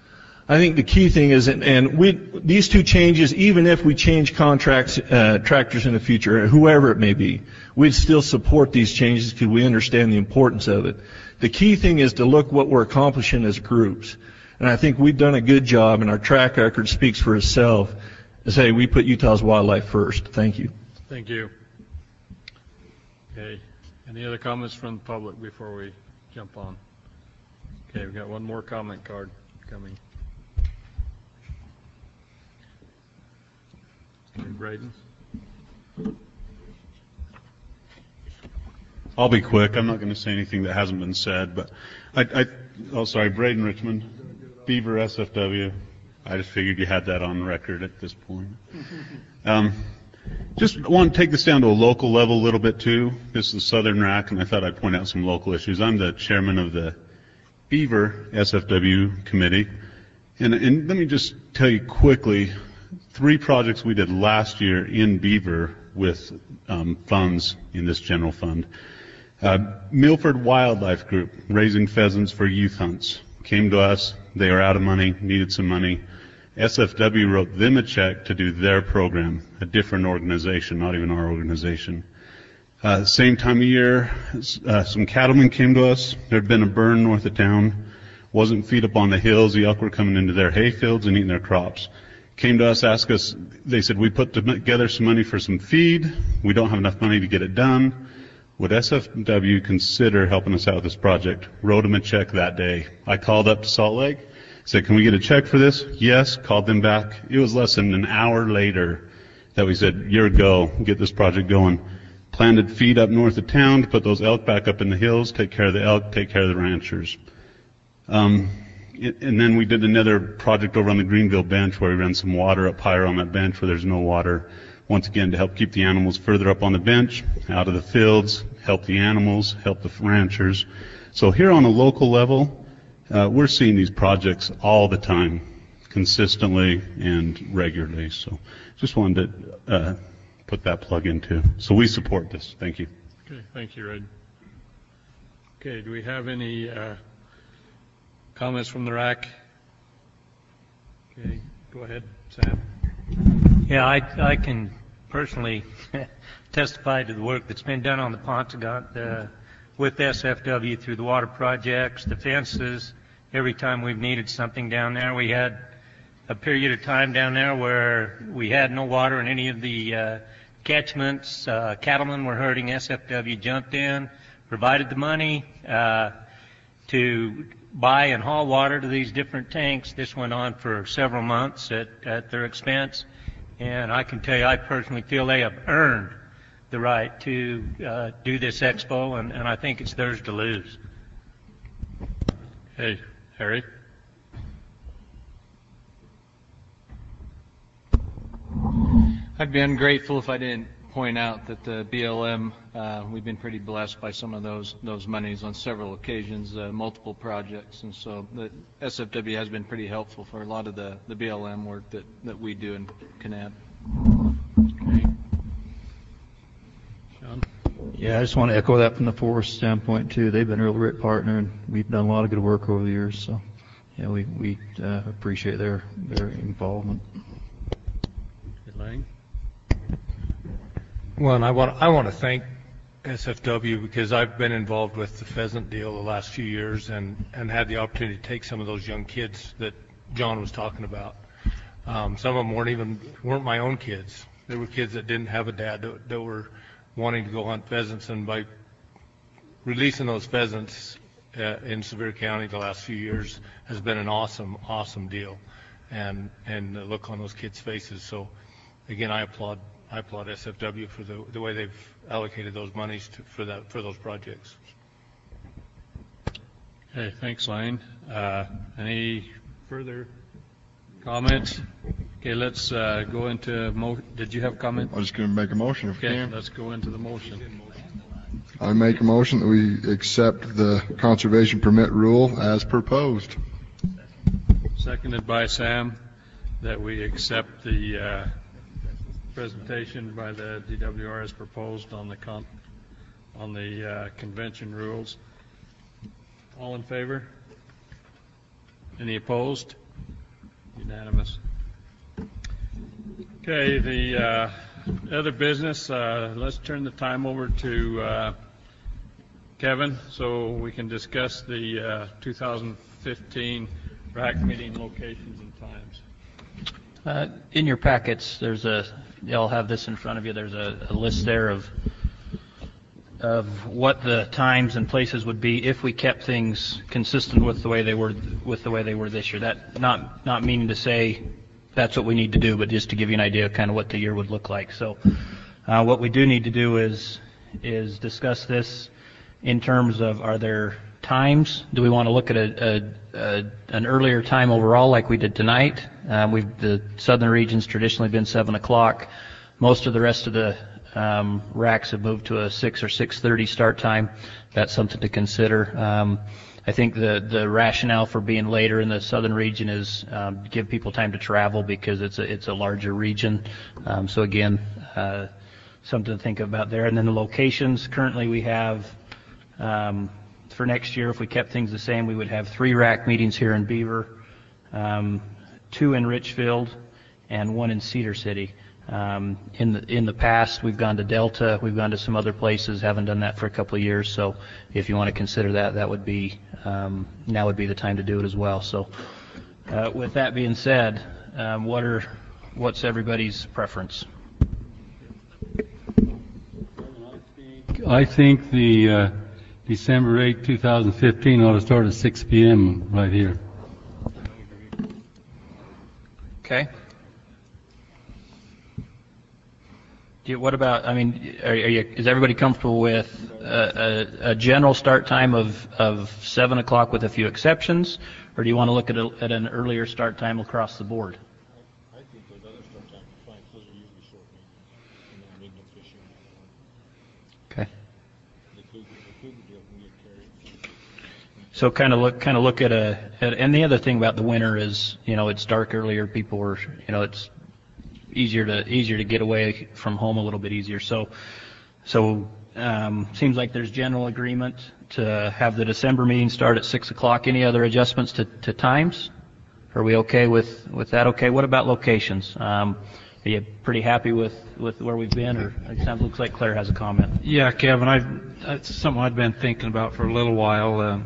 I think the key thing is, these two changes, even if we change tractors in the future, whoever it may be, we'd still support these changes because we understand the importance of it. The key thing is to look what we're accomplishing as groups. And I think we've done a good job, and our track record speaks for itself, to say we put Utah's wildlife first. Thank you. Thank you. Okay. Any other comments from the public before we jump on? Okay, we've got one more comment card coming. Okay, Braden. I'll be quick. I'm not going to say anything that hasn't been said, but Braden Richmond, Beaver SFW. I just figured you had that on record at this point. Just want to take this down to a local level a little bit too. This is the Southern RAC, and I thought I'd point out some local issues. I'm the chairman of the Beaver SFW committee, and let me just tell you quickly 3 projects we did last year in Beaver with funds in this general fund. Milford Wildlife Group, raising pheasants for youth hunts, came to us. They were out of money, needed some money. SFW wrote them a check to do their program, a different organization, not even our organization. Same time of year, some cattlemen came to us. There had been a burn north of town. Wasn't feed up on the hills. The elk were coming into their hay fields and eating their crops. came to us, asked us, they said, we put together some money for some feed. We don't have enough money to get it done. Would SFW consider helping us out with this project? Wrote them a check that day. I called up to Salt Lake, said, can we get a check for this? Yes, called them back. It was less than an hour later that we said, you're a go, get this project going. Planted feed up north of town to put those elk back up in the hills, take care of the elk, take care of the ranchers. And then we did another project over on the Greenville bench where we ran some water up higher on that bench where there's no water. Once again, to help keep the animals further up on the bench, out of the fields, help the animals, help the ranchers. So here on a local level, we're seeing these projects all the time, consistently and regularly. So just wanted to put that plug in too. So we support this. Thank you. Okay, thank you, Red. Okay, do we have any comments from the RAC? Okay, go ahead, Sam. Yeah, I can personally testify to the work that's been done on the Ponsagot with SFW through the water projects, the fences. Every time we've needed something down there, we had a period of time down there where we had no water in any of the catchments. Cattlemen were hurting. SFW jumped in, provided the money to buy and haul water to these different tanks. This went on for several months at their expense. And I can tell you, I personally feel they have earned the right to do this expo, and I think it's theirs to lose. Hey, Harry. I'd be ungrateful if I didn't point out that the BLM, we've been pretty blessed by some of those monies on several occasions, multiple projects, and so the SFW has been pretty helpful for a lot of the BLM work that we do in Kanab. Okay. Sean? Yeah, I just want to echo that from the forest standpoint too. They've been a real great partner, and we've done a lot of good work over the years. So, yeah, we appreciate their involvement. Lang? Well, and I want to thank SFW because I've been involved with the pheasant deal the last few years and had the opportunity to take some of those young kids that John was talking about. Some of them weren't my own kids. They were kids that didn't have a dad that were wanting to go hunt pheasants, and by releasing those pheasants in Sevier County the last few years has been an awesome deal, and the look on those kids' faces. So again, I applaud SFW for the way they've allocated those monies for those projects. Okay, thanks, Lane. Any further comments? Okay, let's go into did you have a comment? I'm just going to make a motion if you Okay, can. let's go into the motion. I make a motion that we accept the conservation permit rule as proposed. Seconded by Sam, that we accept the presentation by the DWR as proposed on the convention rules. All in favor? Any opposed? Unanimous. Okay, the other business, let's turn the time over to Kevin so we can discuss the 2015 RAC meeting locations and times. In your packets, you'll have this in front of you. There's a list there of what the times and places would be if we kept things consistent with the way they were this year. That not meaning to say that's what we need to do, but just to give you an idea of kind of what the year would look like. So what we do need to do is discuss this in terms of, are there times? Do we want to look at an earlier time overall like we did tonight? The southern region's traditionally been 7 o'clock. Most of the rest of the racks have moved to a 6 or 6:30 start time. That's something to consider. I think the rationale for being later in the southern region is give people time to travel because it's a larger region. So again, something to think about there. And then the locations. Currently we have, for next year, if we kept things the same, we would have 3 RAC meetings here in Beaver, 2 in Richfield, and 1 in Cedar City. In the past, we've gone to Delta, we've gone to some other places, haven't done that for a couple of years. So if you want to consider that would be now would be the time to do it as well. So with that being said, what are what's everybody's preference? I think the December 8, 2015 ought to start at 6 p.m. right here. Okay. What about, I mean, is everybody comfortable with a general start time of 7 o'clock with a few exceptions, or do you want to look at an earlier start time across the board? I think those other start times are fine. Those are usually short meetings, and then meeting fishing. Okay. The cougar deal can get carried. So kind of look at and the other thing about the winter is, it's dark earlier. People are, it's easier to get away from home a little bit easier. So seems like there's general agreement to have the December meeting start at 6 o'clock. Any other adjustments to times? Are we okay with that? Okay. What about locations? Are you pretty happy with where we've been, or it looks like Claire has a comment? Yeah, Kevin, it's something I've been thinking about for a little while.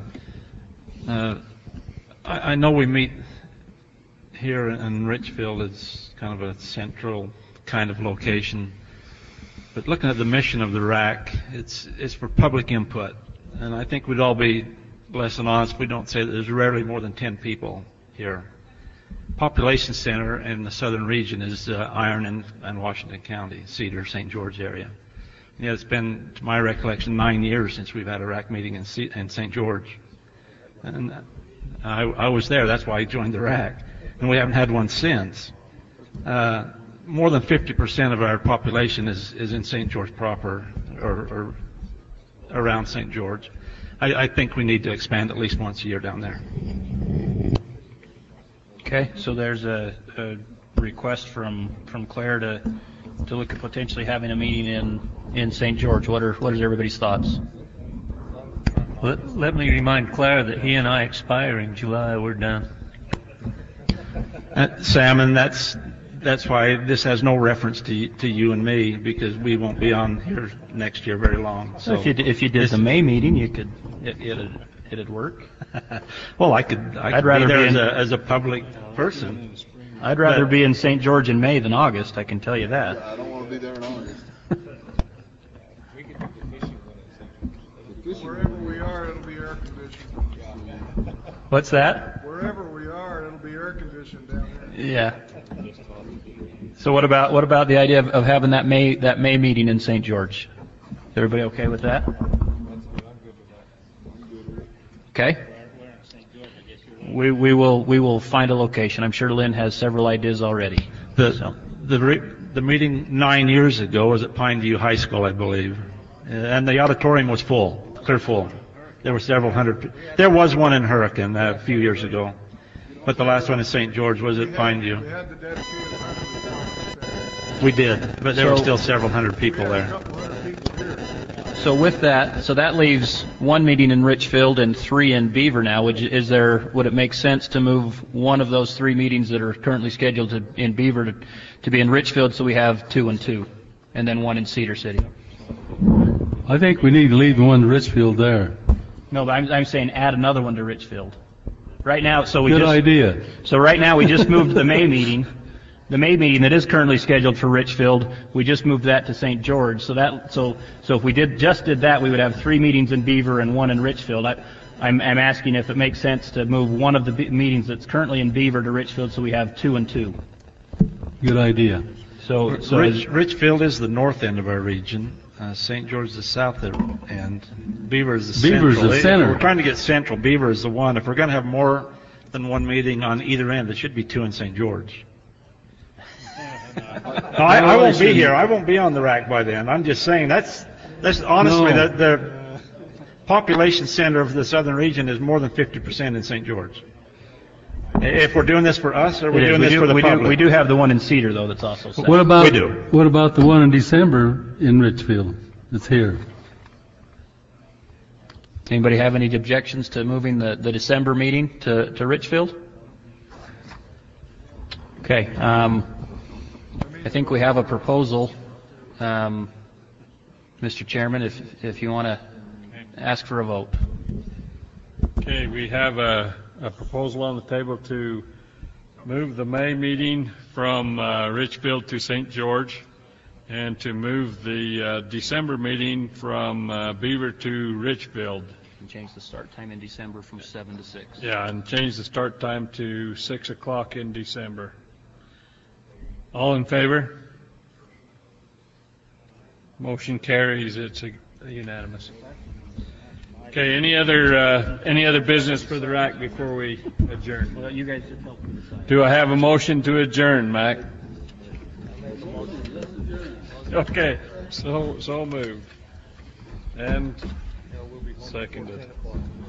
I know we meet here in Richfield as kind of a central kind of location, but looking at the mission of the RAC, it's for public input, and I think we'd all be less than honest if we don't say that there's rarely more than 10 people here. Population center in the southern region is Iron and Washington County, Cedar, St. George area. Yeah, it's been, to my recollection, 9 years since we've had a RAC meeting in St. George. And I was there, that's why I joined the RAC. And we haven't had one since. More than 50% of our population is in St. George proper, or around St. George. I think we need to expand at least once a year down there. Okay, so there's a request from Claire to look at potentially having a meeting in St. George. What is everybody's thoughts? Let me remind Claire that he and I expire in July. We're done. Sam, and that's why this has no reference to you and me, because we won't be on here next year very long. So if you did the May meeting, you could it'd work. Well, I could rather be there be as a public person. I'd rather be in St. George in May than August. I can tell you that. I don't want to be there in August. Wherever we are, it'll be air conditioned. What's that? Wherever we are, it'll be air conditioned down there. Yeah. So what about the idea of having that May meeting in St. George? Is everybody okay with that? Okay. We will find a location. I'm sure Lynn has several ideas already. The meeting 9 years ago was at Pineview High School, I believe, and the auditorium was full, clear full. There were several hundred. There was one in Hurricane a few years ago, but the last one in St. George was at Pineview. We did, but there were still several hundred people there. So with that, that leaves one meeting in Richfield and 3 in Beaver now. Would it make sense to move one of those 3 meetings that are currently scheduled in Beaver to be in Richfield, so we have 2 and 2, and then 1 in Cedar City? I think we need to leave the one in Richfield there. No, but I'm saying add another one to Richfield. Right now, Good idea. So right now we just moved the May meeting. The May meeting that is currently scheduled for Richfield, we just moved that to St. George. So if we did that, we would have 3 meetings in Beaver and 1 in Richfield. I'm asking if it makes sense to move one of the meetings that's currently in Beaver to Richfield, so we have 2 and 2. Good idea. So Richfield is the north end of our region. St. George is the south end. Beaver is the center. We're trying to get central. Beaver is the one. If we're going to have more than one meeting on either end, there should be 2 in St. George. No, I won't be here. I won't be on the RAC by then. I'm just saying that's honestly the population center of the southern region is more than 50% in St. George. If we're doing this for us, or are we doing this for the public? We do have the one in Cedar, though, that's also set. What about, we do. What about the one in December in Richfield that's here? Anybody have any objections to moving the December meeting to Richfield? Okay. I think we have a proposal, Mr. Chairman, if you want to ask for a vote. Okay, we have a proposal on the table to move the May meeting from Richfield to St. George, and to move the December meeting from Beaver to Richfield. And change the start time in December from 7 to 6. Yeah, and change the start time to 6 o'clock in December. All in favor? Motion carries. It's unanimous. Okay, any other business for the RAC before we adjourn? Well, you guys should help me decide. Do I have a motion to adjourn, Mac? Okay, so moved. And seconded.